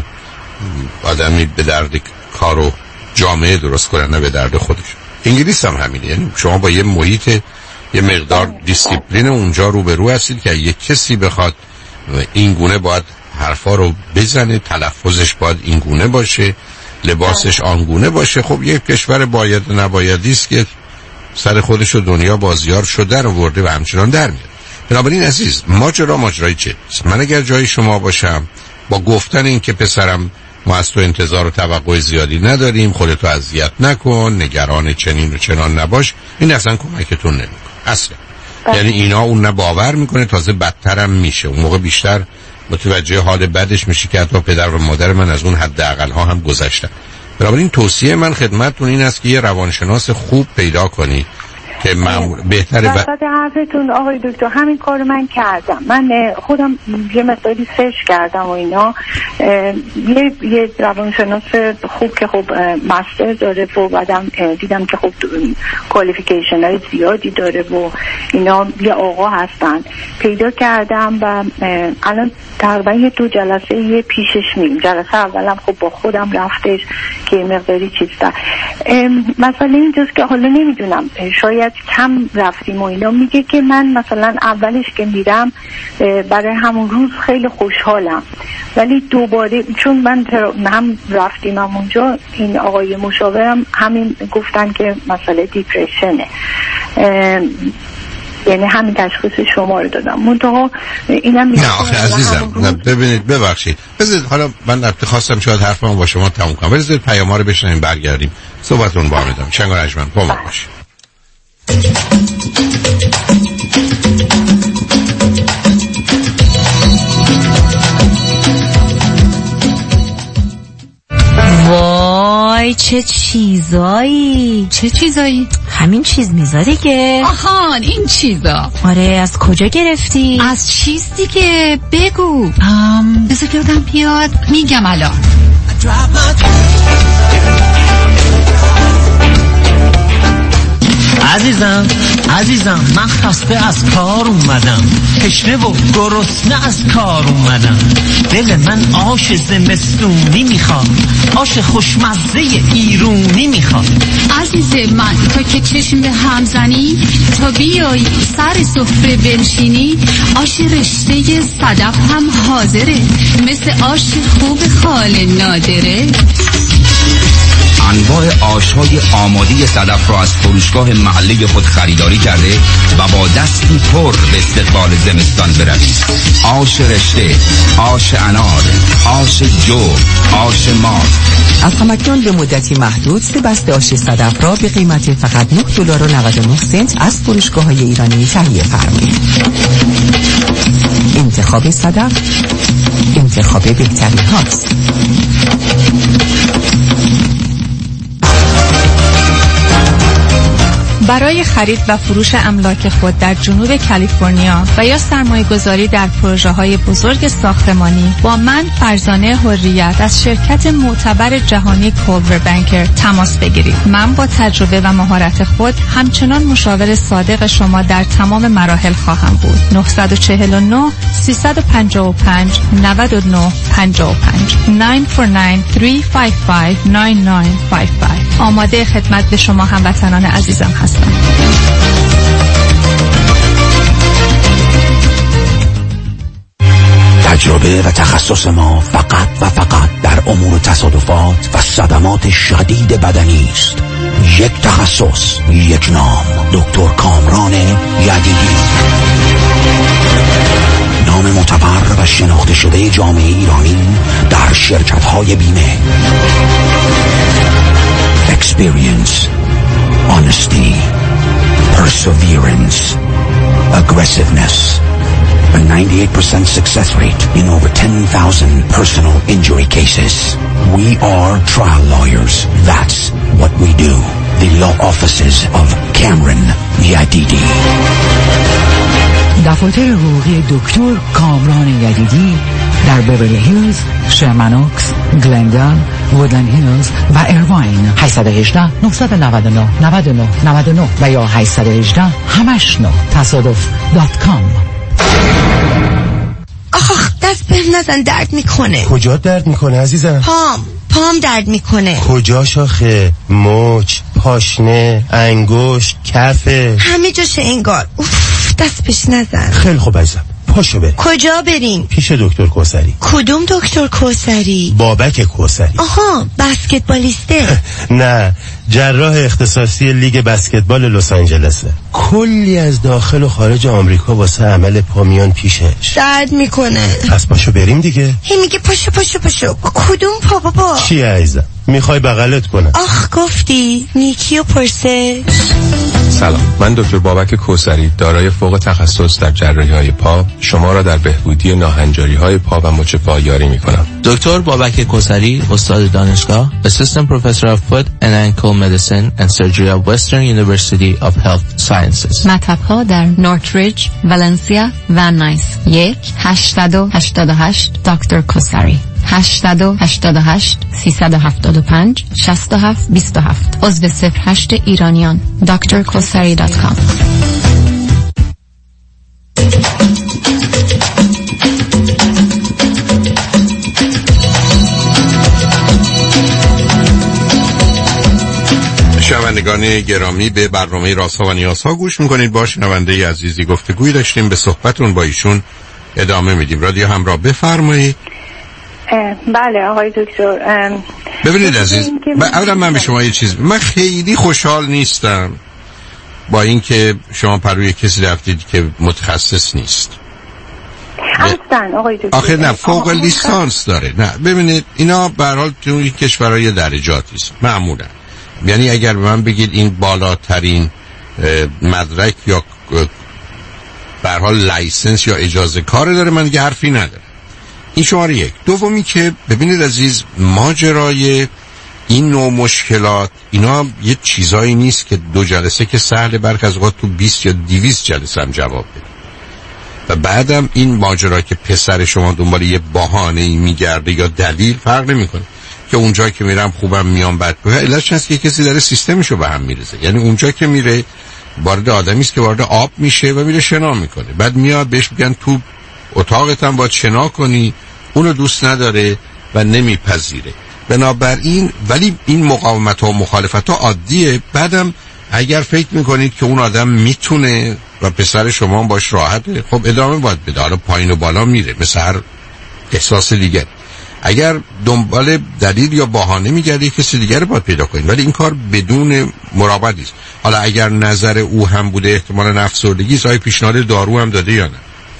آدمی به درد کار و جامعه درست کنن نه به درد خودش. انگلیس هم همینه، یعنی شما با یه محیط یه مقدار دیسیپلین اونجا روبرو هستید که یک کسی بخواد این گونه باید حرفا رو بزنه، تلفظش باید این گونه باشه، لباسش آنگونه باشه. خب یک کشور باید و نبایدی است که سر خودش و دنیا بازیار شده رو ورده و همچنان در میاد. بنابراین عزیز ماجرای چه؟ من اگر جای شما باشم با گفتن این که پسرم ما از تو انتظار و توقع زیادی نداریم، خودتو اذیت نکن، نگران چنین و چنان نباش، این اصلا کمکتون نمیکنه اصلا. یعنی اینا اون نه باور میکنه، تازه بدترم میشه. اون موقع بیشتر متوجه حال بدش میشه که حتی پدر و مادر من از اون حداقل ها هم گذشتن. بنابراین توصیه من خدمتتون این است که یه روانشناس خوب پیدا کنی که بهتره. وسط حرفتون آقای دکتر همین کار من کردم. من خودم یه مقداری سرچ کردم و اینا، یه روانشناس خوب که خب مستر داره و بعدم دیدم که خب کوالیفیکیشن های زیادی داره و اینا، یه آقا هستن، پیدا کردم و الان تقریبا 2 جلسه پیشش میریم. جلسه اولم خب با خودم رفتش که مقداری چیز دار. مثلا اینجاست که حالا نمیدونم شاید کم رفتیم و اینا، میگه که من مثلا اولش که میرم برای همون روز خیلی خوشحالم، ولی دوباره چون من هم رفتیم اونجا، این آقای مشاورم همین گفتن که مسئله دیپرشنه، یعنی همین تشخیص شما رو دادم. منتها اینم نه آخه عزیزم نه ببینید ببخشید بذارید حالا من خواستم شاید حرفمو با شما تموم کنم، بذارید پیام‌ها رو بشنویم برگردیم صحبتون با هم ادامه. شنگ و رجمن با ما باشید. وای چه چیزایی. چه چیزایی؟ همین چیز میزا دیگه. آهان این چیزا. آره از کجا گرفتی؟ از چیز دیگه بگو. بذار یادم بیاد میگم الان. عزیزم من خسته از کار اومدم، تشنه و گرسنه از کار اومدم، دل من آش زمستونی میخواد، آش خوشمزه ایرونی میخواد. عزیز من تا که چشم به هم زنی، تا بیایی سر سفره بنشینی، آش رشته صدف هم حاضره، مثل آش خوب خال نادره. انواع آش‌های آماده صدف را از فروشگاه محلی خود خریداری کرده و با دستی پر به استقبال زمستان بروید. آش رشته، آش انار، آش جو، آش مار. از همکنون به مدتی محدود 3 بسته آش صدف را به قیمت فقط $9.99 از فروشگاه‌های ایرانی تهیه فرمایید. انتخاب صدف انتخاب بهترین هاست. برای خرید و فروش املاک خود در جنوب کالیفرنیا و یا سرمایه گذاری در پروژه های بزرگ ساختمانی با من فرزانه حریت از شرکت معتبر جهانی کولور بانکر تماس بگیرید. من با تجربه و مهارت خود همچنان مشاور صادق شما در تمام مراحل خواهم بود. 949 355 9955 949-355-9955. آماده خدمت به شما هموطنان عزیزم هستم. تجربه و تخصص ما فقط و فقط در امور تصادفات و صدمات شدید بدنی است. یک تخصص، یک نام، دکتر کامران یدیدی. نام معتبر و شناخته شده جامعه ایرانی در شرکت‌های بیمه. Experience, honesty, perseverance, aggressiveness, a 98% success rate in over 10,000 personal injury cases. We are trial lawyers. That's what we do. The law offices of Cameron Yadidi. دفاتر حقوقی دکتر کامران یدیدی در بیورلی هیلز، شرمنوکس، گلندن، وودلند هیلز و ایرواین. 818 999 99 99 و یا 818 89 تصادف.com. آخ دست بهم نزن، درد میکنه. کجا درد میکنه عزیزم؟ پام درد میکنه. کجا شاخه؟ مچ، پاشنه، انگشت، کفه، همه جاشه انگار. دست بهش نزن. خیلی خوب عزیزم، پاشو بریم. کجا بریم؟ پیش دکتر کوثری. کدوم دکتر کوثری؟ بابک کوثری. آها، بسکتبالیسته؟ نه، جراح اختصاصی لیگ بسکتبال لس آنجلسه. کلی از داخل و خارج آمریکا واسه عمل پا میان پیشش. درد میکنه. پس پاشو بریم دیگه. هی میگه پاشو. کدوم پا بابا؟ چی عزیزم؟ میخوای بغلت کنم؟ آخ گفتی نیکی و پرسش. سلام، من دکتر بابک کوثری دارای فوق تخصص در جراحی‌های پا شما را در بهبودی ناهنجاری‌های پا و مچ پا یاری می‌کنم. دکتر بابک کوثری، استاد دانشگاه، Assistant Professor of Foot and Ankle Medicine and Surgery of Western University of Health Sciences. مطب‌ها در نورتریج، ولنسیا و نایس. 1-888 دکتر کوثری. 888 375 6727. عضو 08 ایرانیان. drkosari.com. شنوندگان گرامی، به برنامه رازها و نیازها گوش میکنید. با شنونده عزیزی گفتگوی داشتیم، به صحبتون با ایشون ادامه میدیم. رادیو همراه، بفرمایید. بله آقای دکتر. ببینید عزیز، اولا من به شما یه چیز، من خیلی خوشحال نیستم با اینکه شما پروی کسی رفتید که متخصص نیست. اصلا آقای دکتر آخه نه، فوق لیسانس داره. نه ببینید، اینا به هر حال تو این کشورهای درجاتی است معمولا. یعنی اگر به من بگید این بالاترین مدرک یا به هر حال لایسنس یا اجازه کار داره، من دیگه حرفی ندارم. این شماره یک. دومی که ببینید عزیز، ماجرای این نوع مشکلات اینا یه چیزایی نیست که 2 جلسه که سهله، برخ از اوقات تو 20 یا 200 جلسه هم جواب بده. و بعدم این ماجرا که پسر شما دنبال یه بهانه‌ای میگرده یا دلیل فرق نمیکنه، که اونجا که میرم خوبم میام بد. علتش هست که کسی داره سیستمشو به هم میرزه. یعنی اونجا که میره وارد آدمی است که وارد آب میشه و میره شنا میکنه، بعد میاد بهش میگن تو اتاقت هم باید شنا کنی، اونو دوست نداره و نمیپذیره. بنابراین ولی این مقاومت ها و مخالفت ها عادیه. بعدم اگر فکر میکنید که اون آدم میتونه و پسر شما باش راحته، خب ادامه باید بده، حالا پایین و بالا میره مثل هر احساس دیگه. اگر دنبال دلیل یا بهانه میگردی کسی دیگر رو باید پیدا کنید، ولی این کار بدون مراقبت است. حالا اگر نظر او هم بوده احتمال افسردگی است، آیا پیشنهاد دارو هم داده یا نه؟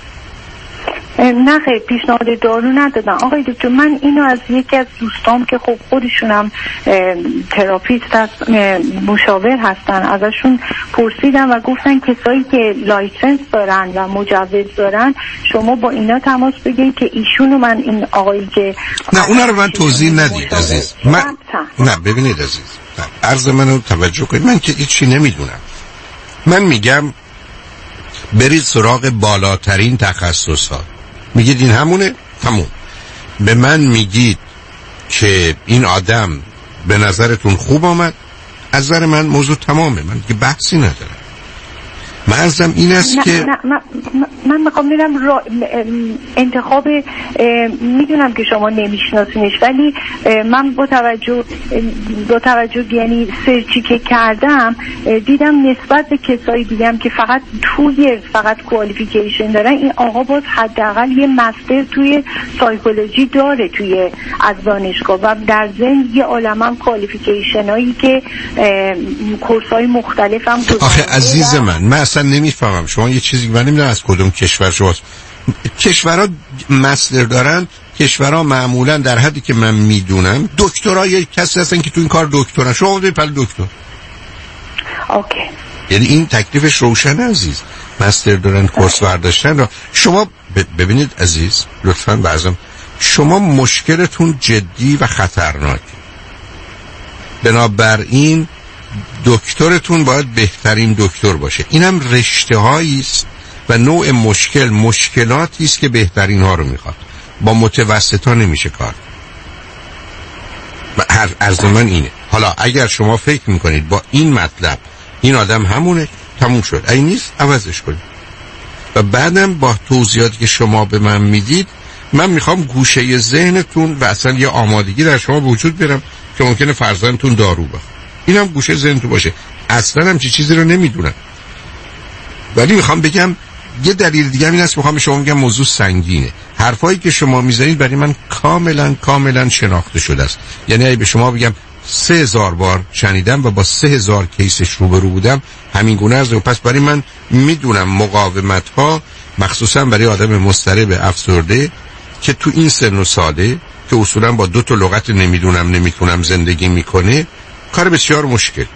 نه خیلی پیشنهاد دارو ندادن آقای دکتر. من اینو از یکی از دوستام که خب خودشونم تراپیست هست، مشاور هستن، ازشون پرسیدم و گفتن کسایی که لایسنس دارن و مجوز دارن شما با اینا تماس بگیرید که ایشونو من این آقایی که نه اونا رو من توضیح ندید عزیز. نه ببینید عزیز، عرض منو توجه کنید، من که هیچی نمیدونم. من میگم برید سراغ بالاترین تخصصات، میگید این همونه تموم. به من میگید که این آدم به نظرتون خوب آمد، از نظر من موضوع تمامه، من که بحثی ندارم. مرزم این است که من میخوام میرم انتخاب، میدونم که شما نمیشناسینش ولی من با توجه یعنی سرچی که کردم دیدم نسبت به کسایی دیدم که فقط کوالیفیکیشن دارن، این آقا باز حداقل یه مستر توی سایکولوژی داره توی از دانشگاه و در ضمن یه عالمه کوالیفیکیشن هایی که کورس‌های مختلف هم آخه عزیز من اصلا نمیفهمم شما یه چیزی من نمیدونم از کدوم کشور شماست. کشورها مستر دارن، کشورها معمولا در حدی که من میدونم دکترا یا کسی هستن که تو این کار دکترن. شما بودید پل دکتر. اوکی. یعنی این تکلیفش روشن عزیز. مستر دارن، کورس برداشتن را. شما ببینید عزیز لطفاً بعضم شما مشکلتون جدی و خطرناکه، بنابراین دکترتون باید بهترین دکتر باشه. اینم رشته هایی است و نوع مشکلاتی است که بهترین ها رو میخواد. با متوسطا نمیشه کار. و عرض من اینه. حالا اگر شما فکر میکنید با این مطلب این آدم همونه، تموم شد. اگه نیست عوضش کنید. و بعدم با توضیحاتی که شما به من میدید من میخوام گوشه ذهنتون و اصلا یه آمادگی در شما وجود بیارم که ممکنه فرزندتون دارو بخوره. این هم گوشه ذهنتون باشه. اصلا هم چیزی رو نمیدونم، ولی میخوام بگم یه دلیل دیگه این است. میخوام به شما بگم موضوع سنگینه. حرفایی که شما میزنید برای من کاملا شناخته شده است. یعنی اگه به شما بگم 3000 بار شنیدم و با 3000 کیسش روبرو بودم همین گونه است. و پس برای من میدونم مقاومت ها مخصوصا برای آدم مضطرب افسرده که تو این سن و ساله که اصولا با 2 تا لغت نمیتونم زندگی میکنه کار بسیار مشکل.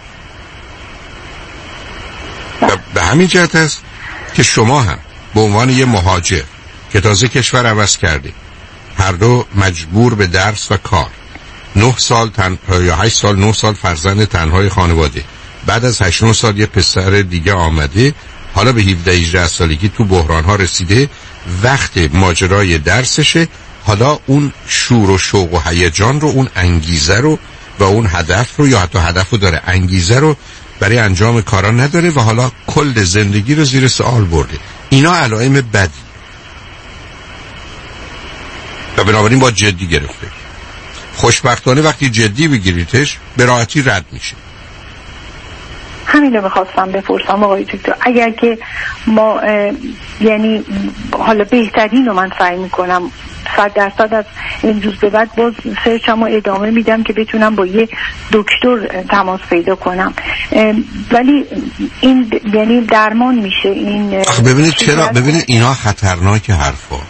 به همین جهت است که شما هم به عنوان یه مهاجر که تازه کشور عوض کرده، هر دو مجبور به درس و کار، 9 سال یا 8 سال 9 سال فرزند تنهای خانواده، بعد از 8-9 سال یه پسر دیگه آمده، حالا به 17-18 سالگی تو بحران ها رسیده، وقت ماجرای درسشه، حالا اون شور و شوق و هیجان رو، اون انگیزه رو و اون هدف رو یا حتی هدف رو داره، انگیزه رو برای انجام کارا نداره و حالا کل زندگی رو زیر سوال برده. اینا علائم بدی و بنابراین با جدی گرفته. خوشبختانه وقتی جدی بگیریدش به راحتی رد میشه. همین رو میخواستم بپرسم آقای دکتر، اگر که ما یعنی حالا بهترین رو من سعی میکنم 100% از این روز به بعد باز سرچم و ادامه میدم که بتونم با یه دکتر تماس پیدا کنم، ولی این یعنی درمان میشه این. ببینید چرا، ببینید اینا خطرناک حرفا.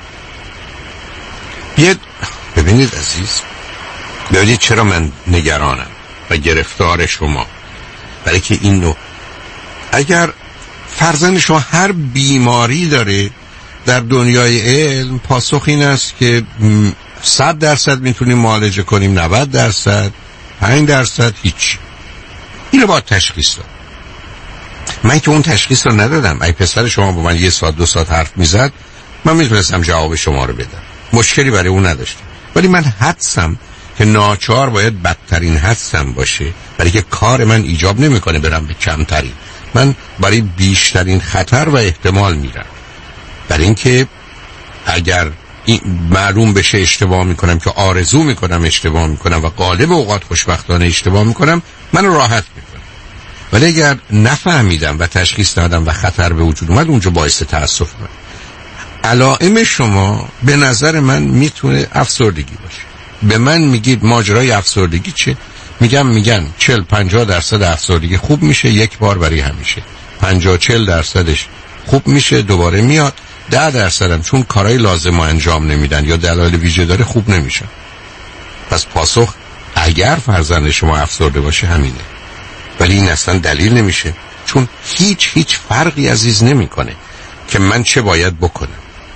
ببینید عزیز، ببینید چرا من نگرانم و گرفتار شما. برای که این نوع اگر فرزند شما هر بیماری داره در دنیای علم، پاسخ این است که 100% میتونیم معالجه کنیم، 90%، 5% هیچ. اینو باید تشخیص داد. من که اون تشخیص رو ندادم. اگه پسر شما با من 1 ساعت 2 ساعت حرف میزد من میتونستم جواب شما رو بدم، مشکلی برای اون نداشتم. ولی من حدسم که ناچار باید بدترین حدسم باشه، برای که کار من ایجاب نمیکنه برم به کمترین. من برای بیشترین خطر و احتمال میرم، برای اینکه اگر معلوم بشه اشتباه میکنم که آرزو میکنم اشتباه میکنم و غالب اوقات خوشبختانه اشتباه میکنم، منو راحت میکنم. ولی اگر نفهمیدم و تشخیص ندادم و خطر به وجود اومد، اونجا باعث تأسف من. علائم شما به نظر من میتونه افسردگی باشه. به من میگید ماجرای افسردگی چه؟ میگن 40-50% افسردگی خوب میشه یک بار برای همیشه، 50-40% خوب میشه دوباره میاد، 10% هم چون کارهای لازم انجام نمیدن یا دلایل ویژه داره خوب نمیشن. پس پاسخ اگر فرزند شما افسرده باشه همینه، ولی این اصلا دلیل نمیشه، چون هیچ فرقی عزیز نمیکنه که من چه باید بکنم.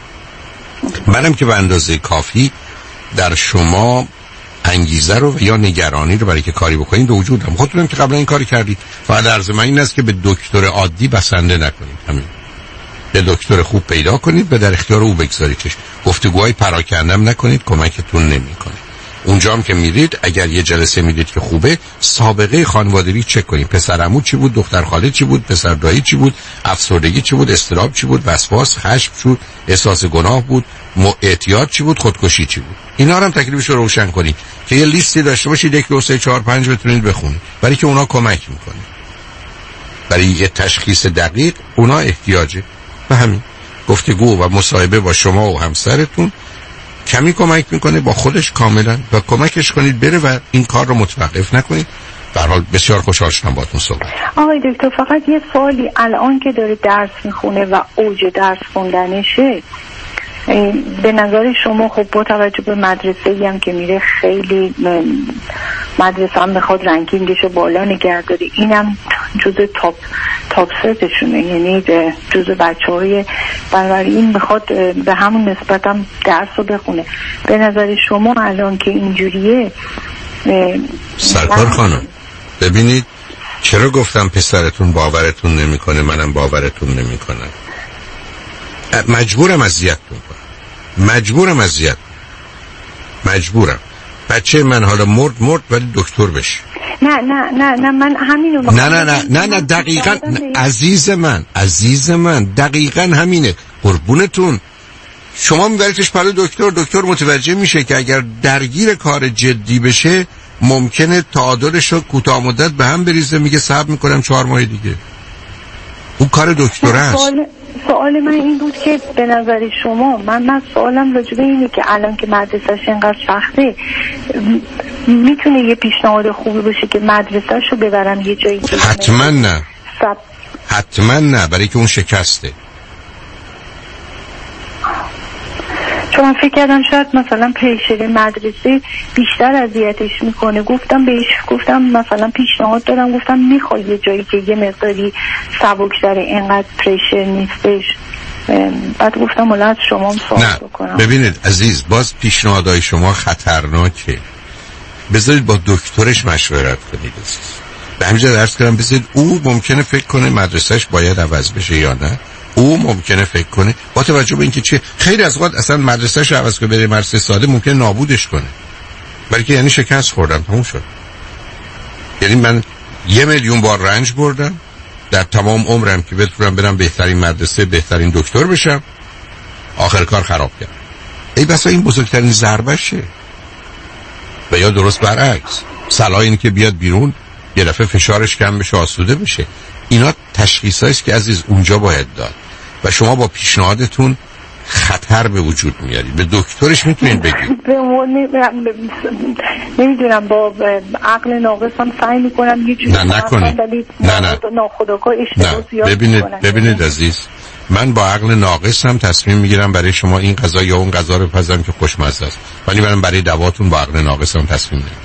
منم که به اندازه کافی در شما انگیزه رو یا نگرانی رو برای که کاری بکنید به وجود هم. خودتونم که قبلا این کاری کردید. فقط عرض من این است که به دکتر عادی بسنده نکنید. همین. به دکتر خوب پیدا کنید و در اختیار او بگذاریدش. گفتگوهای پراکندم نکنید، کمکتون نمیکنه. اونجا هم که میرید اگر یه جلسه میدید که خوبه، سابقه خانوادگی چک کنید. پسر عمو چی بود، دختر خاله چی بود، پسر دایی چی بود، افسردگی چی بود، اضطراب چی بود، وسواس، خشم چی بود، احساس گناه بود، اعتیاد چی بود، خودکشی چی بود. اینا رو هم تکلیفش رو روشن کنید که یه لیستی داشته باشید 1 2 3 4 5 بتونید بخونید، برای که اونا کمک میکنه. برای یه تشخیص دقیق اونا احتیاجه. و همین گفتگو و مصاحبه با شما و همسرتون کمی کمک میکنه، با خودش کاملا، و کمکش کنید بره و این کار رو متوقف نکنید. به هر حال بسیار خوشحال شدم باهاتون صحبت. آقای دکتر فقط یه سوالی، الان که داره درس میخونه و اوج درس خوندنشه، به نظر شما خب با توجه به مدرسه‌ای هم که میره خیلی مدرسه هم بخواد رنکینگشو بالا نگه داره، اینم جزء تاپ ستشونه، یعنی جزء بچه‌های، بنابراین بخواد به همون نسبت هم درس رو بخونه. به نظر شما الان که اینجوریه سرکار خانم، ببینید چرا گفتم پسرتون باورتون نمیکنه، منم باورتون نمیکنم. مجبورم اذیتتون کنم، مجبورم. بچه من حالا مرد ولی دکتر بشه. نه من همینو نه دقیقاً عزیز من دقیقاً همینه. قربونتون، شما میبریدش برای دکتر متوجه میشه که اگر درگیر کار جدی بشه ممکنه تعادلش رو کوتاه مدت به هم بریزه، میگه صبر میکنم 4 ماه دیگه. اون کار دکتر است. سوال من این بود که به نظر شما، من سوالم راجبه اینه که الان که مدرسه‌ش اینقدر سخته، میتونه یه پیشنهاد خوبی باشه که مدرسه‌شو ببرم یه جایی که حتما نه برای که اون شکسته. چون من فکر کردم شاید مثلا پریشر مدرسه بیشتر اذیتش میکنه. گفتم مثلا پیشنهاد دادم، گفتم میخوای یه جایی که یه مقداری سبک‌تره، اینقدر پریشر نیستش. بعد گفتم حالا از شما سوال بکنم. ببینید عزیز، باز پیشنهادهای شما خطرناکه. بذارید با دکترش مشورت کنید. به همین جهت عرض کردم بذارید او ممکنه فکر کنه مدرسهش باید عوض بشه یا نه. او ممکنه فکر کنه با توجه به اینکه چه خیلی از وقت اصلا مدرسه‌ش عوض کنه بره مدرسه ساده ممکنه نابودش کنه، بلکه یعنی شکست خوردم، تموم شد. یعنی من 1,000,000 بار رنج بردم در تمام عمرم که بتونم برم بهترین مدرسه بهترین دکتر بشم، آخر کار خراب کردم. ای بسا این بزرگترین ضربشه. و یا درست برعکس، صلاح اینه که بیاد بیرون یه دفعه فشارش کم بشه، آسوده بشه. اینا تشخیصایی است که عزیز اونجا باید داد و شما با پیشنهادتون خطر به وجود میارید. به دکترش میتونید بگید. نمیدونم، با عقل ناقصم سعی میکنم یه جوری نکنید. نه ناخودآگاه اشتباه زیاد ببینید عزیز، من با عقل ناقصم تصمیم میگیرم برای شما این غذا یا اون غذا رو بپزم که خوشمزه است، ولی من برای دواتون با عقل ناقصم تصمیم نمیگیرم.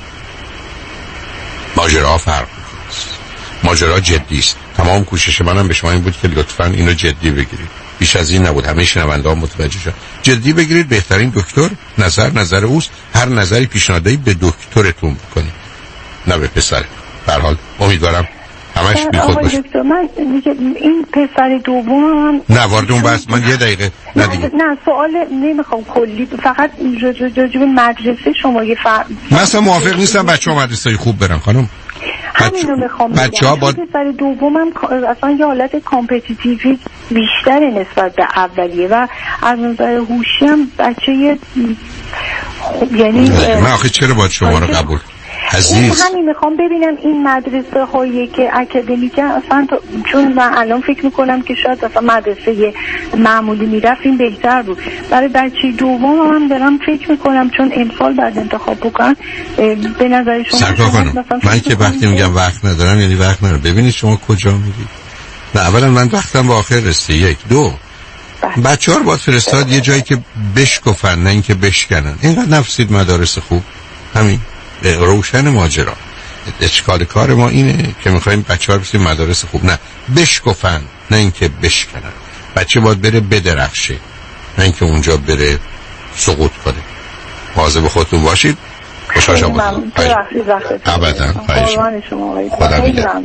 ماجرا فرق ماجرا جدی است. تمام کوشش منم به شما این بود که لطفاً اینو جدی بگیرید. بیش از این نبود. همه شنونده‌ها متوجه شدن. جدی بگیرید. بهترین دکتر نظر اوست. هر نظری پیشنهادی به دکترتون بکنید، نه به پسر. به هر حال امیدوارم همش بیخود باشه. دکتر من این پسر دومم نه وارد اون بحث من یه دقیقه نه سوال نمیخوام کلی، فقط راجع به مدرسه شما یه مثلا موافق نیستم بچه‌ها مدرسه خوب برن خانم. همینو میخوام بچه‌ها با پسر دومم اصلا یه حالت کامپتیتیوی بیشتره نسبت به اولیه و از نظر هوشی هم بچه یعنی من آخه چرا باید شما رو قبول عزیز همین میخوام ببینم این مدرسه هایی که اکادمیکن اصلا چون من الان فکر میکنم که شاید اصلا مدرسه معمولی میرفت این بهتر بود. برای بچه دوم هم دارم فکر میکنم چون امسال بعد انتخاب بکن به نظر شما سرکار خانم من که وقتی میگم وقت ندارم یعنی وقت ندارم. ببینید شما کجا میرید. نه اولا من وقتم با آخر رسته. یک دو بچه ها رو باید فرستاد یه جایی که بشکفن نه اینکه بشکنن. اینقدر نفسید مدارس خوب همین روشن ماجرا. اشکال کار ما اینه که میخوایم بچه ها رو بسید مدارس خوب نه بشکفن نه اینکه بشکنن. بچه باید بره بدرخشه نه اینکه اونجا بره سقوط کنه. مواظب خودتون باشید. خوشحال شدم. ابدا خدا نگهدار.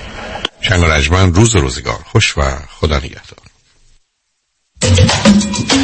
شنگ و رجمن روز و روزگار خوش و خدا نگهدار.